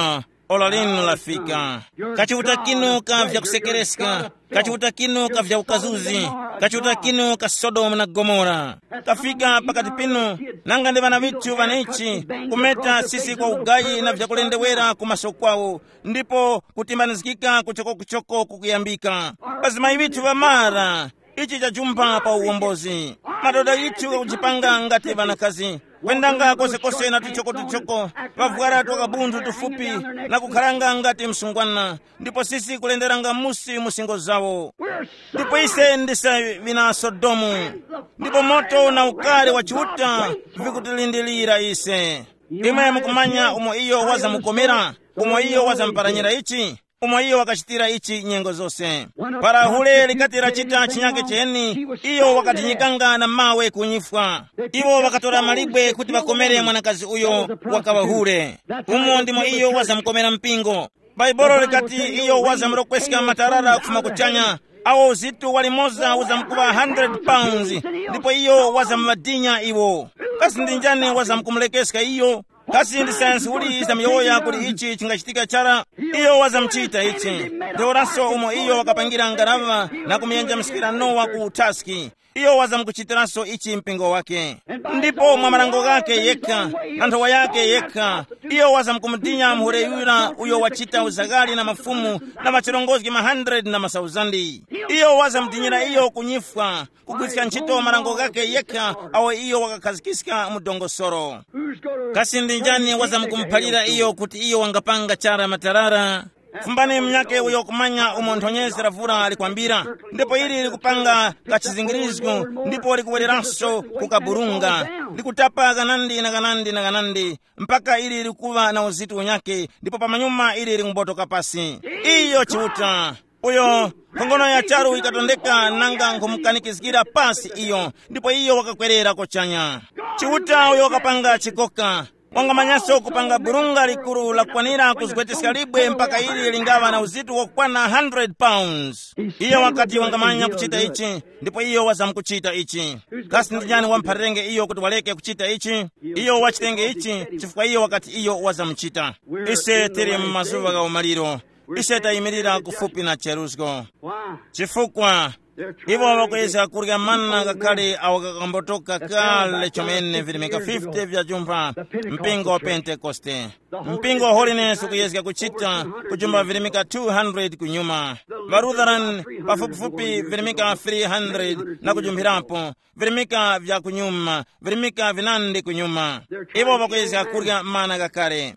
ola lino lafika. Kachiuta kinu ka vya kusekereska, kachiuta kinu ka vya ukazuzi, kachiuta kinu ka Sodomu na Gomora. Kafika pakati pinu, nanga ndi vana vitu vanaichi, kumeta sisi kwa ugayi na vya kulendewera kumaso kwao, ndipo kutimbanizikika kuchoko kuchoko kukuyambika. Bazima ibitu vamara, ichi chajumba pa uwombozi. Madoda itu kujipanga ngati vanakazi. Wendanga kose kose na tuchoko tuchoko, vavuara toka bundu tufupi, na kukharanga ngati msungwana. Ndipo sisi kulenderanga musi musingo zawo. Ndipo ise ndisa vina Sodomu. Ndipo moto na ukari wachiuta vikutilindilira ise. Imwe mukumanya umo iyo waza mukomera, umo iyo waza mparanyira ichi. Umo iyo wakachitira ichi nyengo zose. Para hule likatira chita chinyake cheni, iyo wakatinyikanga na mawe kunyifwa. Iwo wakatora maligwe kuti wakomere mwanakazi uyo wakawahule. Umo ndimo iyo waza mkomera mpingo. Baibolo likati iyo waza mrokweska matarara kufuma kuchanya. Awo zitu walimoza uza mkuwa one hundred pounds. Ndipo iyo waza madinya iwo. Kasi ndinjani waza mkumlekeska iyo. Kasi ndi sayansi uli isa miyoya kuli ichi chingachitika chara. Iyo waza mchita ichi. Deoraso umo iyo wakapangira ngarava na kumienja msikira Noa kuutaski. Iyo waza mkuchitiraso ichi mpingo wake. Ndipo mwamarango gake yeka, nantowa yake yeka. Iyo waza mkumdinya mhure yura uyo wachita uzagali na mafumu na machirongozi ma hundred na masauzandi. Iyo waza mdinyira iyo kunyifwa, kukwisika nchito marango gake yeka, awe iyo wakakazikisika mudongo soro. Kasi ndinjani waza mkumpalira iyo kuti iyo wangapanga chara matarara. Fumbani mnyake uyo kumanya umontonyezi ravura alikwambira. Ndipo ili likupanga kachizingirizgu, ndipo likuweleraso kukaburunga. Likutapa ganandi na ganandi na ganandi, mpaka ili likuwa na uzitu unyake, ndipo pamanyuma ili likumbotoka pasi. Iyo chiuta. Uyo, kongono ya charu ikatondeka nanga nkumukanikizikira pasi iyo, ndipo iyo wakakwerera kochanya. Chiuta uyo wakapanga chikoka. Wanga manyaso kupanga burunga likuru la kwanira kuzugweteska libwe mpaka ili lingawa na uzitu wakwana one hundred pounds. Iyo wakati wanga manya kuchita ichi, ndipo iyo waza mkuchita ichi. Kasi ndijani wamparenge iyo kuti waleke kuchita ichi. Iyo wachitenge ichi, chifukwa iyo wakati iyo waza mchita. Ise tiri mazuva ga umaliro. Ise taimirira kufupi na Cherusco. Chifukwa ivo wakweza kurya manna kakali awakakambotoka kale chomene vilimika fifty vya jumba mpingo wa Pentekoste. Mpingo wa Holiness ukuyezika kuchita kujumba vilimika two hundred kunyuma. Varutheran pafupifupi vilimika three hundred na kujumbirapo vilimika vya kunyuma, vilimika vinandi kunyuma. Ivo wakweza kurya manna kakali.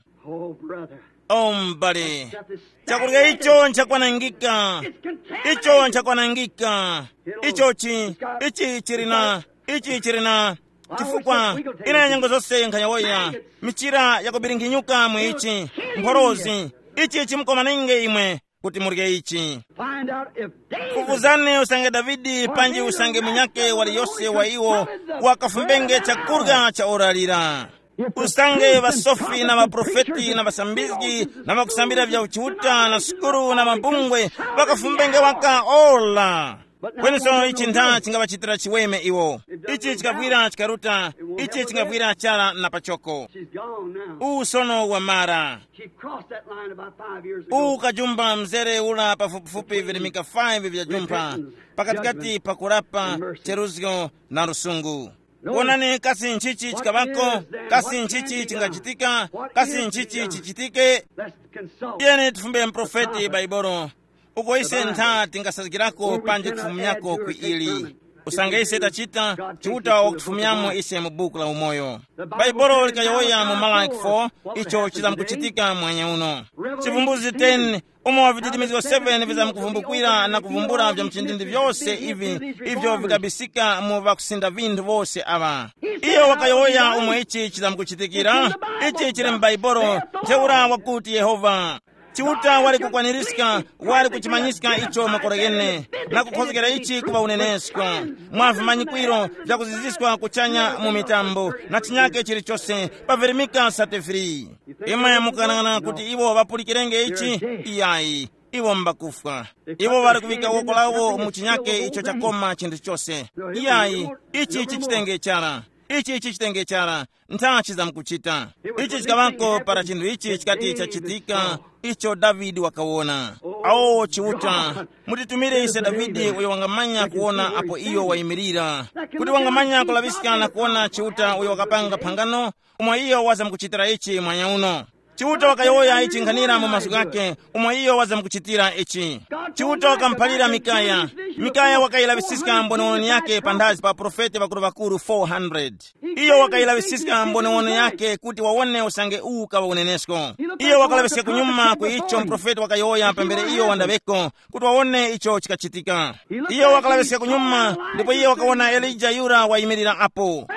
Oh mbali, chakurya icho nchakwanangika, icho nchakwanangika, icho chi, ichi chirina, ichi chirina, chifukwa ina ya nyango zose nkanyawoya, michira ya kubiringinyuka mwe ichi, mporozi, ichi chimkomanenge imwe, kuti murye ichi. Kufuzane usange Davidi, panji usange munyake wali yose wa iwo, wakafumbenge chakurya cha oralira. Usange vasofi na vaprofeti na vasambizgi na vakusambira vya uchiuta na skuru na mabungwe wakafumbenge waka ola. Kweniso ichi nda chingava chitira chiweme iwo. Ichi chikavwira chikaruta, ichi chikavwira chala na pachoko. Uu sono wa mara. Uu kajumba mzere ula pafupifupi vilimika five vya jumpa, pakatikati pakurapa Cherusco na Rusungu. Kuonani kasi nchichi chikabako, kasi nchichi chingachitika, kasi nchichi chichitike. Yeni tufumbe mprofeti Baibolo. Uko ise nta tingasazikirako panje kufumyako kuili. Usange ise tachita, chiuta wakufumyamo ise mbuku la umoyo. Baibolo likayoya mu Malaki four, icho chiza mkuchitika mwenye uno. Chivumbuzi ten, umo wa vididimizo seven viza mkuvumbukwira na kuvumbura vya mchindindi vyose hivi, hivyo vikabisika muva kusinda vindu vose ava. Iyo wakayoya umo ichi chiza mkuchitikira, ichi chile mbaibolo, teura wakuti Yehova. Chiuta wali kukwanirisika, wali kuchimanyisika icho makoregene, na kukhozekera ichi kuwa unenesko. Mwafu manyikwiro, vya kuziziswa kuchanya mumitambo, na chinyake chili chose, paverimika sate free. Ima ya mukanana kuti iwo wapulikirenge ichi, iyai, iwo mbakufa. Iwo wali kuvika woko lawo muchinyake icho chakoma chindu chose. Iyai, ichi chichitenge chara. ichi ichi chitenge chara ntha chizamkuchita ichi chikavanko para chinthu ichi chikati chachitika icho Davidi wakaona. Awo chiuta mutitumire ise Davidi uyo wangamanya kuona apo iyo wayimirira kuti wangamanya kulavisikana kuona chiuta uyo wakapanga phangano umwe iyo wazamkuchitira ichi mwanya uno. Chiuta wakayoya ichi nkhanira mu masiku ake umwe iyo wazamkuchitira ichi. Chiuta wakamphalira Mikaya. Mikaya wakayilavisisika mbonowono yake pandazi pa profeti vakulu vakulu four hundred. Iyo wakayilavisisika mbonowono yake kuti waone usange uwu kawaonenesko. Iyo wakalavisika kunyuma ku icho mprofeti wakayoya pembere iyo wandaveko kuti waone icho chikachitika. Iyo wakalavisika kunyuma ndipo iyo wakaona Elija yura wayimirira apo.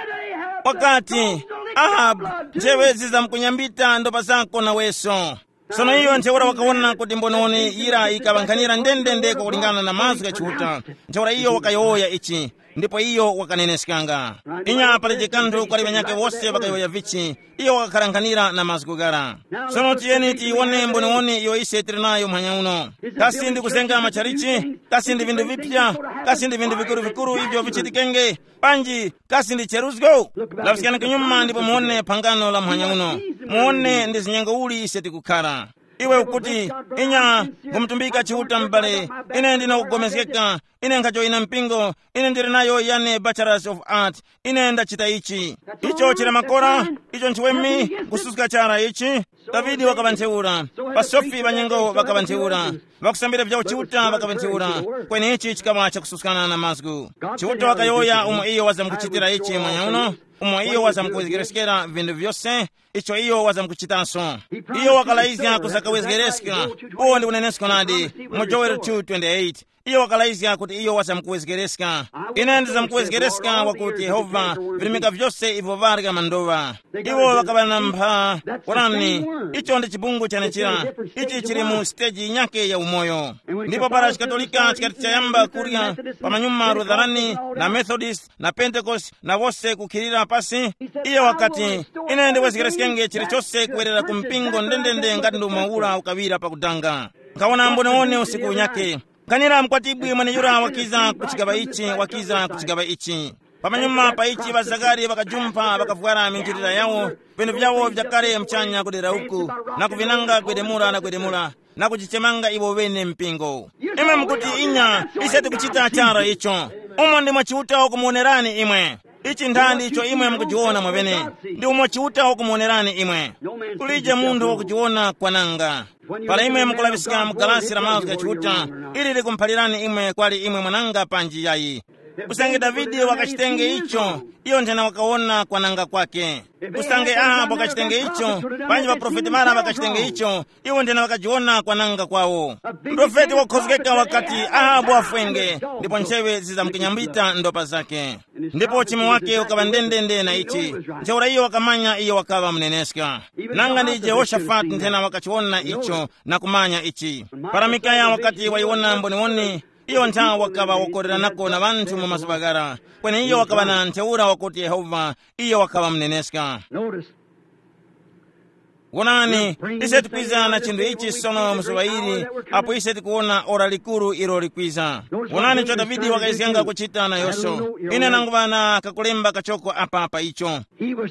Wakati Ahab njewe zizamkunyambita ndopa zako na weso. Sono iyo ncheura wakaona kuti mbonone ira ikavankanira ndendendeko kulingana na mazu ya chiuta. Ncheura iyo wakayoya ichi ndipo iyo wakanenesikanga. Inya paleje kandu kwa libenyake wose wakayoya vichi. Iyo wakakarankanira na mazu kugara. Sono tieni tiione mbonone iyo ise tirinayo mhanya uno. Kasi ndi kusenga macharichi, kasi ndi vindu vipya, kasi ndi vindu vikuru vikuru hivyo vichitikenge. Panji, kasi ndi cheruzgo. Lavisikana kinyuma ndipo muone pangano la mhanya uno. Muone ndi zinyengo uli ise tikukara. Iwe ukuti inya kumtumbika chiuta mbale ine ndino kugomezeka ine nkajo ina mpingo ine ndiri nayo yane bachelors of art ine ndachita ichi icho chile makora icho nchiwemi kususka chara ichi. Davidi wakavantheura pasofi banyengo wakavantheura vakusambira vya chiuta wakavantheura kweni ichi chikama cha kususkana na mazgu. Chiuta wakayoya umwe iyo wazamkuchitira ichi mwanya uno umwe iyo wazamkuwezegeresikera vindu vyose icho iyo wazamkuchitanso. Iyo wakalaizya kusakawezegeresika uwo ndi unenesko nadi mu Joel two twenty-eight. Iyo wakalaizya kuti iyo wazamkuwezegeresika ine ndizamkuwezegeresika wakuti Yehova vilimika vyose ivo varika mandova. Iwo wakabana mpha kurani icho ndi chibungu chanechira ichi chili mu stage nyake ya umoyo. Ndipo para chikatolika chikati chayamba kurya pamanyuma Lutherani na Methodist na Pentecost na wose kukhirira pasi. Iyo wakati ine ndiwezegeresikenge chili chose kuwerera kumpingo ndendende ngati ndi umaula ukavira pakudanga. Nkaona mbonewone usiku nyake kanira mkwatibwi mwene yura wakiza kuchigaba ichi wakiza kuchigaba ichi. Pamanyuma pa ichi bazagari wakajumpa wakavugara minjirira yawo vindu vyawo vyakare mchanya kudera uku na kuvinanga kwedemura na kwedemura na kuchichemanga iwo wene mpingo. Imwe mkuti inya iseti kuchita chara icho umo ndi mwachiuta okumuonerani imwe. Ichi ndandi icho imwe mkujiona mwavene ndi umo chiuta okumuonerani imwe. Kulije mundu okujiona kwananga pala imwe mkulavisika mgalasi la mazu ya chiuta ili likumphalirani imwe kwali imwe mwananga panji yayi. Usange Davidi wakachitenge icho iyo ndena wakaona kwananga kwake. Usange Ahabu wakachitenge icho panji wa profeti mara wakachitenge icho iyo ndena wakajiona kwananga kwawo. Profeti wakhozekeka wakati Ahabu afwenge ndipo nchewe zizamkinyambita ndopa zake. Ndipo chimo wake ukava ndendende na ichi ncheura iyo wakamanya iyo wakava mneneska. Nanga ndi Jehoshafati ndena wakachiona icho na kumanya ichi. Para Mikaya wakati waiona mboniwoni iyo ntha wakava wakorera nako na vantu mu masubagara kweni iyo wakava na ntheura wakuti Yehova iyo wakava mneneska. Wonani iseti kwiza na chindu ichi sono musubahiri apo iseti kuona ora likuru ilo likwiza. Wonani cho Davidi wakaisianga kuchita na Yoso ine nanguvana kakulemba kachoko apa apa icho.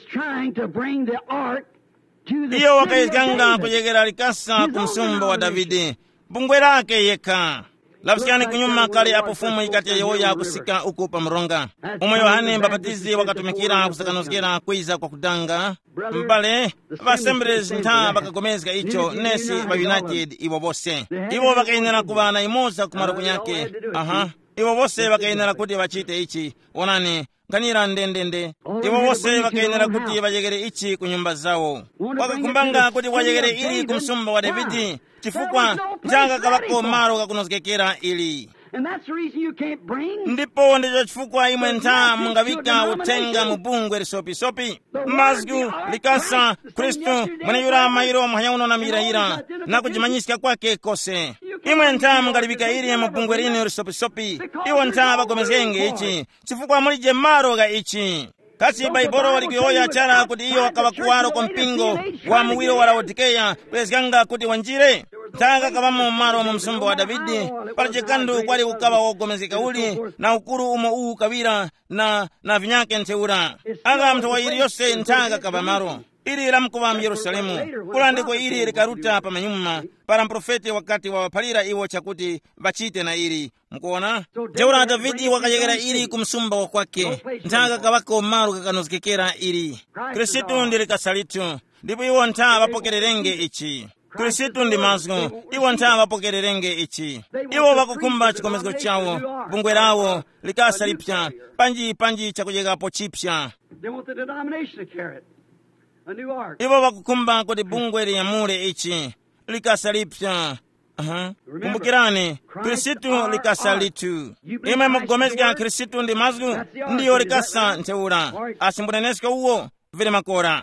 Iyo wakaisianga kujegera likasa kumsumba wa Davidi bungwe lake yeka. Lavisikani kunyuma kali apo fumu ikati ya Yehoya kusika uku pa mronga. Umo Yohane mbapatizi wakatumikira kusakanozikira kwiza kwa kudanga. Mbale, vasembrez ntha bakagomezga icho nesi wa United iwo bose. Iwo wakainera kubana imoza kumara kunyake. Aha. Iwo bose wakainera kuti wachite ichi. Wonani, kanira ndendende. Iwo bose wakainera kuti wajegere ichi kunyumba zao. Wakakumbanga kuti wajegere ili kumsumba wa Davidi. Chifukwa njanga kabako maro kakunozekera ili. Ndipo ndicho chifukwa imwe ntha mungavika utenga mubungwe risopi sopi. Mazgu, likasa, Kristu, mwene yura mairo mhayauno na miraira na kujimanyisika kwake kose. Imwe ntha mungalivika ili mubungwe rini risopi sopi. Iwo ntha bagomezenge ichi. Chifukwa mulije maro ga ichi. kasi baibolo walikuyoya chara kuti iyo wakava kuwaro kwa mpingo wa muwiro wa Laodikeya kwezikanga kuti wanjire ntaka kavamo mmalo mu msumba wa Davidi pali chikandu kwali kukava wogomezeka uli na ukulu umo uwu kawira na na vinyake ntheura aka mthu wa ili yonse ntaka kava maro ili lamkuva mu Yerusalemu kulandiko ili likaruta pa manyuma para mprofeti wakati wawaphalira iwo chakuti vachite na ili mukuona teura Davidi wakachekera ili kumsumba wa kwake ntaka kavako mmalo kakanozekekera ili Khristu ndi likasalitu ndipo iwo ntha vapokererenge ichi Khristu ndi mazgu iwo ntha vapokererenge ichi iwo vakukhumba chikomezeko chawo bungwe lawo likasa lipya panji panji chakuchekapo chipya iwo vakukhumba kuti bungwe liyamule ichi likasa lipya Aha. Kumbukirani, Khristu likasa litu. Imwe mugomezeka Khristu ndi mazgu ndiyo likasa ntheura. Asimbunenesko uwo vile makora.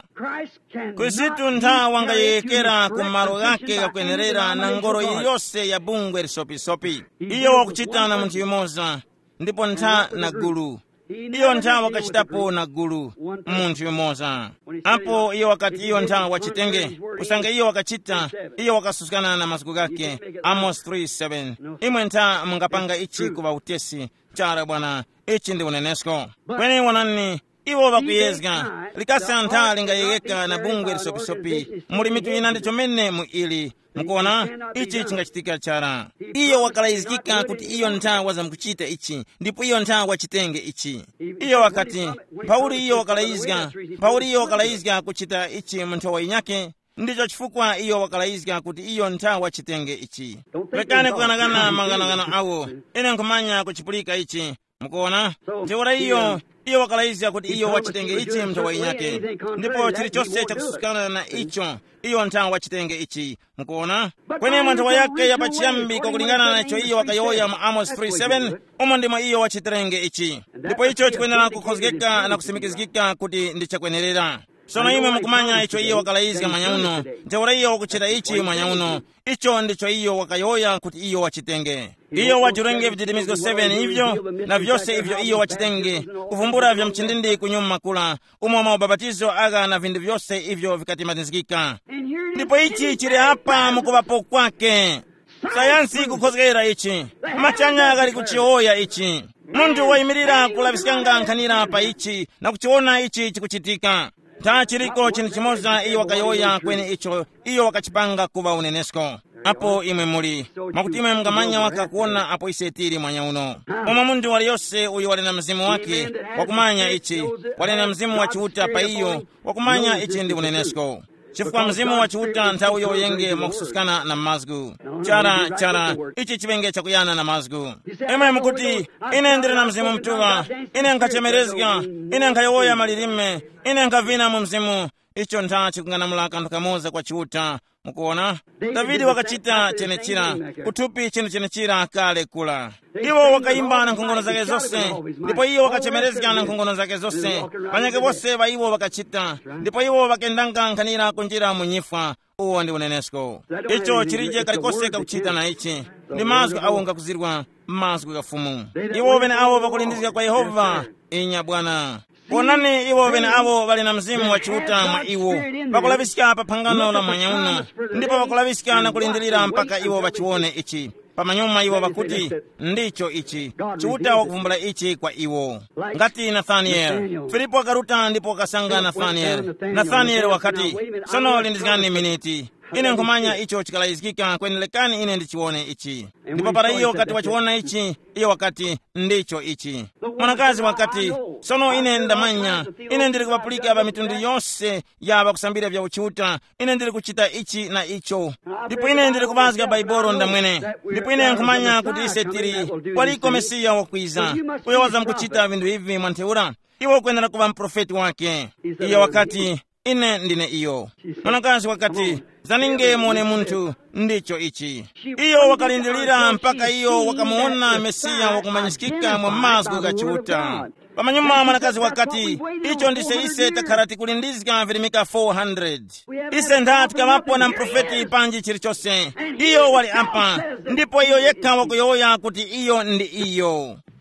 Khristu ntha wangayekera kumalo gake kakwenerera na ngoro iliyonse ya bungwe lisopisopi. Iyo wakuchita na munthu yumoza, ndipo ntha na gulu. Iyo ntha wakachitapo na gulu munthu yumoza. Apo iyo wakati iyo ntha wachitenge, kusanga iyo wakachita, iyo wakasusukana na masiku gake. Amos three seven. Imwe ntha mungapanga ichi kuva utesi, chara bwana, ichi ndi unenesko. Kweni wanani, iwo vakuyezga, likasa ntha lingayekeka na bungwe lisopisopi, muli mitu ina ndicho mene mu ili. Mukuona, ichi chingachitika chara. Iyo wakalayizikika kuti iyo ntha wazamkuchita ichi, ndipo iyo ntha wachitenge ichi. Iyo wakati, Pauli iyo wakalayizika, Pauli iyo wakalayizika kuchita ichi munthu wainyake, ndicho chifukwa iyo wakalayizika kuti iyo ntha wachitenge ichi. Lekane kukanakana makanakana awo, ine nkumanya kuchipulika ichi. Mukuona, teora iyo, iyo wakalayizika kuti iyo wachitenge ichi munthu wainyake, ndipo chilichonse chakususukana na icho, iyo ntha wachitenge ichi. Mukuona, kwenye munthu wayake yapachiyambi kulingana na icho iyo wakayoya mu Amos three seven, umo ndimo iyo wachiterenge ichi. Ndipo icho chikwenera kukhozekeka na kusimikizikika kuti ndichakwenerera. Sono imwe mukumanya icho iyo wakalayizika mwanyauno, teora iyo wakuchita ichi mwanyauno, icho ndicho iyo wakayoya kuti iyo wachitenge. Iyo wachurenge vichitimiziko seven hivyo, na vyose hivyo iyo wachitenge, kuvumbura vya mchindindi kunyuma kula, umo maubabatizo aga na vindu vyose hivyo vikatimatizikika. Ndipo ichi chiri hapa mukuvapo kwake. Sayansi kukhozekera ichi, machanya agali kuchioya ichi. Muntu waimirira kulavisikanga nkhanira pa ichi, na kuchiona ichi chikuchitika. Ta chiriko chini chimoza iyo wakayoya kwenye icho, iyo wakachipanga kuva unenesko. Apo imwe muli, makuti imwe mngamanya waka kuona apo isetiri mwanya uno. Uma mundu wali yose uyu wali na mzimu wake, wakumanya ichi, wali na mzimu wachiuta pa iyo, wakumanya ichi ndi unenesko. Chifukwa mzimu wachiuta ntha uyo yenge mwakususikana na mazgu. Chara, chara, ichi chivenge chakuyana na mazgu. Imwe mkuti, ine ndiri na mzimu mtuwa, ine nkachemerezga, ine nkayoya malirime, ine nkavina mu mzimu, icho ntha chikungana mulaka ndukamoza kwa chiuta. Mukuona, Davidi wakachita chenechira, kutupi chene chenechira kale kula. Iwo wakaimba na nkhongono zake zose, ndipo iyo wakachemerezga na nkhongono zake zose. Panyake bose ba iwo wakachita, ndipo iwo wakendanga nkhanira kunjira munyifwa, uwo ndi unenesko. Icho chirije kalikoseka kuchita na ichi, ndi mazgu awo ngakuzirwa, mazgu kafumu. Iwo vene awo vakulindizika kwa Yehova, inya Bwana. Ponani iwo vene awo vali na mzimu wachiuta mwa iwo, vakulavisika pa phangano la mwanyauno, ndipo vakulavisika na kulindilira mpaka iwo vachione ichi. Pamanyuma iwo vakuti, ndicho ichi, chiuta wakuvumbula ichi kwa iwo. Ngati Nathaniel, Filipo akaruta ndipo wakasanga Nathaniel. Nathaniel wakati, sono lindizikani miniti. Ine nkumanya icho chikalayizikika kwenelekani ine ndichione ichi. Ndipo para iyo wakati wachiona ichi, iyo wakati ndicho ichi. Mwanakazi wakati, sono ine ndamanya, ine ndiri kupapulika pa mitundu yonse ya bakusambira vya uchiuta, ine ndiri kuchita ichi na icho. Ndipo ine ndiri kubazika baiboro ndamwene. Ndipo ine nkumanya kuti ise tiri, waliko Mesiya wakwiza, uyo waza mkuchita vindu hivi mwanteura, iwo kwenera kuva mprofeti wake. Iyo wakati, ine ndine iyo. Mwanakazi wakati, zaninge mwone muntu, ndicho ichi. Iyo wakalindilira mpaka iyo wakamuona Mesiya wakumanyisikika mwa mazgu kachiuta. Pamanyuma mwanakazi wakati, icho ndise ise takarati kulindizika vilimika four hundred. Ise ndha tikavapo na mprofeti panji chirichose. Iyo wali apa, ndipo iyo yeka wakuyoya kuti iyo ndi iyo.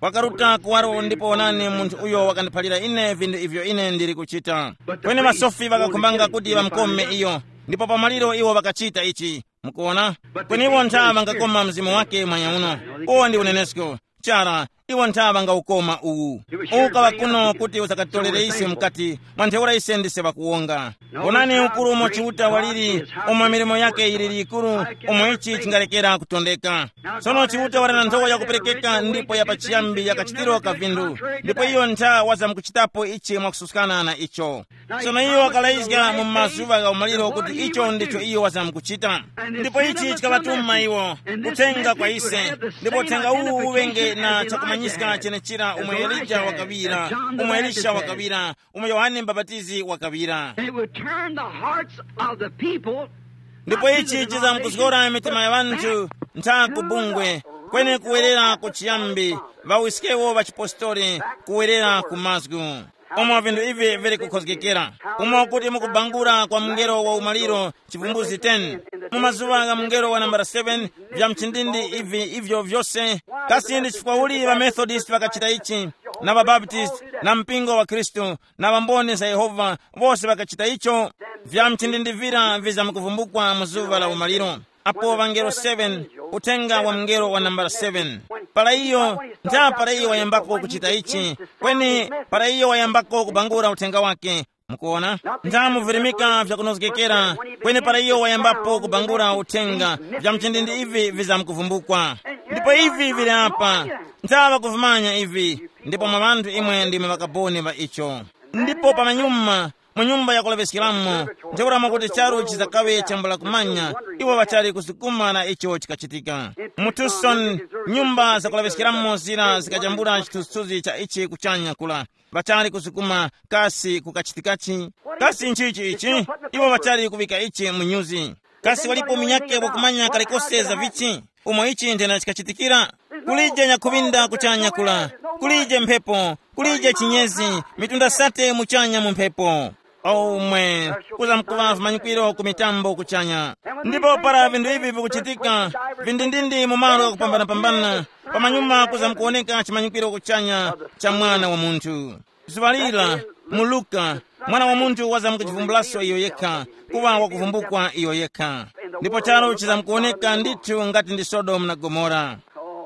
wakaruta kuwaro, ndipo onani munthu uyo wakandiphalira ine vinthu ivyo ine ndiri kuchita. Kweni masofi vakakumbanga kuti vamkome iyo, ndipo pamaliro iwo vakachita ichi. Mukuona? Kweni iwo nthawi vangakoma mzimu wake mwanya uno. Uwo ndi unenesko. Chara, iwo nthawi vangawukoma uwu. Ukawa kuno kuti usakatolere ise mkati, mwantheura ise ndise vakuwonga. Onani ukulu umo chiuta waliri, umwe milimo yake ilili ikulu, umwe ichi chingalekera kutondeka. Sono chiuta walina nthowa yakuperekeka, ndipo yapachiyambi yakachitiro kavindu. Ndipo iyo nthawi wazamkuchitapo ichi mwakususkana na icho. Sono iyo wakalaizga mumazuva ga umaliro kuti icho ndicho iyo wazamkuchita. Ndipo ichi chikavatuma iwo, kutenga kwa ise, ndipo tenga uwu uwenge na chakumanyisika chenechira umwe Elija wakavira, umwe Elisha wakavira, umwe Yohane Mbapatizi wakavira. Ndipo ichi chizamkuzgora mitima ya vantu nta kubungwe, kwene kuwerera kuchiyambi, vawisikewo vachipostori, kuwerera kumazgu. Umo vindu ivi viri kukhozgekera. Umo kuti mukubangura kwa mngero wa umaliro chivumbuzi ten. Mumazuva ga mngero wa nambara seven, vya mchindindi ivi ivyo vyose. Kasi ndi chifukwauli wa Methodist vakachita ichi, na wa Baptist, na mpingo wa Kristo, na wambone za Yehova, vose vakachita icho. Vya mchindindi vira viza mkuvumbukwa muzuva la umaliro. Apo vangero seven, utenga wa mngero wa nambara seven. Para iyo, nta para iyo wayambako kuchita ichi, kweni para iyo wayambako kubangura utenga wake. Mukuona? Nta muvirimika vya kunozgekera, kweni para iyo wayambapo kubangura utenga, vya mchindindi ivi viza mkuvumbukwa. Ndipo ivi vile hapa, nta wakuvumanya ivi, ndipo mavantu imwe ndime wakaboni wa icho. Ndipo pa manyuma, munyumba ya kulevesikilamo, nteuramo kuti charu chizakawe chambula kumanya, iwo wachari kusukuma na icho chikachitika. Mutuson, nyumba za kulevesikilamo zira zikachambula chitusuzi cha ichi kuchanya kula. Wachari kusukuma kasi kukachitikachi. Kasi nchichi ichi, iwo wachari kuvika ichi munyuzi. Kasi walipo minyake wakumanya kalikose za vichi, umo ichi ndena chikachitikira. Kulije nyakuvinda kuchanya kula. Kulije mpepo, kulije chinyezi, mitunda sate muchanya mumpepo. Oh mwe, kuza mkuvavu manyikwiro kumitambo kuchanya. Ndipo para vindu hivi vikuchitika, vindindindi mumaro kupambana pambana, pamanyuma kuza mkuoneka chimanyikwiro kuchanya cha mwana wa muntu. Zivalila, muluka, mwana wa muntu waza mkuchivumbulaso iyo yeka, kuwa wakuvumbukwa iyo yeka. Ndipo charo chiza mkuoneka nditu ngati ndi Sodom na Gomora.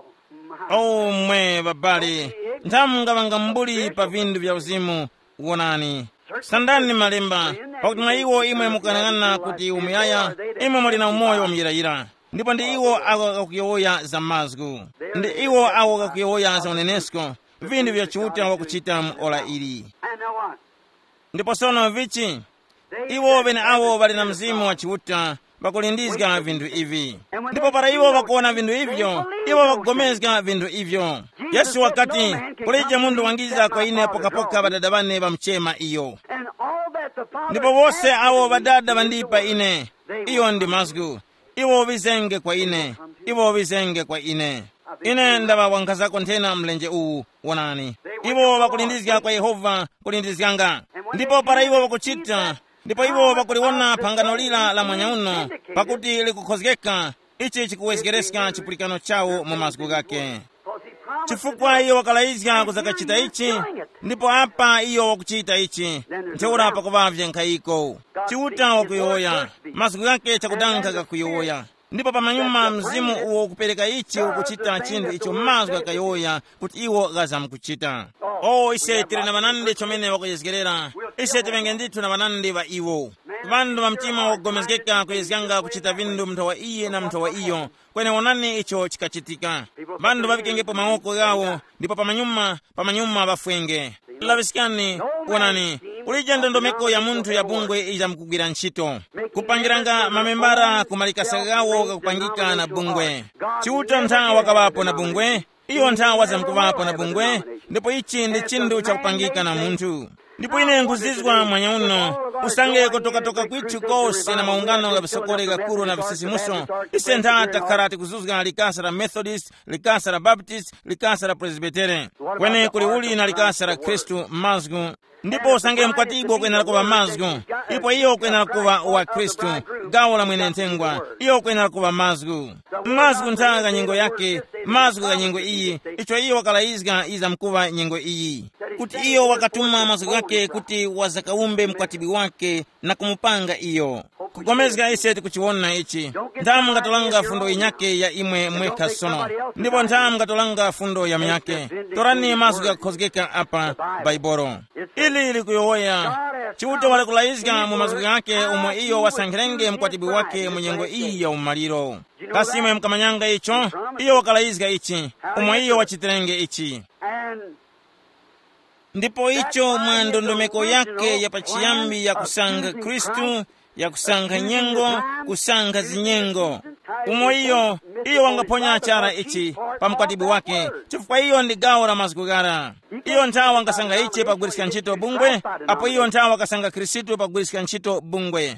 Oh mwe babali, ntamunga vanga mbuli pa vindu vya uzimu, uonani. Sandani malemba, pakuti mwa iwo imwe mukanangana kuti umuyaya, imwe mulina umoyo umyirayira. Ndipo ndi iwo ako kakuyowoya za mazgu. Ndi iwo ako kakuyowoya za unenesko, vindu vya chiuta wakuchita muola ili. Ndipo sono vichi, iwo vene awo vali na mzimu wa chiuta, vakulindizga vindu ivi. Ndipo para iwo vakuona vindu ivyo, iwo vakugomezga vindu ivyo. Yesu wakati, kulije mundu wangiza kwa ine poka-poka vadada vane vamchema iyo. Ndipo vose awo vadada vandipa ine, iyo ndi mazgu. Iwo vizenge kwa ine, iwo vizenge kwa ine. Ine ndava wankazako ntena mlenje uu, wonani. Iwo vakulindizga kwa Yehova, kulindizganga. Ndipo para iwo vakuchita, ndipo iwo vakuliwona pangano lila la mwanya uno, pakuti likukhozgeka, ichi chikuwezgereska chipulikano chawo mu mazgu gake. Chifukwa iyo wakalaizga kuzakachita ichi, ndipo apa iyo wakuchita ichi, nteura pakuvavye nkaiko. Chiuta wakuyoya, mazgu gake chakudanka kakuyoya. Ndipo pamanyuma mzimu uwo kupereka ichi ukuchita chindu icho mazgu akayoya, kuti iwo gaza mkuchita. Oh, ise tiri na vanandi chomene wakuyezgerera. Ise tivenge nditu na vanandi va iwo. Vandu va mtima wakugomezgeka kuyezganga kuchita vindu mtawa iye na mtawa iyo. Kwene wonani icho chikachitika. Vandu vavikengepo maoko gawo, ndipo pamanyuma, pamanyuma vafwenge. Lavisikani, wonani, ulija ndondomeko ya muntu ya bungwe iza mkugira nchito. Kupangiranga mamembara kumalikasa gawo kakupangika na bungwe. Chiuta nta wakawapo na bungwe, iyo nta waza mkuwapo na bungwe, ndipo ichi ndi chindu cha kupangika na muntu. Ndipo ine nguzizwa mwanya uno, usange kutoka-toka kwithu kose na maungano ga visokole gakulu na visisimuso ise ntha takhala tikuzuzga likasa la Methodist, likasa la Baptist, likasa la Presbyterian, kwene kuli uli na likasa la Kristu mazgu. Ndipo usange mkwatibu kwenera kuva mazgu, ipo iyo kwenera kuva wa Kristu, gawo la mwene ntengwa, iyo kwenera kuva mazgu. Mazgu ntha ga nyingo yake, mazgu ga nyingo iyi, icho iyo wakalaizga iza mkuva nyingo iyi. Kuti iyo wakatuma mazgu yake kuti wazakaumbe mkwatibi wake na kumupanga iyo. Kukomezga iseti kuchiwona ichi. Nthamu ngatolanga fundo inyake ya imwe mweka sono. Ndipo nthamu ngatolanga fundo ya myake. Torani mazgu ya kozgeka apa baiboro. Ili ili kuyowoya. Chiwute wale kulaizga mu mazgu yake umwe iyo wasangirenge mkwatibi wake mwenyengo iyi ya umaliro. Kasi imwe mkamanyanga icho, iyo wakalaizga ichi. Umwe iyo wachitirenge ichi. Ndipo icho mwandondomeko yake ya pachiyambi ya kusanga Kristu, ya kusanga nyengo, kusanga zinyengo. Umo iyo, iyo wangaponya achara ichi pa mkwatibi wake. Chifukwa iyo ndi gawo la mazgu gara. Iyo nthawa wangasanga ichi pa kugwirisika ntchito bungwe, apo iyo nthawa wakasanga Kristu pa kugwirisika ntchito bungwe.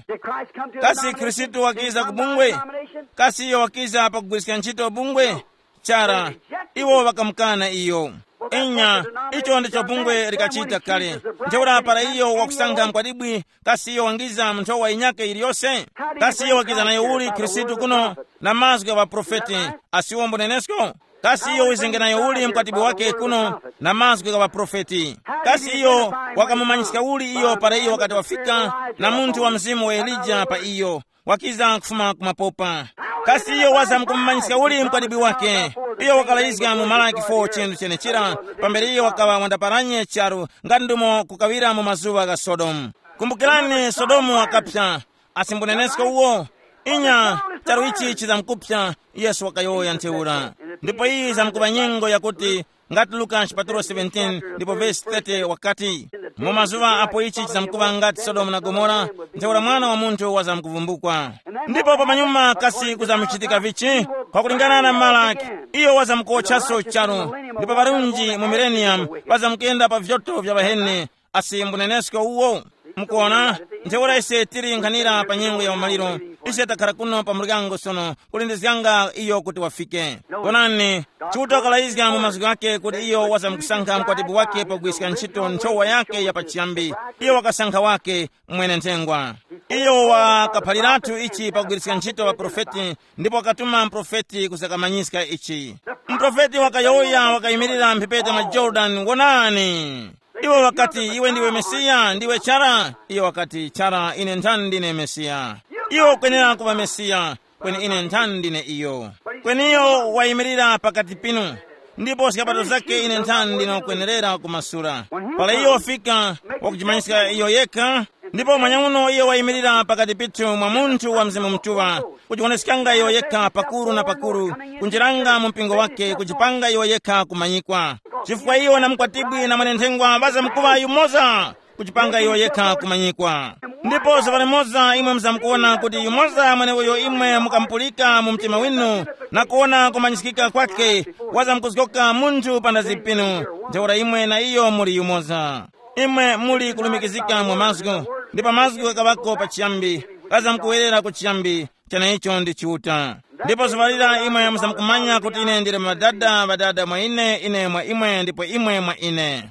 Kasi Kristu wakiza kubungwe, kasi iyo wakiza pa kugwirisika ntchito bungwe, chara, iwo wakamkana iyo. Enya, icho ndicho bungwe likachita kale. Nteura para iyo wakusanga mkwatibwi, kasi iyo wangiza mtowa inyake iliyose. Kasi iyo wakiza na yuli Kristu kuno na mazgu wa profeti asiwombo nenesko. Kasi iyo wizinge na yuli mkwatibi wake kuno na mazgu wa profeti. Kasi iyo wakamumanyisika uli iyo para iyo wakati wafika na muntu wa mzimu wa Elija pa iyo. Wakiza kufuma kumapopa. Kasi iyo waza mkumumanyisika uli mkwatibi wake. Iyo wakalaizga mu Malaki four chindu chene chira. Pambere iyo wakawa wandaparanye charu ngandumo kukawira mu mazuwa ga Sodomu. Kumbukirani Sodomu wakapya. Asimbunenesko uo. Inya charu ichi chiza mkupya. Yesu wakayoya nteura. Ndipo hii za mkuba nyingo ya kuti ngati Luka chapter seventeen ndipo verse thirty wakati mu mazuwa apo ichi chiza mkuba ngati Sodomu na Gomora nteura mwana wa muntu waza mkuvumbukwa. Ndipo pa manyuma kasi kuzamuchitika vichi kwa kulingana na Malaki iyo waza mkochaso charu. Ndipo varunji mu millennium waza mkenda pa vyoto vya bahene asimbunenesko uo. Mkuona nteura ise tiri nkanira pa nyengo ya umaliro ise takara kuno pa murigango sono kulindizganga iyo kuti wafike. Konani chuto kalaizga mu mazgu yake kuti iyo waza mkusanka mkwatibu wake pa kugwirisika ntchito nchowa yake ya pachiyambi. Iyo wakasanka wake mwene ntengwa. Iyo wakapaliratu ichi pa kugwirisika ntchito wa profeti. Ndipo wakatuma mprofeti kusakamanyisika ichi. Mprofeti wakayoya wakayimirira mpepete ma Jordan wonani. Iwe wakati iwe ndiwe Mesia, ndiwe chara. Iyo wakati chara ine ntandine Mesia. Iyo kwenera kuba Mesia, kweni ine ntandine iyo. Kweni iyo waimirira pakati pinu. Ndipo sikapato zake ine ntandine kwenerera kumasura. Pala iyo wafika wakujimanyisika iyo yeka. Ndipo mwanyamuno iyo waimirira pakati pitu mwa muntu wa mzimu mtuwa. Kujionesikanga iyo yeka pakuru na pakuru. Kunjiranga mpingo wake kujipanga iyo yeka kumanyikwa. Chifukwa iyo na mkwatibwi na mwenentengwa baza mkuwa yumoza. Kujipanga iyo yeka kumanyikwa. Ndipo safari moza imwe mza mkuona kuti yumoza mweneweyo imwe mukampulika mumtima winu. Na kuona kumanyisikika kwake waza mkuzikoka muntu panda zipinu. Nteura imwe na iyo muli yumoza. Imwe muli kulumikizika mwa mazgu. Ndipo mazgu kakabako pa chiyambi. Kaza mkuwerera ku chiyambi. Chana icho ndi chiuta. Ndipo safarira imwe mza mkumanya kuti ine ndire madada badada mwa ine ine mwa imwe ndipo imwe mwa ine.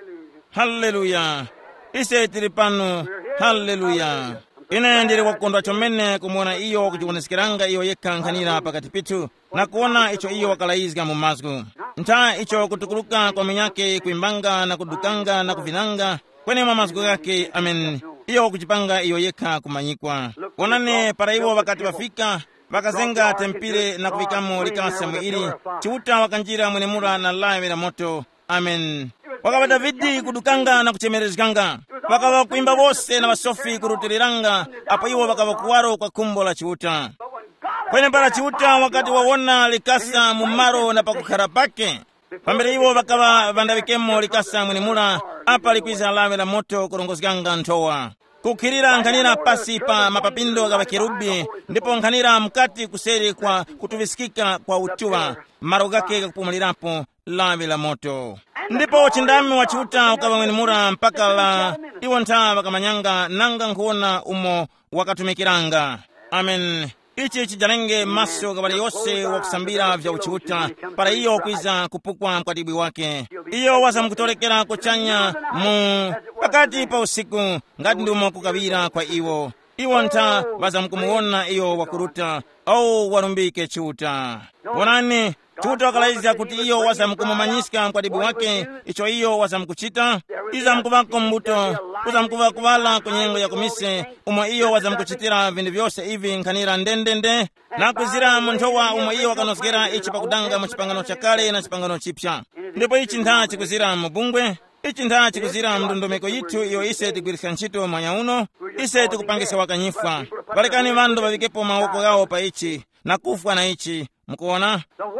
Hallelujah. Ise tiripanu. Hallelujah. Ine ndire wakondwa chomene kumuona iyo kuchikunesikiranga iyo yeka nkanira pakati pitu. Na kuona icho iyo wakalaizga mu mazgu. Nta icho kutukuluka kwa minyake kuimbanga na kudukanga na kuvinanga. Kwenye mwa mazgu yake, amen. Iyo kuchipanga iyo yeka kumanyikwa. Konane para iwo wakati wafika. Wakazenga tempire na kuvikamo likasa mwili. Chiuta wakanjira mwenemura na live la moto. Amen. Wakawa Davidi kudukanga na kuchemerezganga. Wakawa kuimba wose na wasofi kurutiliranga. Apo iwo wakawa kuwaro kwa kumbo la chiuta. Kwenye para chiuta wakati wawona likasa mumaro na pakukara pake. Pambere iwo wakawa vandawikemo likasa mwenemura. Apa likwiza live la moto kurongozganga ntowa. kukhirira nkhanira pasi pa mapapindo ga bakerubi, ndipo nkhanira mkati kuseri kwa kutuvisikika kwa utuwa, maro gake kakupumulirapo lavi la moto. Ndipo chindami wa chiuta ukavang'enimura mpaka la iwo ntha vakamanyanga nanga nkuona umo wakatumikiranga. Amen. Ichi chijalenge maso gabali yose wakusambira vya uchiuta para iyo kwiza kupukwa mkwatibwi wake. Iyo waza mkutorekera kuchanya mu pakati pa usiku ngati ndumo kukabira kwa iwo. Iwo ntha waza mkumuona iyo wakuruta au warumbike chiuta. Wanani chiuta wakalaiza kuti iyo waza mkumumanyisika mkwatibwi wake, icho iyo waza mkuchita. Iza mkuvako mbuto, uza mkuva kuvala kunyengo ya kumise, umo iyo waza mkuchitira vindu vyose ivi nkhanira ndendende, na kuzira muntowa umo iyo wakanosikera ichi pakudanga mu chipangano cha kale na chipangano chipya. Ndipo ichi ntha chikuzira mubungwe, ichi ntha chikuzira mndondomeko yitu iyo ise tigwirisika ntchito mwanya uno, ise tikupangisa wakanyifwa. Balekani vandu vavikepo maoko gawo pa ichi, na kufwa na ichi, mukuona?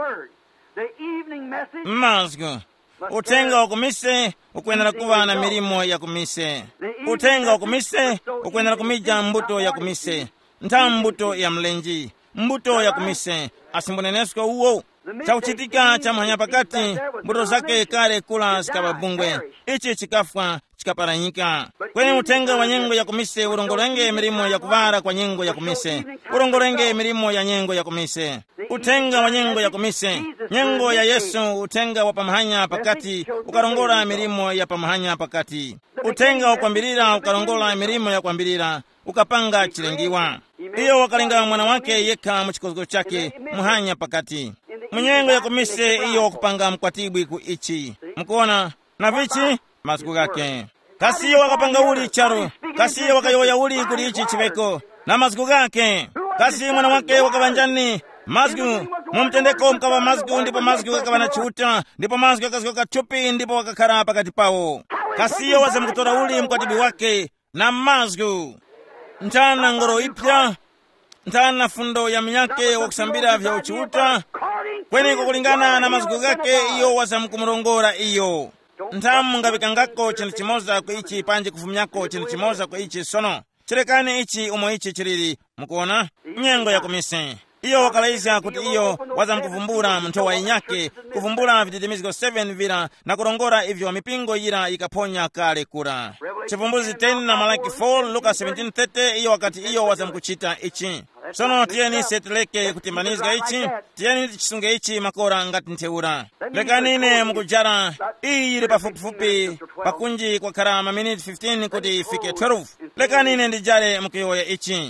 Mazgu. Utenga wakumise, ukwenera kuva na milimo ya kumise. Utenga wakumise, ukwenera kumija mbuto ya kumise. Nta mbuto ya mlenji, mbuto ya kumise. Asimbonenesko uwo. Chauchitika cha mhanya pakati, mbuto zake kare kula zikababungwe. Ichi chikafwa, chikaparanyika. Kwenye utenga wa nyengo ya kumise, urongolenge milimo ya kuvara kwa nyengo ya kumise. Urongolenge milimo ya nyengo ya kumise. Utenga wa nyengo ya kumise. Nyengo ya Yesu, utenga wa pamahanya pakati, ukarongola milimo ya pamahanya pakati. Utenga wa kwambirira, ukarongola milimo ya kwambirira, ukapanga chilengiwa. Iyo wakalenga mwana wake yeka mchikozo chake, muhanya pakati. Munyengo ya kumise iyo kupanga mkwatibwi ku ichi. Mkuona, na vichi, masiku gake. Kasi iyo wakapanga uli charo, kasi iyo wakayoya uli kuli ichi chiveko, na masiku gake. Kasi mwana wake wakabanjani, mazgu, mumtendeko mkawa mazgu, ndipo mazgu wakawa na chuta, ndipo mazgu wakazikoka chupi, ndipo wakakara pakati pao. Kasi iyo waza mkutora uli mkwatibi wake, na mazgu. Ntana ngoro ipya, ntana fundo ya minyake wakusambira vya uchiuta, kwenye kukulingana na mazgu gake iyo waza mkumurongora iyo. Ntamu ngabikangako chini chimoza kwa ichi panje kufumyako chini chimoza kwa ichi sono. Chirekane ichi umo ichi chiriri, mkuona? Nyengo ya kumise. Iyo wakalaisa kuti iyo waza mkufumbura mtowa inyake, kufumbura vititimizigo seven vira, na kurongora ivyo mipingo ira ikaponya kale kura. Chifumbuzi ten na Malaki four, Luka seventeen thirty, iyo wakati iyo waza mkuchita ichi. Sono tieni setileke kutimbanizga ichi, tieni chisunge ichi makora ngati nteura. Leka nine mkujara, iyi yiri pafupi pakunji kwa karama minute fifteen kuti ifike twelve. Leka nine ndijare mkuyoya ichi.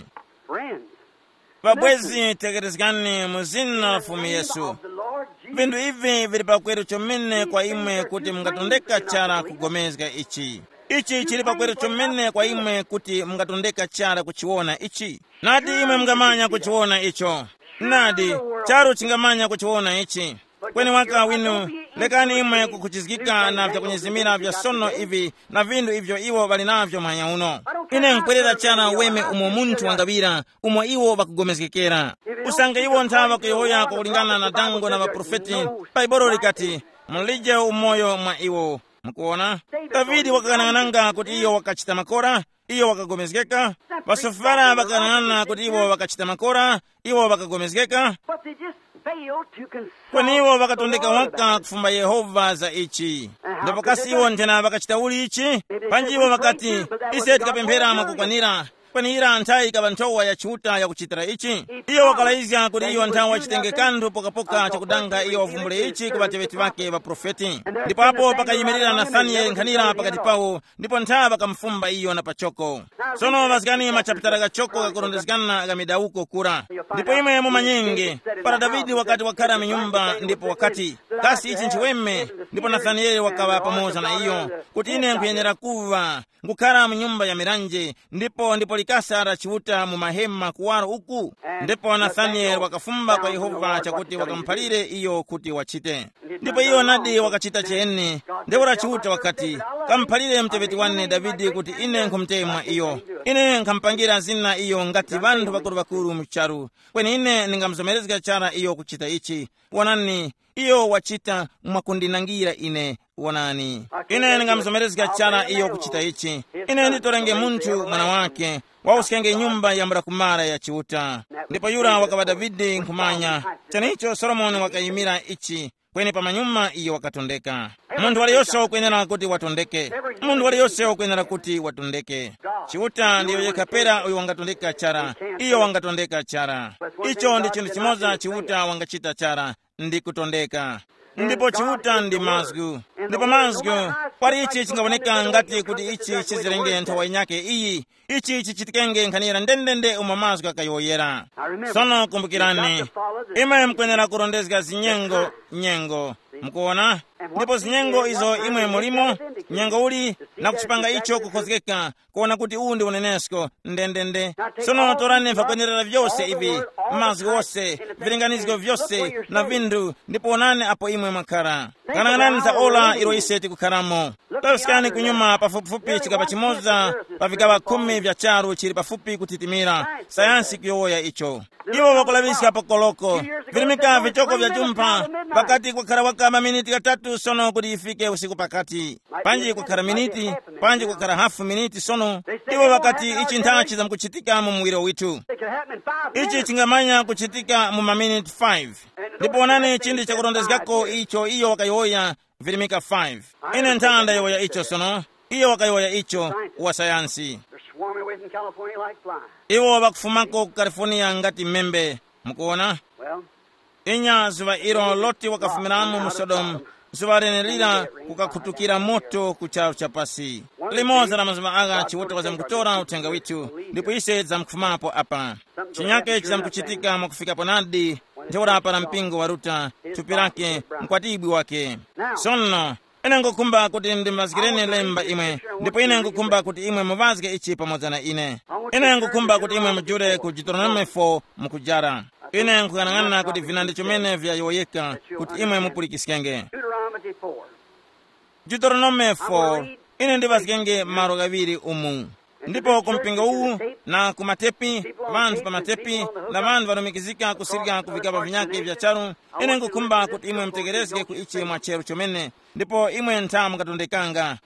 Babwezi tegerezgani muzina fumi Yesu. Vindu hivi vilipa kweru chomene kwa imwe kuti mngatondeka chara kugomezga ichi. Ichi chilipa kweru chomene kwa imwe kuti mngatondeka chara kuchiwona ichi. Nadi imwe mngamanya kuchiwona icho. Nadi, charo chingamanya kuchiwona ichi. Kweni waka winu, lekani imwe kukuchizgika na vya kunyezimira vya sono hivi na vindu hivyo iwo valinavyo manya uno. Ine mkwelera chana weme umo muntu wangabira, umo iwo bakugomezgekera. Usange iwo ntava kuyohoya kukulingana na dango na vaprofeti, paiboro likati, mlije umoyo mwa iwo. Mkuona? Davidi wakakanananga kuti iyo wakachita makora, iyo wakagomezgeka. Basofara wakakanana kuti iwo wakachita makora, iwo wakagomezgeka. Kwani iwo wakatondeka waka kufumba Yehova za ichi. Ndipo kasi iwo ntena wakachita uli ichi, panji iwo wakati, ise tikapempera makukwanira. Kwani ira ntai kabantowa ya chuta ya kuchitira ichi. Iyo wakalaizia kuti iyo ntawa wachitenge kandu poka poka chakudanga iyo wavumbule ichi kubatebeti wake wa profeti. Ndipo hapo pakayimirira Nathaniel nkhanira pakati pawo, ndipo ntawa bakamfumba iyo na pachoko. Sono vasikani machapitara gachoko kakurondezgana gamidauko kura. Ndipo ime muma nyingi, para Davidi wakati wakara minyumba, ndipo wakati, kasi ichi nchiweme, ndipo Nathaniel wakawa pamoza na iyo, kuti ine nkuyenera kuva, ngukara minyumba ya miranje, ndipo ndipo likasara chiuta mu mahema kuwaro uku. Ndipo Nathaniel wakafumba kwa Yehova chakuti wakampalire iyo kuti wachite. Ndipo iyo nadi wakachita chene, ndewora chiuta wakati, kamphalire mtepeti wane Davidi kuti ine nkumtemwa iyo. Ine nkampangira zina iyo ngati vanthu vakulu-vakulu mcharu. Kweni ine ningamzomerezga chara iyo kuchita ichi. Wonani, iyo wachita mwakundinangira ine. Wonani, ine ningamzomerezga chara iyo kuchita ichi. Ine nditorenge munthu mwana wake wausikenge nyumba ya mrakumara ya chiuta. Ndipo yura wakava Davidi nkumanya. Chanicho Solomoni wakayimira ichi. Kweni pamanyuma iyo wakatondeka. Mundu wali yose wakwenera kuti watondeke. Mundu wali yose wakwenera kuti watondeke. Chiuta ndiyo yekapera uyo wangatondeka chara. Iyo wangatondeka chara. Icho ndi chinthu chimoza chiuta wangachita chara. Ndi kutondeka. Ndipo chiuta ndi mazgu. Ndipo mazgu, pari ichi chingawoneka ngati kuti ichi chizirenge nthawi nyake iyi. Ichi chichitikenge nkhanira ndendende umwe mazgu akayoyera. Sono kumbukirani, imwe mkwenera kurondezga zinyengo, nyengo. Mkuona? Ndipo zinyengo izo imwe mulimo, nyengo uli, na kuchipanga icho kukhozekeka, kuona kuti uu ndi unenesko, ndendende. Sono torani mfakwenerera vyose ivi, mazgu wose, vilinganizgo vyose, na vindu, ndipo onane apo imwe makara. Kananganani za ola ilo iseti kukharamo. Tawisikani kunyuma pafupifupi chikapa chimoza, pavikaba kumi vya charu chiri pafupi kutitimira, sayansi kuyowoya icho. Iwo wakulabisika pokoloko, vilimika vichoko vya jumpa, pakati kukhara waka maminiti katatu sono kuti ifike usiku pakati. Panji kukhara miniti, panji kukhara hafu miniti sono. Iwo wakati ichi nthachi za mkuchitika mu mwiro witu. Ichi chingamanya kuchitika mu maminiti five. Ndipo onani chindi cha kurondezgako icho iyo wakayoya vilimika five. Ine ntanda yoya icho sono, iyo wakayoya icho wa sayansi. Iwo wakufumako ku California ngati membe. Mkuona? Inya zuva iro loti wakafumiramo mu Sodom. Zuva renelira kukakhutukira moto kucharu chapasi. Limoza la mazuva aga chiwota waza mkutora utenga witu. Ndipo ise za mkufumapo apa. Chinyake chiza mkuchitika mwakufika ponadi. Nteora apa na mpingo waruta. Tupirake mkwatibwi wake. Sono. Ine ngukumba kuti ndimazikirene lemba imwe. Ndipo ine ngukumba kuti imwe muvazike ichi pamoja na ine. Ine ngukumba kuti imwe mjure ku Deuteronomy four mukujara. Ine nkukanangana kuti vinandi chomene vya yoyeka kuti imwe mupulikisikenge. Deuteronomy four. Ine ndivazikenge maro gaviri umu. Ndipo kumpinga uu na kumatepi, vantu pa matepi, na vantu vanumikizika kusirika kuvikaba vinyake vya charu. Ine ngukumba kuti imwe mtegerezike ku ichi mwa cheru chomene. Ndipo imwe ntamu katondekanga.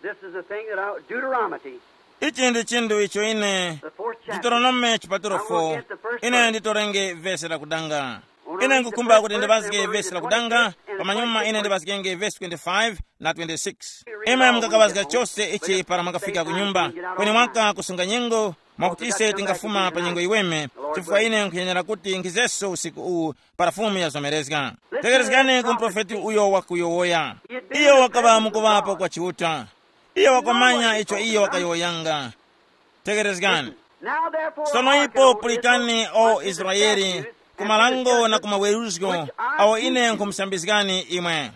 Ichi ndi chindu icho ine. Deuteronomy chapter four. Ine nditorenge vesi la kudanga. Ine ngukumba kuti ndivazike vesi la kudanga. Pamanyuma ine ndivazikenge vesi twenty-five na twenty-six. Ime mkakavazika chose ichi para makafika kunyumba. Kwenye mwaka kusunga nyengo. Mwakutise tingafuma pa nyengo iweme. Chifukwa ine nkuyenyera kuti nkizeso usiku uu parafumu ya zomerezga. Tegerezgane kumprofeti uyo wakuyowoya. Iyo wakaba mukuvapo kwa chiuta. Iyo wakomanya icho iyo wakayoyanga. Tegerezgane. Sono ipo pulikani o Israeli. Kumalango na kumaweruzgo. Awo ine nkumsambizgani imwe.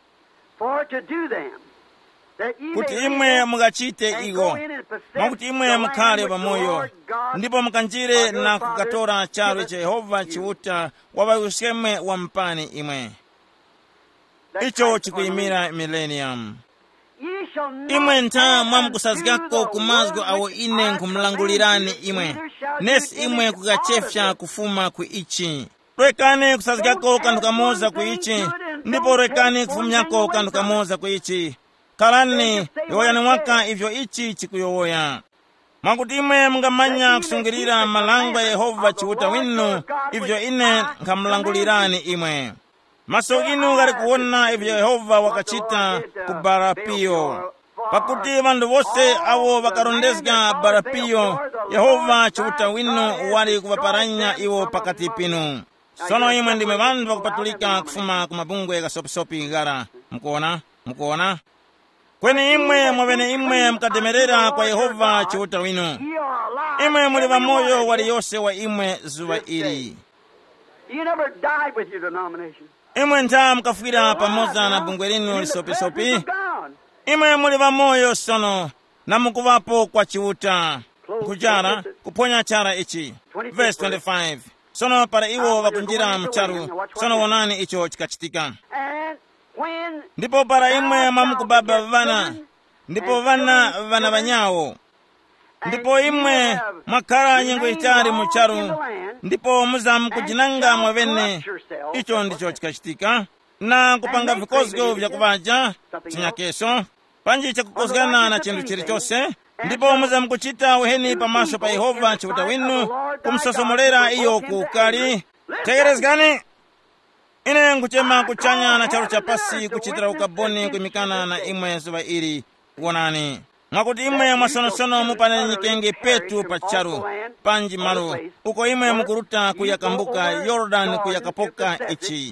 Kuti imwe mugachite igo. Mwakuti imwe mkhale pamoyo. Ndipo mkanjire na kukatora charu cha Yehova chiuta wabayuskeme wampani imwe. Icho chikuimira millennium. Imwe nta mwamukusazgako kumazgo awo ine nkumlangulirani imwe. Nesi imwe kukachefya kufuma ku ichi. Rekane kusazgako kandu kamoza ku ichi. Ndipo rekane kufumyako kandu kamoza ku ichi. Kalani yoyani mwaka ivyo ichi chikuyowoya. Mwakuti imwe mungamanya kusungirira malango ya Yehova chiuta winu. Ivyo ine nkamlangulirani imwe. Maso inu gari kuona ivyo Yehova wakachita kubarapio. Pakuti vandu vose awo wakarondezga barapio. Yehova chiuta winu wali kuvaparanya iwo pakati pinu. Sono imwe ndime vandu wakupatulika kufuma kumabungwe kasopisopi gara. Mkuona? Mkuona? Kweni imwe mwavene imwe mkademerera kwa Yehova chiuta winu. Imwe muli vamoyo wali yose wa imwe zuwa ili. Imwe nta mkafwira pamoza na bungwe linu lisopi-sopi. Imwe muli vamoyo sono na mukuvapo kwa chiuta. Kujara kuponya chara ichi. Verse twenty-five. Sono para iwo wakunjira mcharu. Sono wonani icho chikachitika. Ndipo para imwe mamukubaba vana. ndipo vana vana vanyawo. Ndipo imwe mwakhala nyengo itali mucharu, ndipo muzamkujinanga mwavene. Icho ndicho chikachitika, na kupanga vikozgo vyakuvaja chinyakeso panji chakukozgana na chindu chilichonse. Ndipo muzamkuchita uheni pamaso pa Yehova chiuta winu, kumsosomolera iyo kukali. Tegerezgani, ine nkuchema kuchanya na chalo cha pasi kuchitira ukaboni kuimikana na imwe zuva ili kuonani. Mwakuti imwe mwasonosono mupane nyikenge petu pacharu panji maru, uko imwe mukuruta kuyakambuka Yordan kuyakapoka ichi.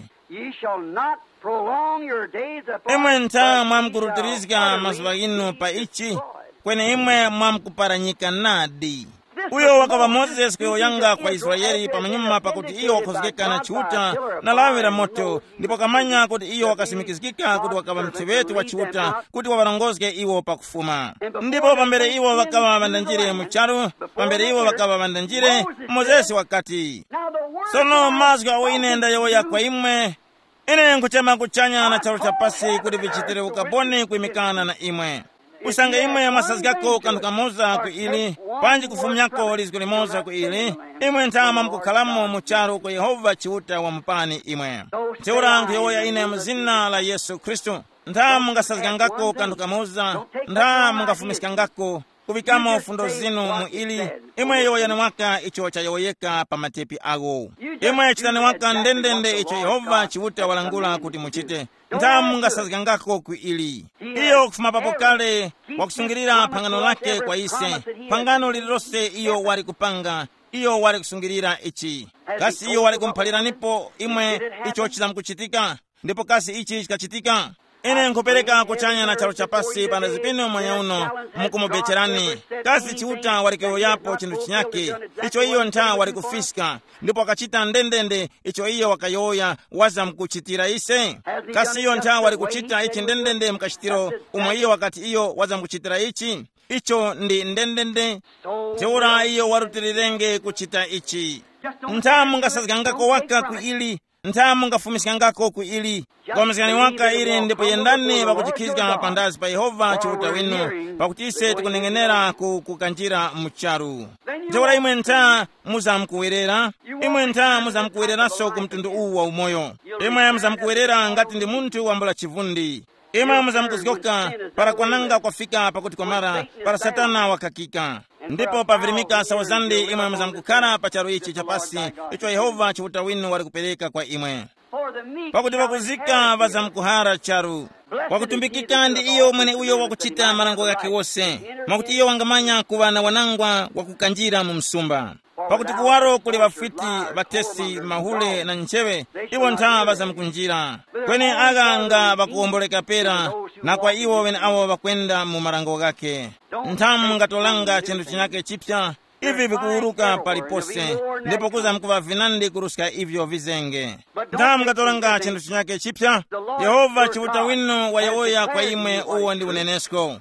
Imwe nta mwamkurutirizga mazuva inu pa ichi, kwene imwe mwamkuparanyika nadi. Uyo wakava Moses kuyoyanga kwa Israeli pamanyuma pakuti iyo wakozgeka na chiuta na lawira moto, ndipo kamanya kuti iyo wakasimikizikika kuti wakava mtsevetu wa chiuta kuti wavarongozge iwo pakufuma. Ndipo pambere iwo wakava vandanjire mucharu, pambere iwo wakava vandanjire, Moses wakati, sono mazgu awinenda yoya kwa imwe, ine nkuchema kuchanya na chalo cha pasi kuti vichitire ukaboni kuimikana na imwe. Usanga imwe masazgako kandukamoza ku ili, panji kufumyako lizgo limoza ku ili, imwe ntama mkukalamu mucharu kwa Yehova chiuta wa mpani imwe. Teura nkuyoya ine mzina la Yesu Kristo, nta mungasazgangako kandukamoza, nta mungafumiskangako, kuvikamo fundo zinu mu ili, imwe yoya ni waka icho cha yoyeka pa matepi ago. Imwe chitani waka ndendende icho Yehova chiuta walangula kuti muchite, nta mungasazgangako ku ili. Iyo kufuma papo kale wakusungirira pangano lake kwa ise, pangano lililose iyo wali kupanga, iyo wali kusungirira ichi. Kasi iyo wali kumpalira nipo imwe icho chizamkuchitika, ndipo kasi ichi chikachitika. Ine nkupeleka kuchanya na chalo cha pasi panda zipino mwanya uno mukumubecherani. Kasi chiuta walikewo yapo chindu chinyake, icho iyo nta wali kufiska, ndipo wakachita ndendende icho iyo wakayoya waza mkuchitira ise. Kasi iyo nta wali kuchita ichi ndendende mkachitiro umwe iyo wakati iyo waza mkuchitira ichi. Icho ndi ndendende, teura iyo warutirirenge kuchita ichi. Nta mungasazgangako waka ku ili, nta mungafumiskangako ku ili. Kwa mzikani waka ili ndipo yendani wakuchikizga pandazi pa Yehova chiuta winu, pakuti ise tikunengenera kukanjira mucharu. Teura imwe nta muzamkuwerera, imwe nta muzamkuwerera so kumtundu uwa umoyo. Imwe muzamkuwerera ngati ndi muntu wambula chivundi. Imwe muzamkuzgoka para kwananga kwafika pakuti kwa mara para Satana wakakika. Ndipo pavirimika sawazandi imwe muzamkukara pacharu ichi chapasi icho Yehova chiuta winu wali kupeleka kwa imwe. Pakuti wakuzika vazamkuhara charu, wakutumbikika ndi iyo mwene uyo wakuchita marango yake wose, mwakuti iyo wangamanya kuwa na wanangwa wakukanjira mu msumba. Pakuti kuwaro kuli vafiti, vatesi, mahule na nchewe, iwo nta vazamkunjira. Kwene aganga vakuomboleka pera, na kwa iwo wene awo vakwenda mu marango gake. Ntamu ngatolanga chendu chinyake chipya, ivi vikuuruka palipose, ndipo kuza mkuva vinandi kuruska ivyo vizenge. Ntamu ngatolanga chendu chinyake chipya, Yehova chiuta winu wayawoya kwa imwe uwo ndi unenesko.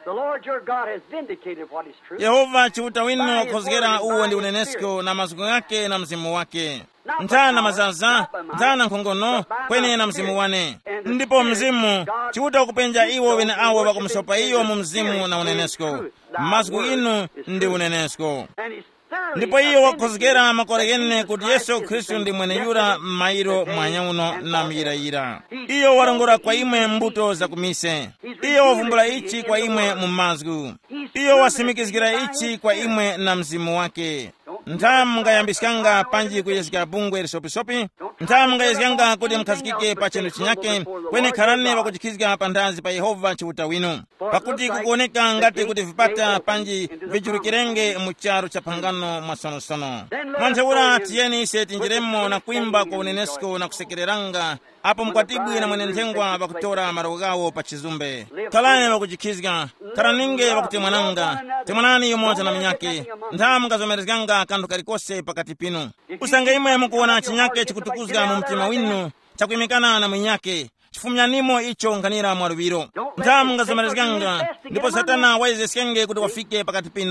Yehova chiuta winu wakozgera uwo ndi unenesko na mazuko yake na mzimu wake. Nta na mazaza, nta na nkongono, kwene na mzimu wane. Ndipo mzimu, chiuta kupenja iwo wene awo wakumsopa iyo mu mzimu na unenesko. Mazuko inu ndi unenesko. Ndipo iyo wakozgera makoregene kuti Yesu Kristu ndi mwene yura mairo mwanyauno na miyirayira. Iyo warongora kwa imwe mbuto za kumise. Iyo wavumbula ichi kwa imwe mumazgu. Iyo wasimikizgira ichi kwa imwe na mzimu wake. Ntamu ngayambisikanga panji kuyezika bungwe lisopisopi. Ntamu ngayezikanga kuti mkazikike pa chendu chinyake, kwene karane wakuchikizika pandazi pa Yehova chiuta winu. Pakuti kukuoneka ngati kuti vipata panji vijurikirenge mucharu cha pangano mwasonosono. Mwanteura tiyeni ise tinjiremo na kuimba kwa unenesko na kusekereranga, apo mkwatibwi na mwene ntengwa wakutora marogawo pa chizumbe. Kalane wakuchikizika, karaninge wakutemwananga, temwanani yomoza na minyake. Ntamu ngazomerezganga kandu karikose pakati pinu. Usanga imwe mukuona chinyake chikutukuzga mu mtima winu, chakuimikana na mwinyake. Chifumyanimo icho nkanira mwarubiro. Ntamu ngazomerezganga, ndipo Satana waizeskenge kuti wafike pakati pinu.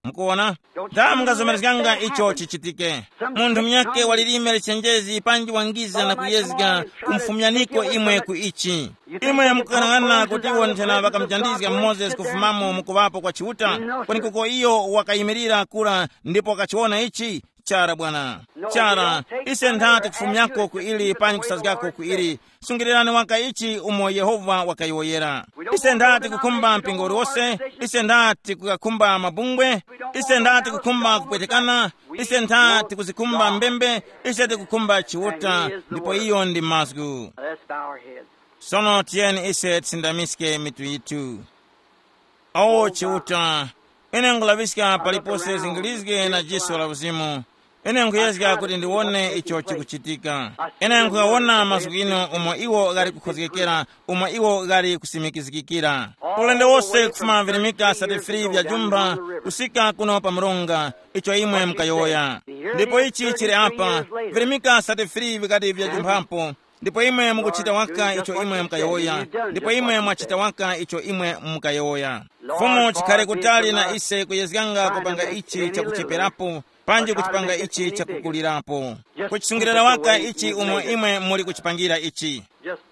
Mkuona? Tamungazomalizikanga icho chichitike. Munthu myake walilime lichenjezi panji wangiza na kuyezga kumfumyaniko imwe ku ichi. Imwe mkukanang'ana kuti iwo nthena vakamchandizika Moses kufumamo mukuvapo kwa chiuta. Kwani kuko iyo wakayimirira kula ndipo akachiona ichi. Chara bwana. Chara. Ise nthati kufumyako ku ili panji kusazikako ku ili. Sungilirani waka ichi umo Yehova wakayiwoyera. Ise nthati kukumba mpingo uliwose. Ise nthati kukakumba mabungwe. Ise nthati kukumba kupwetekana. Ise nthati kuzikumba mbembe. Ise nthati kukumba chiuta. Ndipo iyo ndi mazgu. Sono tiyeni ise tsindamiske mitu yitu. O chiuta. Ine ngulaviska palipose zingilizge na jiso la uzimu. Ine nkuyezga kuti ndiwone icho chikuchitika. Ine nkuyawona masukino umo iwo gari kukhozekera, umo iwo gari kusimikizikikira. Ulende wose kufuma virimika satifiri vya jumba, kusika kuno pa mronga, icho imwe mkayoya. Ndipo ichi chiri apa, virimika satifiri vikati vya jumbapo. Ndipo imwe mukuchita waka icho imwe mkayoya. Ndipo imwe mwachita waka icho imwe mkayoya. Fumo chikhale kutali na ise kuyezganga kupanga ichi cha kuchiperapo. Panji kuchipanga ichi cha kukulirapo. Kuchisungirira waka ichi umo imwe muli kuchipangira ichi.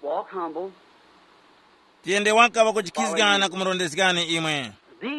Tiende waka wakuchikizga na kumurondezgani imwe.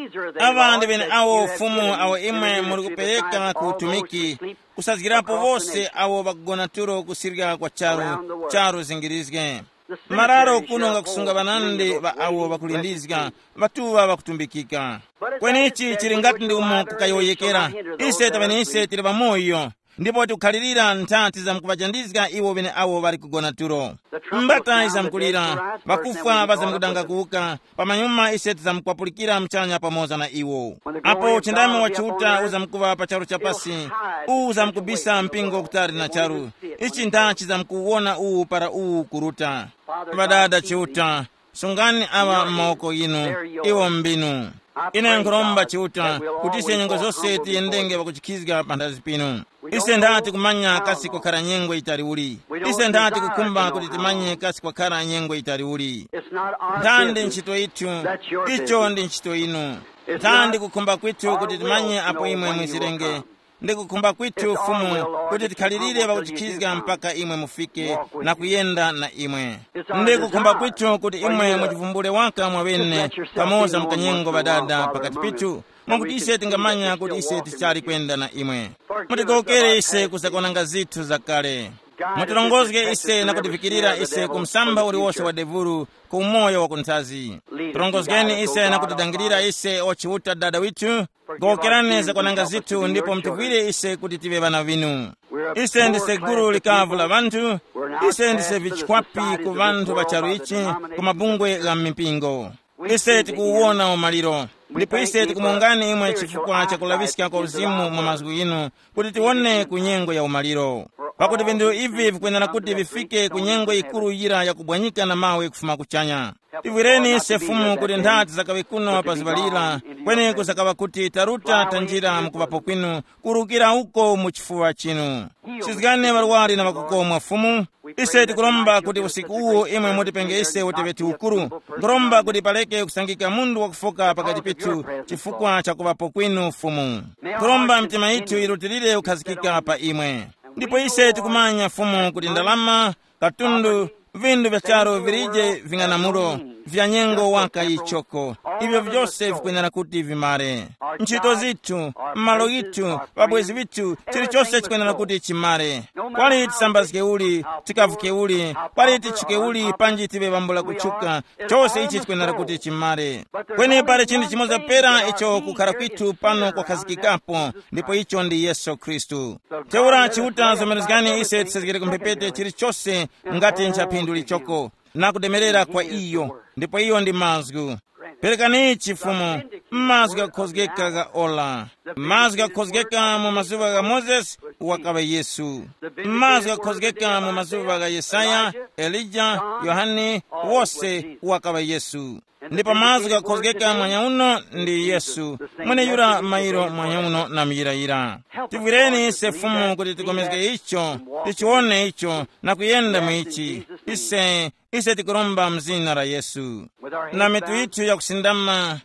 Ava ndi bene awo fumu awo imwe muli kupeleka kutumiki. Kusazgirapo vose awo bakugona turo kusirga kwa charu, charu zingirizge. Mararo kunonga kusunga banande ba awo bakulindizga, batuwa bakutumbikika. Kweni ichi chiringati ndi umo kukayoyekera. Ise tabene ise tiri bamoyo. Ndipo tukhalirira nthanti za mkuvachandizga iwo bene awo bali kugona turo. Mbata iza mkulira, bakufa baza mkudanga kuuka, pamanyuma ise tiza mkwapulikira mchanya pamoza na iwo. Apo chindame wa chiuta uza mkuva pa charu chapasi, uza mkubisa mpingo kutari na charu. Ichi nthanti za mkuwona uu para uu kuruta. Badada chiuta, sungani awa moko inu, iwo mbinu. Ine nkuromba chiuta, kutise nyengo zose tiyendenge wakuchikizga pandazi pinu. Ise ndati kumanya kasi kwa kara nyengo itari uli. Ise ndati kukumba kutitimanye kasi kwa kara nyengo itari uli. Ndandi nchito itu, icho ndi nchito inu. Ndandi kukumba kwitu kutitimanye apo imwe mwizirenge. Ndi kukumba kwitu fumu kuti tikhalirire pakuchikizga mpaka imwe mufike na kuyenda na imwe. Ndi kukumba kwitu kuti imwe muchivumbule waka mwawene pamoza mkanyengo badada pakati pitu. Mwakuti ise tingamanya kuti ise tichari kwenda na imwe. Mutikokere ise kusakonanga zithu zakale. Mutilongozge ise na kutifikirira ise kumsamba uliwose wa devuru kumoyo wa kunthazi. Tilongozgeni ise na kutidangirira ise ochiuta dada witu. Gokerane za konanga zithu ndipo mtivwire ise kuti tive bana vinu. Ise ndise guru likavu la bantu. Ise ndise vichikwapi ku bantu bacharu ichi kumabungwe ga mipingo. Ise tikuuona umaliro. Ndipo ise tikumungani imwe chifukwa cha kulavisika kwa uzimu mwa mazgu inu kuti tiwone kunyengo ya umaliro. Pakuti vindu ivi vikwendana kuti vifike kunyengo ikuru yira ya kubwanyika na mawe kufuma kuchanya. Tivwireni ise fumu kuti nthati zakawe kuno pazibalira, kweni kusakawa kuti taruta tanjira mkuvapo kwinu, kurukira uko muchifuwa chinu. Sizgane barwari na makukomwa fumu. Ise tikulomba kuti usiku uwo imwe mutipenge ise uteveti ukuru. Nguromba kuti paleke kusangika mundu wakufoka pakati pitu chifukwa cha kuvapo kwinu fumu. Nguromba mtima itu irutirire ukhazikika pa imwe. Ndipo ise tikumanya fumu kuti ndalama, katundu, vindu vya charo virije vinganamuro, vya nyengo waka ichoko. Ivyo vyose vikwendana kuti vimare. Nchito zitu, malo gitu, babwezi vitu, chiri chose chikwendana kuti chimare. Kwali tisambazike uli, tikavuke uli, kwali tichuke uli, panji tibe bambula kuchuka, chose ichi chikwendana kuti chimare. Kweni pale chindi chimoza pera icho kukara kwitu pano kwa kazikikapo, ndipo icho ndi Yesu Kristu. Teura chiuta zomerezgani ise tisazikire kumpepete chiri chose ngati nchapindu lichoko, na kudemerera kwa iyo, ndipo iyo ndi mazgu. Perekani chifumu, mazga kozgeka ga ola. Mazga kozgeka mu mazuva ga Moses, wakaba Yesu. Mazga kozgeka mu mazuva ga Yesaya, Elijah, Yohane, wose wakaba Yesu. Ndipo mazga kozgeka mwanya uno ndi Yesu. Mwene yura mairo mwanya uno na mjira ira. Tivwireni ise fumu kuti tikomezge icho, tichione icho, na kuyenda mwichi. Ise, ise tikuromba mzina la Yesu. Na mitu itu ya kusindama,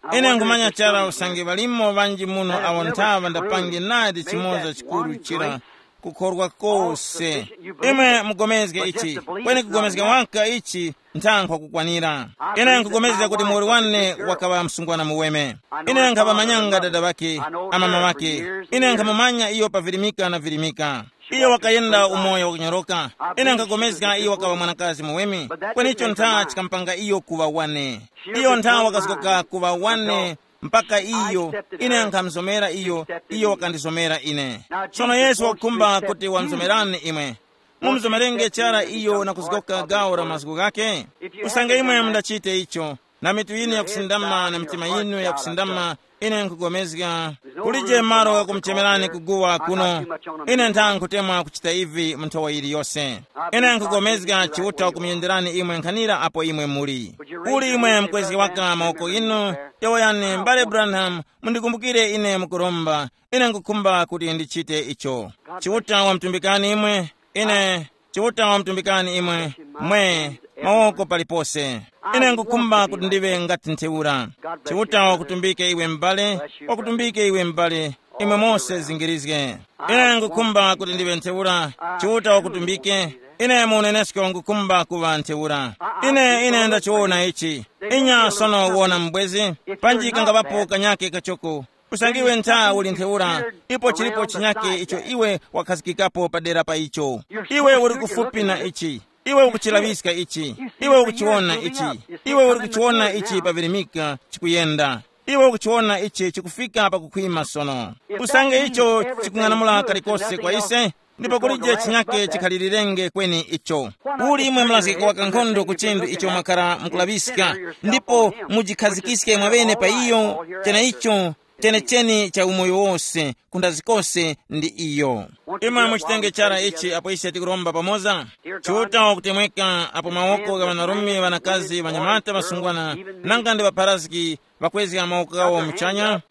ine nkumanya chala usangi balimo banji muno awontava ndapange nadi chimoza chikuru chira kukhorwa kose. Imwe mugomezge ichi kweni kugomezge wanka ichi ntankwa kukwanira. Ine nkugomezge kuti muwori wane wakaba msungwana muweme. Ine nkaba manyanga dada baki amama wake. Ine nkamamanya iyo pavirimika na virimika. Iyo wakayenda umoyo wakunyoroka. Ine nkagomezga iyo wakaba mwanakazi muwemi. Kweni icho ntaa chikampanga iyo kuwa wane. Iyo ntaa wakasikoka kuwa wane mpaka iyo ine nkamzomera iyo iyo wakandizomera ine. Sono Yesu wakumba kuti wamzomerani imwe. Mumzomerenge chara iyo na kuzikoka gao la mazgu gake. Usange imwe mdachite icho. Na mitu ine ya kusindama na mitima inu ya kusindama ine nkugomezga. Kulije maro ya kumchemerani kuguwa kuno. Ine ntaa kutemwa kuchita hivi mtowa ili yose. Ine nkugomezga chiuta wa kumienderani imwe nkanira apo imwe muri. Uli imwe mkwezi waka maoko inu. Yawa yani mbale Branham mundikumbukire ine mkuromba. Ine nkukumba kuti ndichite icho. Chiuta wa mtumbikani imwe. Ine chiuta wa mtumbikani imwe. Mwe maoko palipose. Ine nkukumba kuti ndive ngati nteura. Chiuta wa kutumbike iwe mbale. Wa kutumbike iwe mbale. Imwe mose zingirizge. Ine nkukumba kuti ndive nteura. Chiuta wa kutumbike. Ine munenesko nkukumba kuwa nteura. Ine ine ndachiona ichi. Inya sono wona mbwezi. Panji kangabapo kanyake kachoko. Usangiwe ntaa uli nteura. Ipo chilipo chinyake icho iwe wakazikikapo padera pa icho. Iwe uri kufupi na ichi. Iwe ukuchilaviska ichi. Iwe ukuchiona ichi. Iwe ukuchiona ichi pavirimika chikuyenda. Iwe ukuchiona ichi chikufika pa kukwima sono. Usange icho chikung'anamula kalikose kwa ise. Ndipo kulije chinyake chikhalilirenge kweni icho. Uli imwe mlaziko wakankondo kuchindu icho makara mkulaviska. Ndipo mujikazikiske mwabene pa iyo. Tena icho tene cheni cha umoyo wose kundazikose ndi iyo. Imwe muchitenge chara ichi apo isi atikuromba pamoza. Chuta wa kutemweka apo mawoko ga wanarumi wanakazi wanyamata wasungwana. Nanga ndi waparaziki wakwezi ya mawoko gawo mchanya.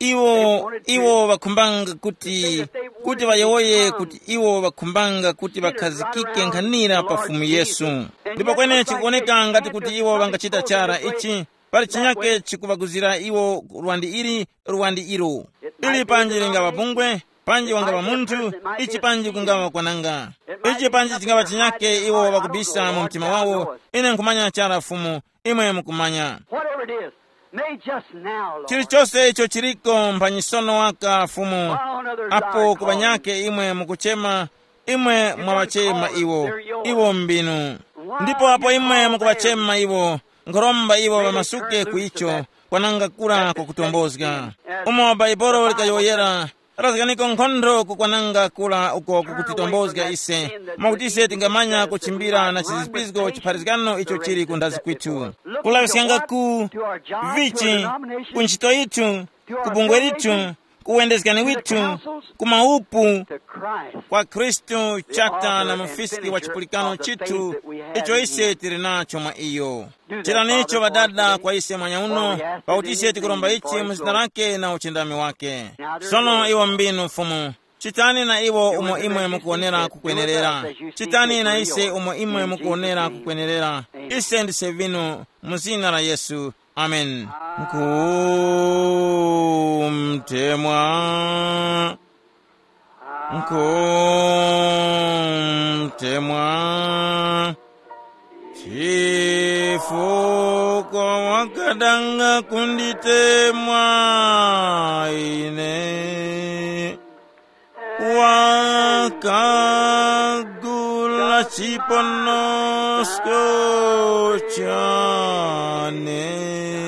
Iwo, iwo wakumbanga kuti, kuti wayewoye kuti iwo wakumbanga kuti wakazikike nkanira pafumu Yesu. Ndipo kwene chikuoneka ngati kuti iwo wangachita chara ichi. Pali chinyake chikubaguzira iwo ruwandi iri, ruwandi iro. Ili panji lingawa bungwe, panji wangawa muntu, ichi panji kungawa kwananga. Ichi panji chingawa chinyake iwo wakubisa mu mtima wawo, ine nkumanya chara fumu, imwe mkumanya. Chilichose icho chiriko mpanyisono waka fumu, apo kubanyake imwe mkuchema, imwe mwawachema iwo, iwo mbinu. Ndipo apo imwe mkubachema iwo, ngoromba iwo wamasuke kuicho kwananga kura kukutombozga. Umo baiboro likayoyera razikaniko nkhondo kukwananga kula uko kukutitombozga ise. Mwakutise tingamanya kuchimbira na chizipizgo chipharizgano icho chiri kundazi kwitu. Kulawisyanga ku vichi, kunchito itu, kubungwe litu, kuwendezgani witu, kumaupu kwa Kristu chata na mufisiki wa chipulikano chitu, icho ise tirinacho mwa iyo. Chiranicho badada kwa ise mwanyauno, pautise tikuromba ichi mzinarake na uchindami wake. Sono iwo mbinu fumu. Chitani na iwo umo imwe mukuonera kukwenerera. Chitani na ise umo imwe mukuonera kukwenerera. Ise ndise vinu muzina la Yesu. Amen. Nkumtemwa, nkumtemwa, chifuko wakadanga kunditemwa ine, wakagula chiponosko chane.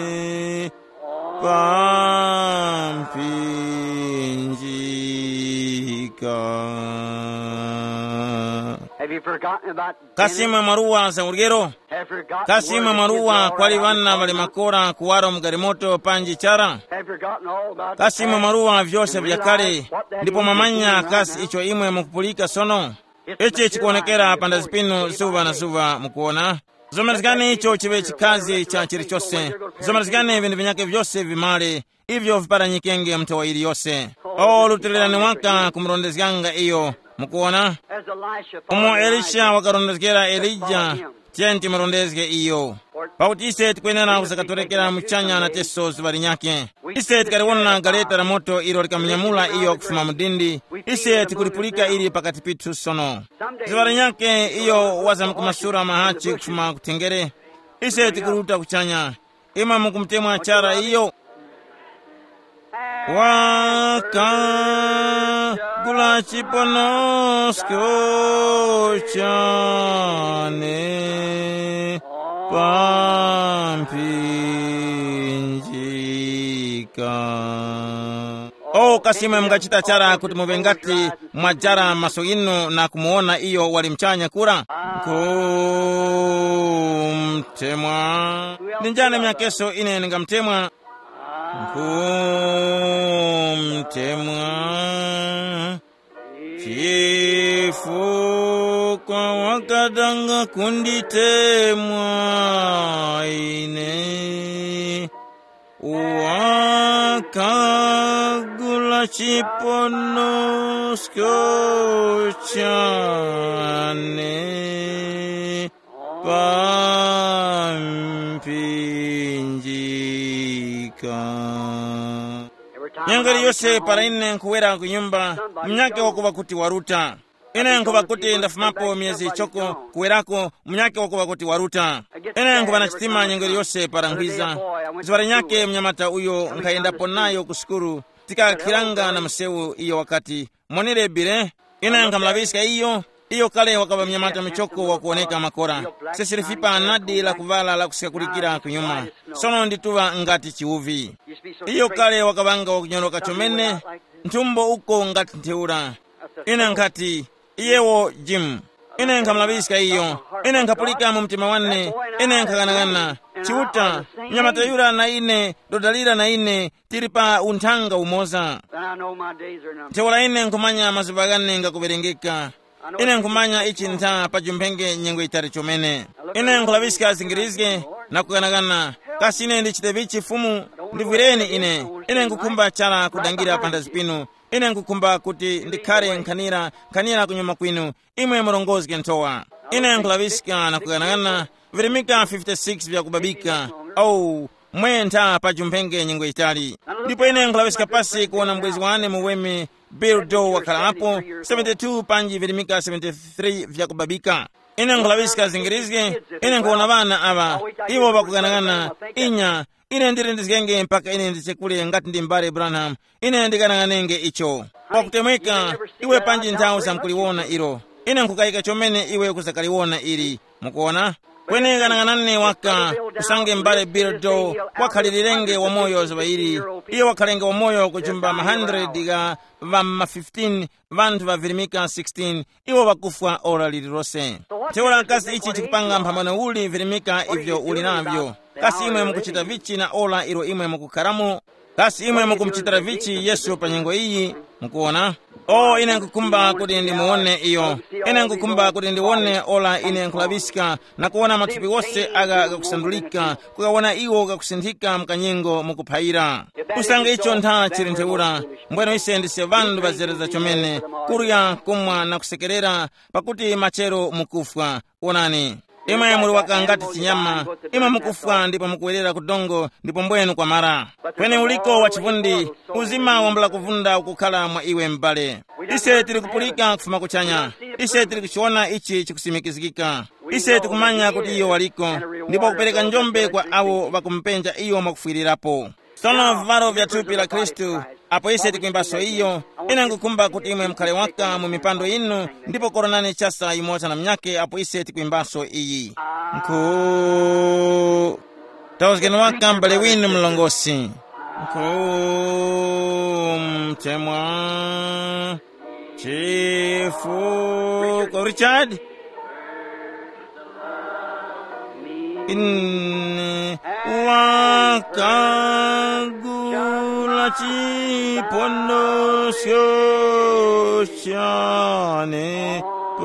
Kasima maruwa za urgero. Kasima maruwa kwali wana wale makora kuwaro mgarimoto panji chara. Kasima maruwa vyose vya kale. Ndipo mamanya kasi icho imwe mkupulika sono. Ichi chikuonekera pandazipinu suva na suva mkuona. Zomarizgani icho chive chikazi cha chirichose. Zomarizgani vindu vinyake vyose vimale. Ivyo vipara nyikenge mtawa ili yose. O lutilirani waka kumrondezganga iyo. Mukuona? Umo Elisha wakarondezgera Elija. tiye timurondezge iyo pakuti ise tikuyenera kusakatorekera muchanya na teso zuva linyake. Ise tikaliwona galeta la moto ilo likamnyamula iyo kufuma mudindi. Ise tikulipulika ili pakati pitu sono zuva linyake iyo waza mkumasura mahachi kufuma kutengere. Ise tikuluta kuchanya ima mkumtemwa chara iyo waka gula chiponosko chane pampinjika. O kasime mgachita chara kuti muvengati mwajara maso inu na kumuona iyo walimchanya kura kumtemwa. Ninjane myakeso ine ningamtemwa kumtemwa chifukwa wakadanga kunditemwa ine wakagula chiponosko chane pampinjika. Nyangari yose para ine nkuwera kunyumba mnyake wakuwa kuti waruta. Ine nkuwa kuti ndafumapo miezi choko kuwerako mnyake wakuwa kuti waruta. Ine nkuwa na chitima nyangari yose para ngwiza. Zwari nyake mnyamata uyo nkaendapo nayo kuskuru tika kiranga na msewu iyo wakati monire bire. Ine nkamlavisika iyo iyo kale wakaba mnyamata michoko wakuoneka makora. Sesirifipa anadi la kuvala la kusikakulikira kunyuma. Sono ndituwa ngati chiuvi. Iyo kale wakabanga wakunyoroka chomene. Ntumbo uko ngati nteura. Ine nkati iyewo Jim. Ine nkamlavisika iyo. Ine nkapulika mumtima wane. Ine nkaganagana. Chiuta, mnyamata yura na ine, dodalira na ine, tiripa untanga umoza. Teola ine nkumanya mazubagane nga kuberengeka. Ine nkumanya ichi nta pajumpenge nyengo itari chomene. Ine nkulavisika zingirizge na kuganagana. Kasi ine ndichitevichi fumu, ndivireni ine. Ine nkukumba chala kudangira panda zipinu. Ine nkukumba kuti ndikare nkanira, nkanira kunyuma kwinu. Imwe murongozge ntowa. Ine nkulavisika na kuganagana. Virimika fifty-six vya kubabika. Au mwe nta pajumpenge nyengo itali. Ndipo ine nkulavisika pasi kuona mbwezi wane muwemi Bildo wakala hapo. seventy-two panji virimika seventy-three vya kubabika. Ine nkulavisika zingirizge. Ine nkuona vana ava iwo wakuganagana inya. Ine ndiri ndizgenge mpaka ine ndichekule ngati ndimbare Branham. Ine ndigananganenge icho wakutemweka iwe panji ntao samkuliwona iro. Ine nkukaika chomene iwe kusakaliwona iri mukuona. Kwene gananganane waka kusange mbare Bildo wakhalilirenge wa moyo zabairi. Iyo wakhalenge wa moyo kuchumba ma one hundred ga vama fifteen vantu va virimika sixteen. Iwo wakufwa ora lilirose. Teola kasi ichi chikupanga mpambano uli virimika ivyo uli navyo. Kasi imwe mukuchita vichi na ola iro imwe mukukaramu. Kasi imwe mukumchitara vichi Yesu panyengo iyi mukuona. O ine nkukumba kuti ndimuone iyo. Ine nkukumba kuti ndione ola ine nkulavisika na kuona matupi wose aga kusandulika. Kukaona iwo gakusindika mkanyengo mukuphaira. Kusange icho ntha chiri nteura. Mbweno ise ndise vandu bazereza chomene. Kurya kumwa na kusekerera pakuti machero mukufwa. Onani. Ima muri wakangati chinyama. Ima mukufwa ndipo mukuwerera kudongo ndipo mbwenu kwa mara. Kwene uliko wachivundi uzima wambula kuvunda ukukhala mwa iwe mbale. Ise tiri kupulika kufuma kuchanya. Ise tiri kuchiona ichi chikusimikizikika. Ise tikumanya kuti iyo waliko ndipo kupereka njombe kwa awo wakumpenja iyo mwakufuirirapo. Sono varo vya tupi la Kristu. Apo ise tikuimbaso iyo. Ine nkukumba kuti imwe mkale waka mumipando inu. Ndipo koronani chasa imoja na mnyake. Apo ise tikuimbaso iyi. Nku tauzgeni waka mbale winu mlongosi. Nku mtemwa chifu kwa Richard. In wakagula chipondo syo chane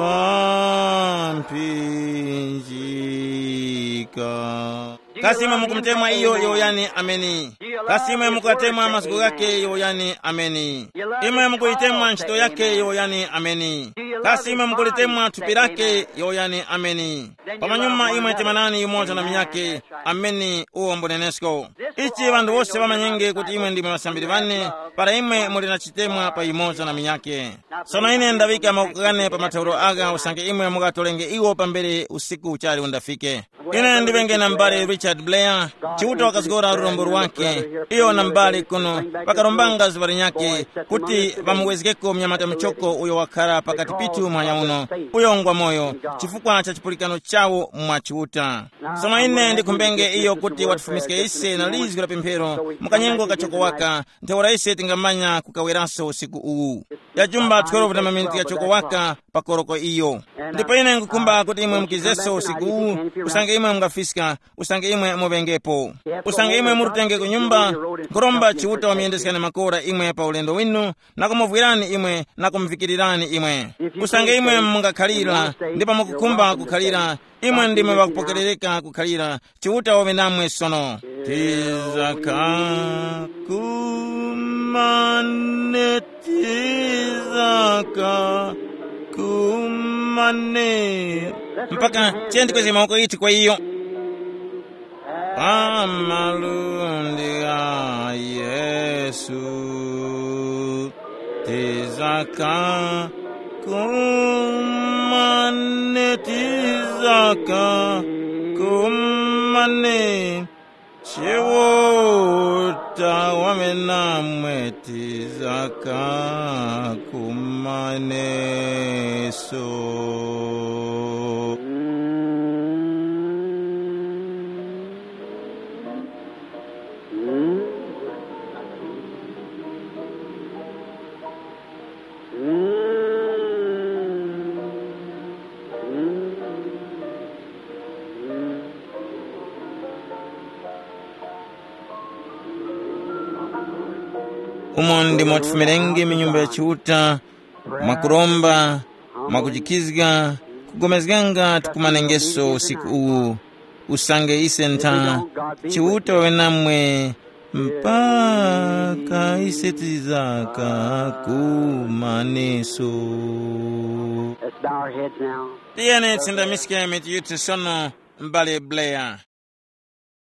pampinjika. Kasi imwe mukumtemwa iyo yo yani ameni. Kasi imwe mukatemwa masiku yake yo yani ameni. Imwe mukuitemwa nchito yake yo yani ameni. kasi imwe mukulitemwa thupi lake yoyani ameni pamanyuma imwe temanani imodzi na miyake ameni uwo mbunenesko ichi vandu vose vamanyenge kuti imwe ndimwe vasambiri vane para imwe muli na chitemwa pa imodzi na miyake sono ine ndavika makukane pa mathauro aga usange imwe mukatolenge iwo pambere usiku uchali undafike ine ndivenge na mbali Richard Blair chiuta wakazigora rurombo rwake iyo na mbali kuno pakarombanga zibari nyake kuti vamuwezekeko mnyamata mchoko uyo wakara pakati pitu mwanya uno uyo ngwa moyo chifukwa cha chipulikano chawo mwa chiuta sono ine ndikumbenge iyo kuti watufumiske ise na lizi kula pemphero mukanyengo kachoko waka ntheura ise tingamanya kukaweraso usiku uwu ya jumba twelve na maminiti ya choko waka pakoroko iyo ndipo ine nkukumba kuti imwe mkizeso usiku uwu usange imwe mngafisika usange imwe mubengepo usange imwe murutenge kunyumba kuromba chiuta wa miendesikane makora imwe pa ulendo winu na kumuvwirani imwe na kumvikirirani imwe usange imwe mungakhalira ndipo mukukumba kukhalira imwe ndimwe wakupokerereka kukhalira chiuta wa namwe sono tizaka kumane tizaka kumane mpaka chendi kwezi maoko iti kwa iyo amalundi a Yesu tizaka kumane tizaka kumane chiwuta wamenamwe tizaka kumane so umo ndi motifumirenge minyumba ya chiuta makuromba makuchikizga kugomezganga tukumanengeso usiku uwu usange ise nta chiuta wenamwe mpaka ise tizaka kumaneso tiyene tsinda miske miti yuti sono mbale Blair